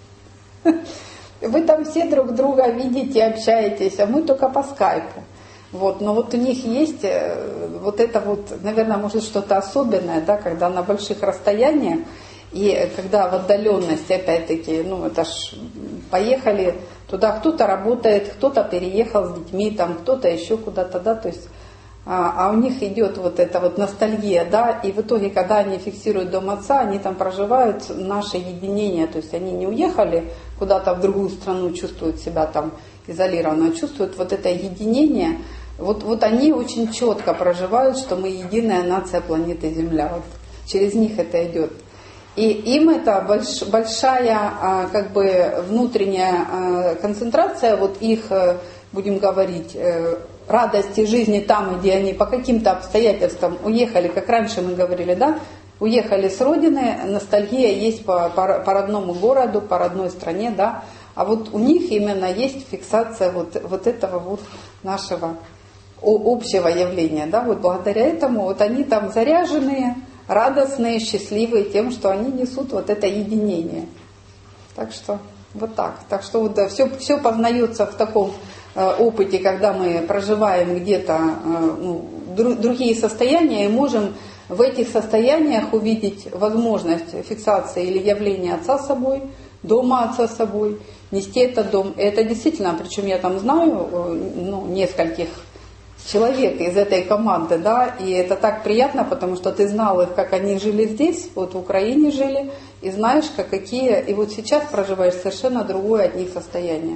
Вы там все друг друга видите, общаетесь, а мы только по скайпу. Вот, но вот у них есть вот это вот, наверное, может что-то особенное, да, когда на больших расстояниях и когда в отдаленности, опять-таки, ну это ж поехали туда, кто-то работает, кто-то переехал с детьми, там кто-то еще куда-то, да, то есть, а, а у них идет вот эта вот ностальгия, да, и в итоге, когда они фиксируют дом отца, они там проживают наше единение, то есть они не уехали куда-то в другую страну, чувствуют себя там изолированно, чувствуют вот это единение. Вот, вот они очень четко проживают, что мы единая нация планеты Земля. Вот через них это идет. И им это больш, большая как бы внутренняя концентрация, вот их, будем говорить, радости жизни там, где они по каким-то обстоятельствам уехали, как раньше мы говорили, да, уехали с родины, ностальгия есть по, по, по родному городу, по родной стране, да, а вот у них именно есть фиксация вот, вот этого вот нашего общего явления, да, вот благодаря этому вот они там заряженные, радостные, счастливые тем, что они несут вот это единение. Так что вот так. Так что вот, да, все, все познается в таком э, опыте, когда мы проживаем где-то э, ну, дру, другие состояния и можем в этих состояниях увидеть возможность фиксации или явления отца собой, дома отца собой, нести этот дом. И это действительно, причем я там знаю ну, нескольких человек из этой команды, да, и это так приятно, потому что ты знал их, как они жили здесь, вот в Украине жили, и знаешь, как какие, и вот сейчас проживаешь совершенно другое от них состояние.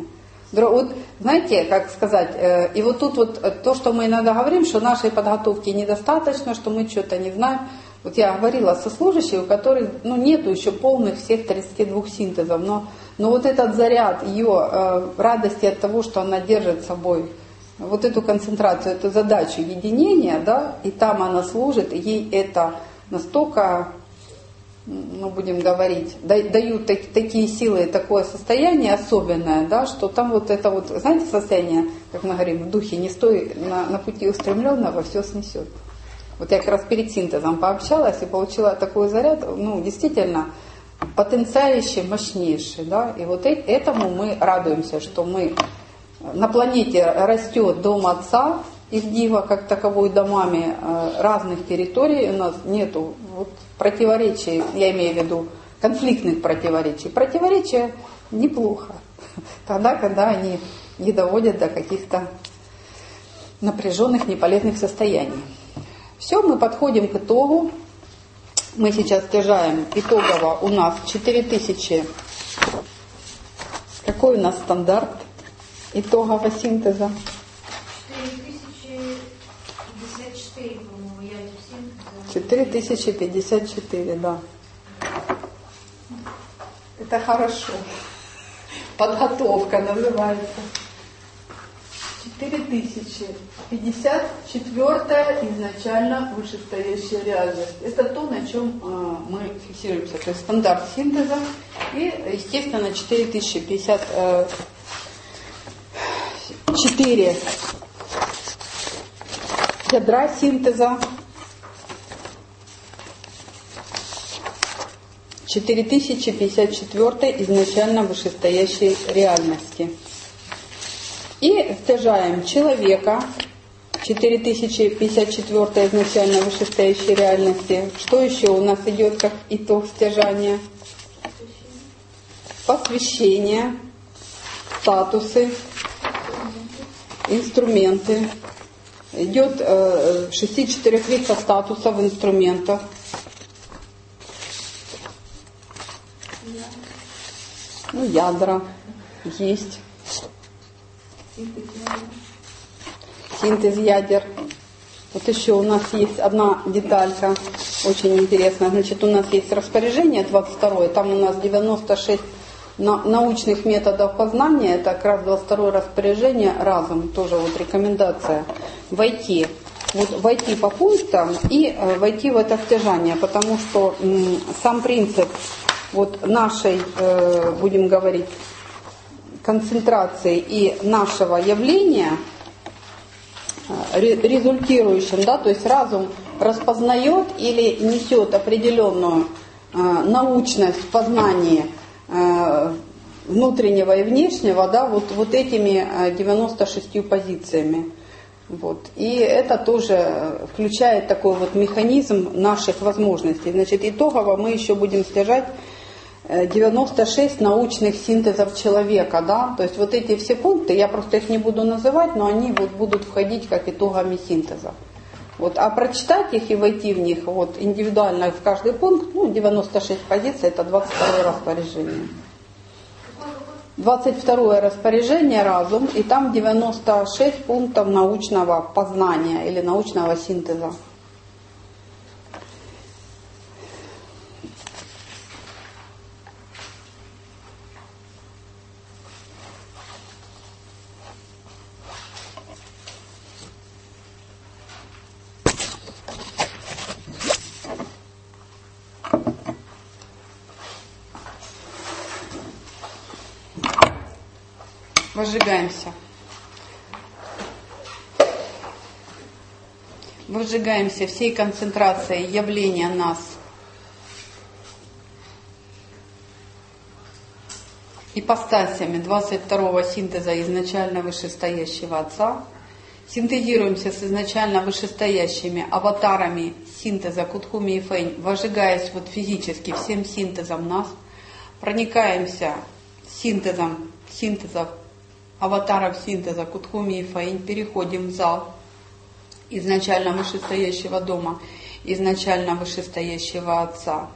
Вот, знаете, как сказать, э, и вот тут вот то, что мы иногда говорим, что нашей подготовки недостаточно, что мы что-то не знаем. Вот я говорила со служащей, у которой ну, нету еще полных всех тридцати двух синтезов, но, но вот этот заряд ее э, радости от того, что она держит с собой вот эту концентрацию, эту задачу единения, да, и там она служит, ей это настолько, ну, будем говорить, дают так, такие силы, такое состояние особенное, да, что там вот это вот, знаете, состояние, как мы говорим, в духе, не стой на, на пути устремленного, все снесет. Вот я как раз перед синтезом пообщалась и получила такой заряд, ну, действительно, потенциальный, мощнейший, да, и вот этому мы радуемся, что мы на планете растет дом Отца, из Дива, как таковой, домами разных территорий, у нас нету вот, противоречий, я имею в виду конфликтных противоречий. Противоречия неплохо, тогда, когда они не доводят до каких-то напряженных, неполезных состояний. Все, мы подходим к итогу. Мы сейчас стяжаем итогово у нас четыре тысячи. Какой у нас стандарт итогового синтеза? четыре тысячи пятьдесят четыре, да. Это хорошо. Подготовка называется. четыре тысячи пятьдесят четвёртая изначально вышестоящая реальность. Это то, на чем э, мы фиксируемся. То есть стандарт синтеза. И, естественно, четыре тысячи пятьдесят четыре ядра синтеза. четыре тысячи пятьдесят четыре изначально вышестоящей реальности. И стяжаем человека, четыре тысячи пятьдесят четыре изначально вышестоящей реальности. Что еще у нас идет как итог стяжания? Посвящение, статусы, инструменты. Идет э, шести четырех видов статусов инструментов. Ну, ядра есть. Синтез ядер. Вот еще у нас есть одна деталька, очень интересная. Значит, у нас есть распоряжение двадцать второе, там у нас девяносто шесть на, научных методов познания. Это как раз двадцать второе распоряжение, разум, тоже вот рекомендация войти. Вот войти по пунктам и э, войти в это стяжание, потому что м, сам принцип вот нашей, э, будем говорить, концентрации и нашего явления, э, результирующим, да, то есть разум распознает или несет определенную э, научность в познании э, внутреннего и внешнего, да, вот, вот этими э, девяноста шестью позициями. Вот. И это тоже включает такой вот механизм наших возможностей. Значит, итогово мы еще будем стяжать девяносто шесть научных синтезов человека, да, то есть вот эти все пункты, я просто их не буду называть, но они вот будут входить как итогами синтеза. Вот, а прочитать их и войти в них вот индивидуально в каждый пункт, ну, девяносто шесть позиций, это двадцать второе распоряжение. двадцать второе распоряжение разум, и там девяносто шесть пунктов научного познания или научного синтеза. Возжигаемся. Возжигаемся всей концентрацией явления нас. Ипостасями двадцать второго синтеза изначально вышестоящего Отца. Синтезируемся с изначально вышестоящими аватарами синтеза Кутхуми и Фэнь, возжигаясь вот физически всем синтезом нас. Проникаемся синтезом синтезов аватаров синтеза Кутхуми и Фэнь, переходим в зал изначально вышестоящего дома, изначально вышестоящего Отца.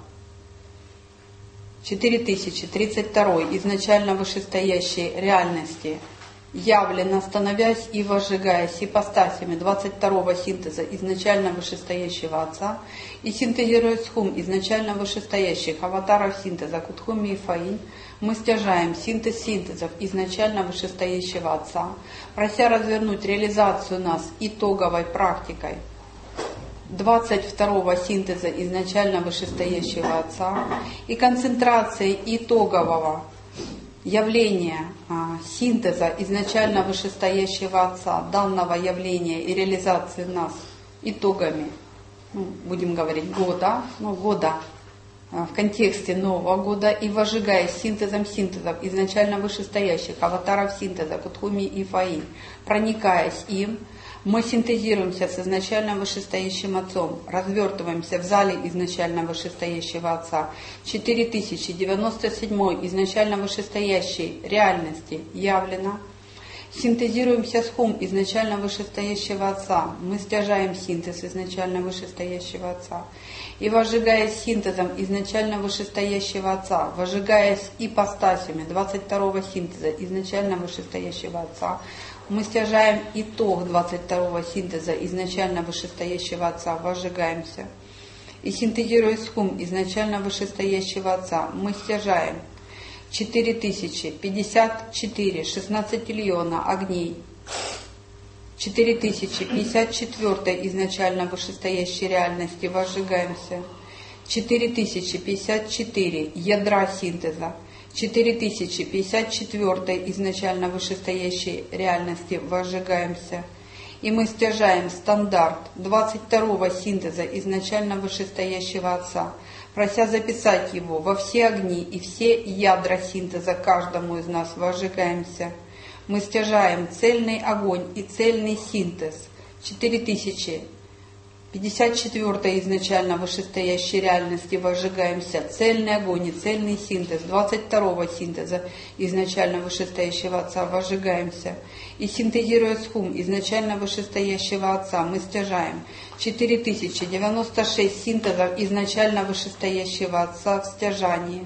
четыре тысячи тридцать два изначально вышестоящей реальности явлено, становясь и возжигаясь ипостасями двадцать второго синтеза изначально вышестоящего Отца и синтезируя схум изначально вышестоящих аватаров синтеза Кутхуми и Фаинь, мы стяжаем синтез синтезов изначально вышестоящего Отца, прося развернуть реализацию нас итоговой практикой двадцать второго синтеза изначально вышестоящего Отца и концентрацией итогового явления а, синтеза изначально вышестоящего Отца, данного явления и реализации нас итогами, ну, будем говорить, года, ну, года а, в контексте Нового года и возжигая синтезом синтезов изначально вышестоящих аватаров синтеза Кутхуми и Фаинь, проникаясь им, мы синтезируемся с изначально вышестоящим Отцом, развертываемся в зале изначально вышестоящего Отца, четыре тысячи девяносто седьмой изначально вышестоящей реальности явлено, синтезируемся с хум изначально вышестоящего Отца, мы стяжаем синтез изначально вышестоящего Отца, и возжигаясь синтезом изначально вышестоящего Отца, возжигаясь ипостасями двадцать второго синтеза изначально вышестоящего Отца, мы стяжаем итог двадцать второго синтеза изначально вышестоящего Отца, возжигаемся. И синтезируя схум изначально вышестоящего Отца, мы стяжаем четыре тысячи пятьдесят четыре шестнадцатиллиона огней, четыре тысячи пятьдесят четыре изначально вышестоящей реальности, возжигаемся, четыре тысячи пятьдесят четыре ядра синтеза, четыре тысячи пятьдесят четыре изначально вышестоящей реальности, возжигаемся. И мы стяжаем стандарт двадцать второго синтеза изначально вышестоящего Отца, прося записать его во все огни и все ядра синтеза каждому из нас, возжигаемся. Мы стяжаем цельный огонь и цельный синтез, четыре тысячи пятьдесят четыре изначально вышестоящей реальности, возжигаемся, цельный огонь и цельный синтез двадцать второго синтеза изначально вышестоящего Отца, возжигаемся. И синтезируя схум изначально вышестоящего Отца, мы стяжаем четыре тысячи девяносто шесть синтезов изначально вышестоящего Отца в стяжании,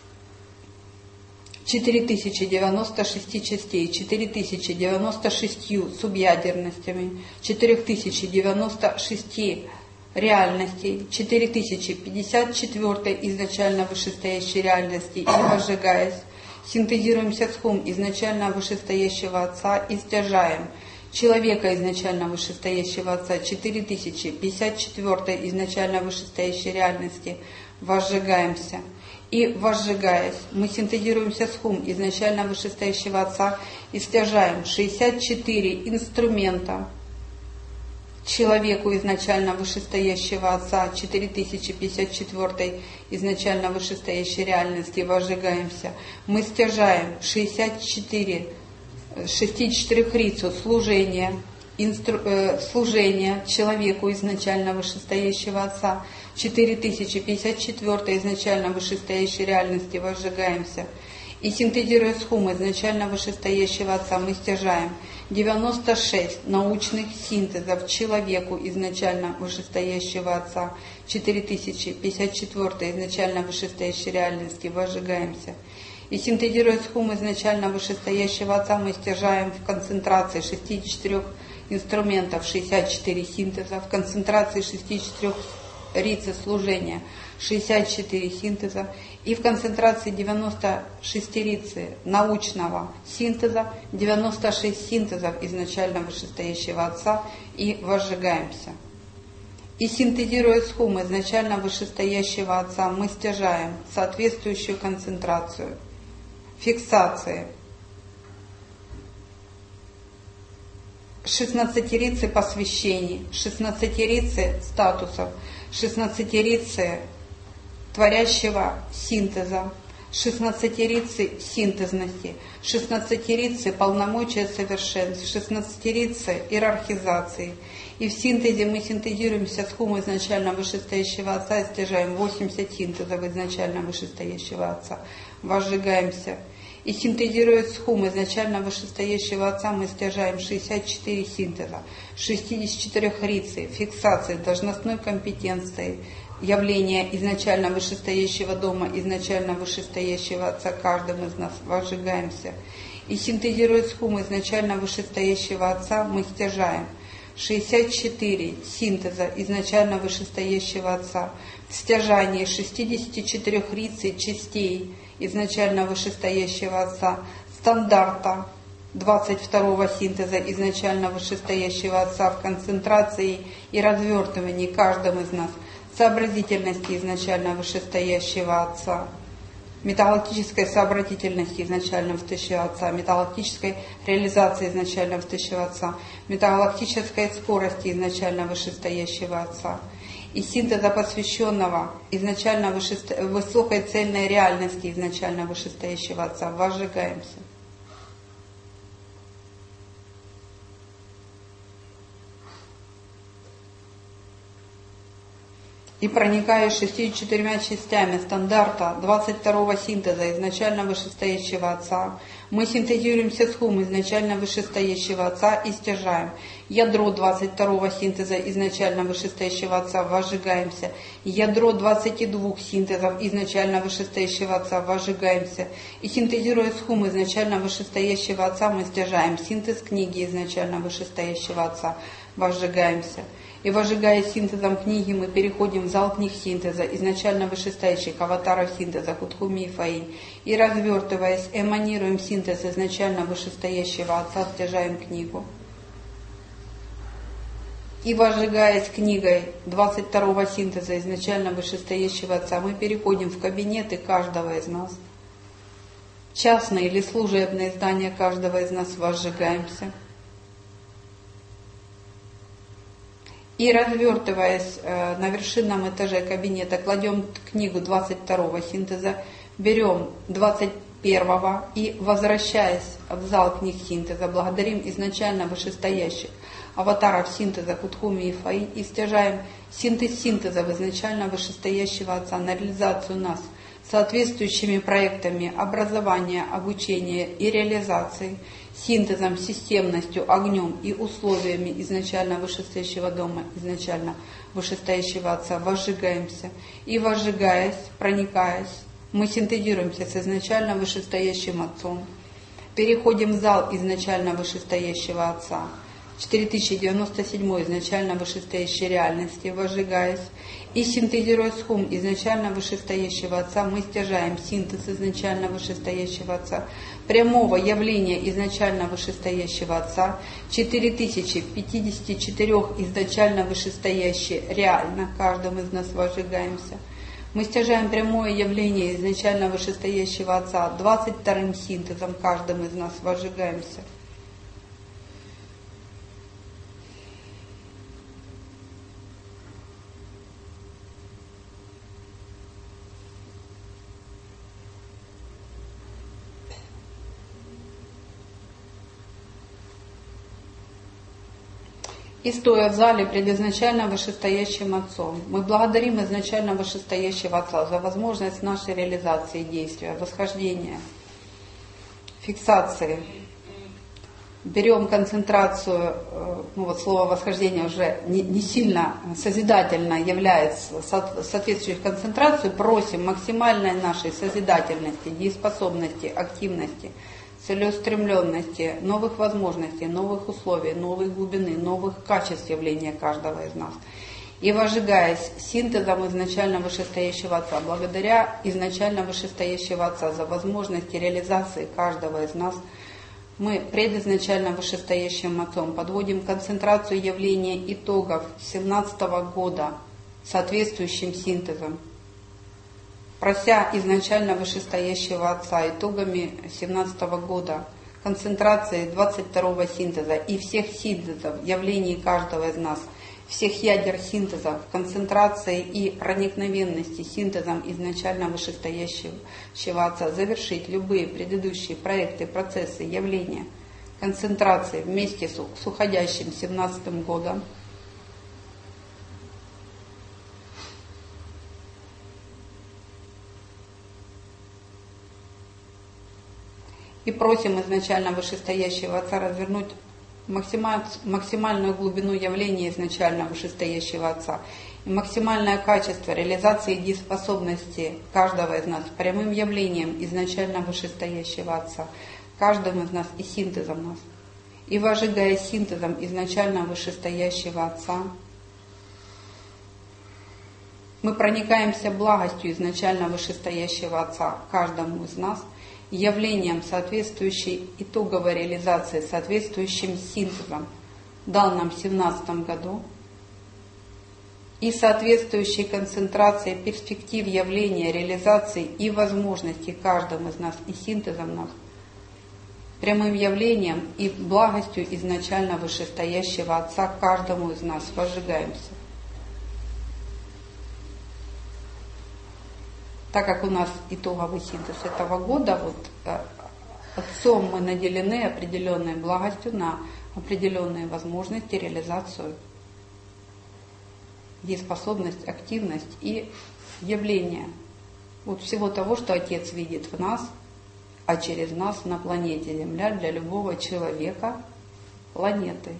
четыре тысячи девяносто шесть частей, четыре тысячи девяносто шесть субъядерностями, четыре тысячи девяносто шесть реальностей, четыре тысячи пятьдесят четыре изначально вышестоящей реальности, и возжигаясь, синтезируемся с хум изначально вышестоящего Отца и стяжаем человека изначально вышестоящего Отца, четыре тысячи пятьдесят четыре изначально вышестоящей реальности, возжигаемся. И возжигаясь, мы синтезируемся с хум изначально вышестоящего Отца и стяжаем шестьдесят четыре инструмента человеку изначально вышестоящего Отца, четыре тысячи пятьдесят четыре изначально вышестоящей реальности, возжигаемся. Мы стяжаем шестьдесят четыре, шестьдесят четыре рицу служения, инстру, э, служения человеку изначально вышестоящего Отца, четыре тысячи пятьдесят четыре изначально вышестоящей реальности, возжигаемся. И синтезируя схум изначально вышестоящего Отца, мы стяжаем девяносто шесть научных синтезов человеку изначально вышестоящего Отца, четыре тысячи пятьдесят четыре изначально вышестоящей реальности, возжигаемся. И синтезируя схум изначально вышестоящего Отца, мы стяжаем в концентрации шестьдесят четыре инструментов шестьдесят четыре синтеза, в концентрации шестьдесят четыре рицы служения шестьдесят четыре синтеза, и в концентрации девяносто шесть рицы научного синтеза девяносто шесть синтезов изначально вышестоящего Отца, и возжигаемся. И синтезируя схум изначально вышестоящего Отца, мы стяжаем соответствующую концентрацию фиксации шестнадцатерицы посвящений, шестнадцатерицы статусов, шестнадцатерицы творящего синтеза, шестнадцатерицы синтезности, шестнадцатерицы полномочия совершенств, шестнадцатерицы иерархизации. И в синтезе мы синтезируемся с хум изначально вышестоящего Отца и стяжаем восемьдесят синтезов изначально вышестоящего Отца, возжигаемся. И синтезируя с хум изначально вышестоящего Отца, мы стяжаем шестьдесят четыре синтеза, шестьдесят четыре рицы, фиксации, должностной компетенции, явление изначально вышестоящего дома, изначально вышестоящего Отца каждым из нас, возжигаемся. И синтезируя схему изначально вышестоящего Отца, мы стяжаем шестьдесят четыре синтеза изначально вышестоящего Отца, в стяжании шестьдесят четыре рицей частей изначально вышестоящего Отца, стандарта двадцать второго синтеза изначально вышестоящего Отца в концентрации и развертывании каждым из нас, сообразительности изначально вышестоящего Отца, металлактической сообразительности изначально вышестоящего Отца, металлактической реализации изначально вышестоящего Отца, металлактической скорости изначально вышестоящего Отца и синтеза посвященного изначально вышесто... высокой цельной реальности изначально вышестоящего Отца. Возжигаемся. И проникая шестьюдесятью четырьмя частями стандарта двадцать второго синтеза изначально вышестоящего Отца, мы синтезируем все схемы изначально вышестоящего Отца и стяжаем ядро двадцать второго синтеза изначально вышестоящего Отца, возжигаемся, ядро двадцати двух синтезов изначально вышестоящего Отца, возжигаемся, и синтезируя схемы изначально вышестоящего Отца, мы стяжаем синтез книги изначально вышестоящего Отца, возжигаемся. И возжигая синтезом книги, мы переходим в зал книг синтеза, изначально вышестоящих аватаров синтеза, Кутхуми и Фаинь. И развертываясь, эманируем синтез изначально вышестоящего Отца, стяжаем книгу. И возжигаясь книгой двадцать второго синтеза изначально вышестоящего Отца, мы переходим в кабинеты каждого из нас. Частные или служебные здания каждого из нас, возжигаемся. И развертываясь э, на вершинном этаже кабинета, кладем книгу двадцать второго синтеза, берем двадцать первого и, возвращаясь в зал книг синтеза, благодарим изначально вышестоящих аватаров синтеза Кутхуми и Фаинь и стяжаем синтез синтезов изначально вышестоящего Отца на реализацию нас соответствующими проектами образования, обучения и реализации, синтезом, системностью, огнем и условиями изначально вышестоящего дома, изначально вышестоящего Отца, возжигаемся. И возжигаясь, проникаясь, мы синтезируемся с изначально вышестоящим Отцом, переходим в зал изначально вышестоящего Отца, четыре тысячи девяносто семь изначально вышестоящей реальности, возжигаясь, и синтезируя схем изначально вышестоящего Отца, мы стяжаем синтез изначально вышестоящего Отца, прямого явления изначально вышестоящего Отца, четыре тысячи пятьдесят четыре изначально вышестоящие реально, каждым из нас возжигаемся. Мы стяжаем прямое явление изначально вышестоящего Отца двадцать вторым синтезом, каждым из нас возжигаемся. И стоя в зале пред изначально вышестоящим Отцом, мы благодарим изначально вышестоящего Отца за возможность нашей реализации действия, восхождения, фиксации. Берем концентрацию, ну вот слово восхождение уже не, не сильно созидательно является, соответствующую концентрацию, просим максимальной нашей созидательности, дееспособности, активности, целеустремленности, новых возможностей, новых условий, новой глубины, новых качеств явления каждого из нас. И возжигаясь синтезом изначально вышестоящего Отца, благодаря изначально вышестоящего Отца за возможности реализации каждого из нас, мы пред изначально вышестоящим Отцом подводим концентрацию явления итогов семнадцатого года соответствующим синтезом, прося изначально вышестоящего Отца итогами семнадцатого года, концентрации двадцать второго синтеза и всех синтезов, явлений каждого из нас, всех ядер синтезов, концентрации и проникновенности синтезом изначально вышестоящего Отца, завершить любые предыдущие проекты, процессы, явления, концентрации вместе с уходящим семнадцатым годом. И просим изначально вышестоящего Отца развернуть максимальную глубину явления изначально вышестоящего Отца и максимальное качество реализации дееспособности каждого из нас прямым явлением изначально вышестоящего Отца, каждым из нас и синтезом нас, и возжигая синтезом изначально вышестоящего Отца, мы проникаемся благостью изначально вышестоящего Отца каждому из нас, явлением соответствующей итоговой реализации, соответствующим синтезом, дал нам в семнадцатом году, и соответствующей концентрацией перспектив явления, реализации и возможностей каждым из нас и синтезом нас, прямым явлением и благостью изначально вышестоящего Отца каждому из нас возжигаемся. Так как у нас итоговый синтез этого года, вот Отцом мы наделены определенной благостью на определенные возможности, реализацию, дееспособность, активность и явление вот всего того, что Отец видит в нас, а через нас на планете Земля для любого человека планеты.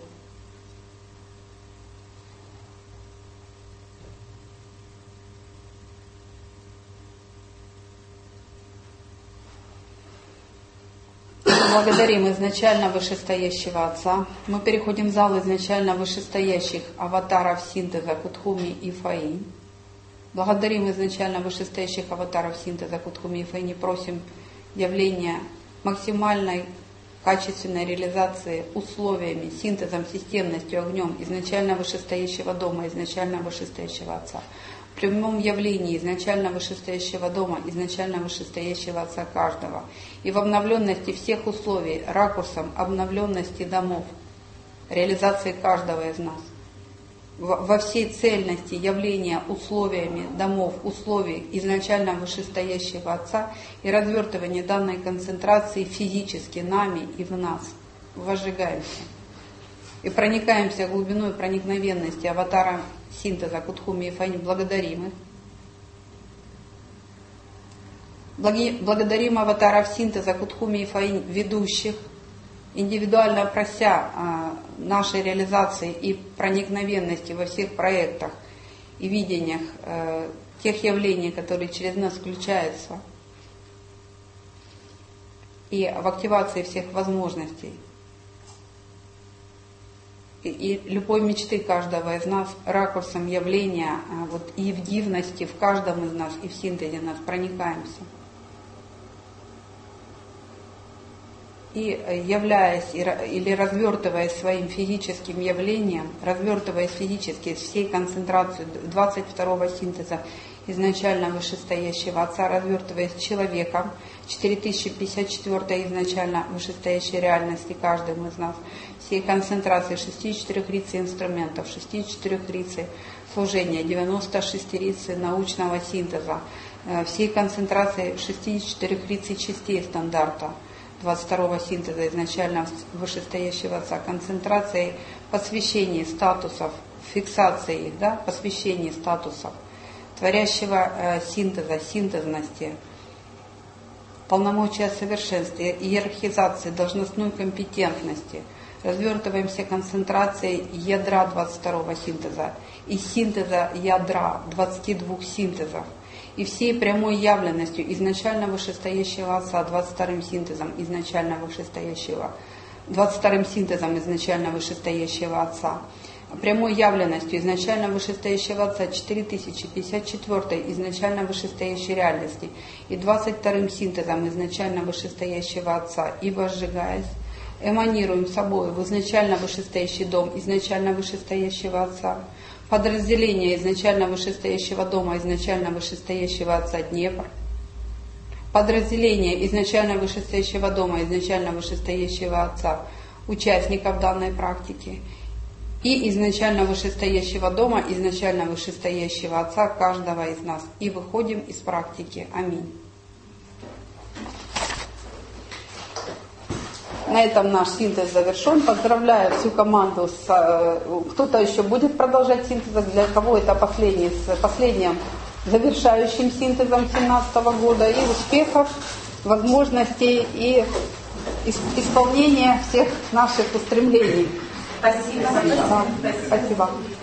Благодарим изначально вышестоящего Отца. Мы переходим в зал изначально вышестоящих аватаров синтеза Кутхуми и Фаи. Благодарим изначально вышестоящих аватаров синтеза Кутхуми и Фаи. Не просим явления максимальной качественной реализации условиями, синтезом, системностью, огнем изначально вышестоящего дома, изначально вышестоящего Отца. В прямом явлении изначально вышестоящего дома, изначально вышестоящего Отца каждого. И в обновленности всех условий, ракурсом обновленности домов, реализации каждого из нас. Во всей цельности явления условиями домов, условий изначально вышестоящего Отца и развертывания данной концентрации физически нами и в нас. Возжигаемся. И проникаемся глубиной проникновенности аватара синтеза Кутхуми и Фаи, благодарим их. Благодарим аватаров синтеза Кутхуми и Фаи, ведущих, индивидуально прося а, нашей реализации и проникновенности во всех проектах и видениях а, тех явлений, которые через нас включаются, и в активации всех возможностей. И любой мечты каждого из нас, ракурсом явления вот, и в дивности в каждом из нас, и в синтезе нас проникаемся. И являясь или развертываясь своим физическим явлением, развертываясь физически всей концентрацией двадцать второго синтеза изначально вышестоящего Отца, развертываясь человеком, четыре тысячи пятьдесят четвёртой изначально вышестоящей реальности каждым из нас, всей концентрации шестьдесят четыре рицей инструментов, шестьдесят четыре рицей служения, девяносто шесть рицей научного синтеза, всей концентрации шестьдесят четыре рицей частей стандарта двадцать второго синтеза изначально вышестоящего Отца, концентрацией посвящения статусов, фиксации их, да, посвящения статусов, творящего э, синтеза, синтезности, полномочия совершенствия, иерархизации, должностной компетентности. Развертываемся концентрацией ядра двадцать второго синтеза и синтеза ядра двадцати двух синтезов. И всей прямой явленностью изначально вышестоящего Отца, двадцать вторым синтезом изначально вышестоящего, двадцать вторым синтезом изначально вышестоящего Отца, прямой явленностью изначально вышестоящего Отца, четыре тысячи пятьдесят четвёртой изначально вышестоящей реальности и двадцать вторым синтезом изначально вышестоящего Отца, и возжигаясь, эманируем собой в изначально вышестоящий дом изначально вышестоящего Отца, подразделение изначально вышестоящего дома изначально вышестоящего Отца Днепр, подразделение изначально вышестоящего дома изначально вышестоящего Отца участников данной практики и изначально вышестоящего дома изначально вышестоящего Отца каждого из нас. И выходим из практики. Аминь. На этом наш синтез завершен. Поздравляю всю команду. С, кто-то еще будет продолжать синтез, для кого это последний, с последним завершающим синтезом семнадцатого года. И успехов, возможностей и исполнения всех наших устремлений. Спасибо. Да, спасибо.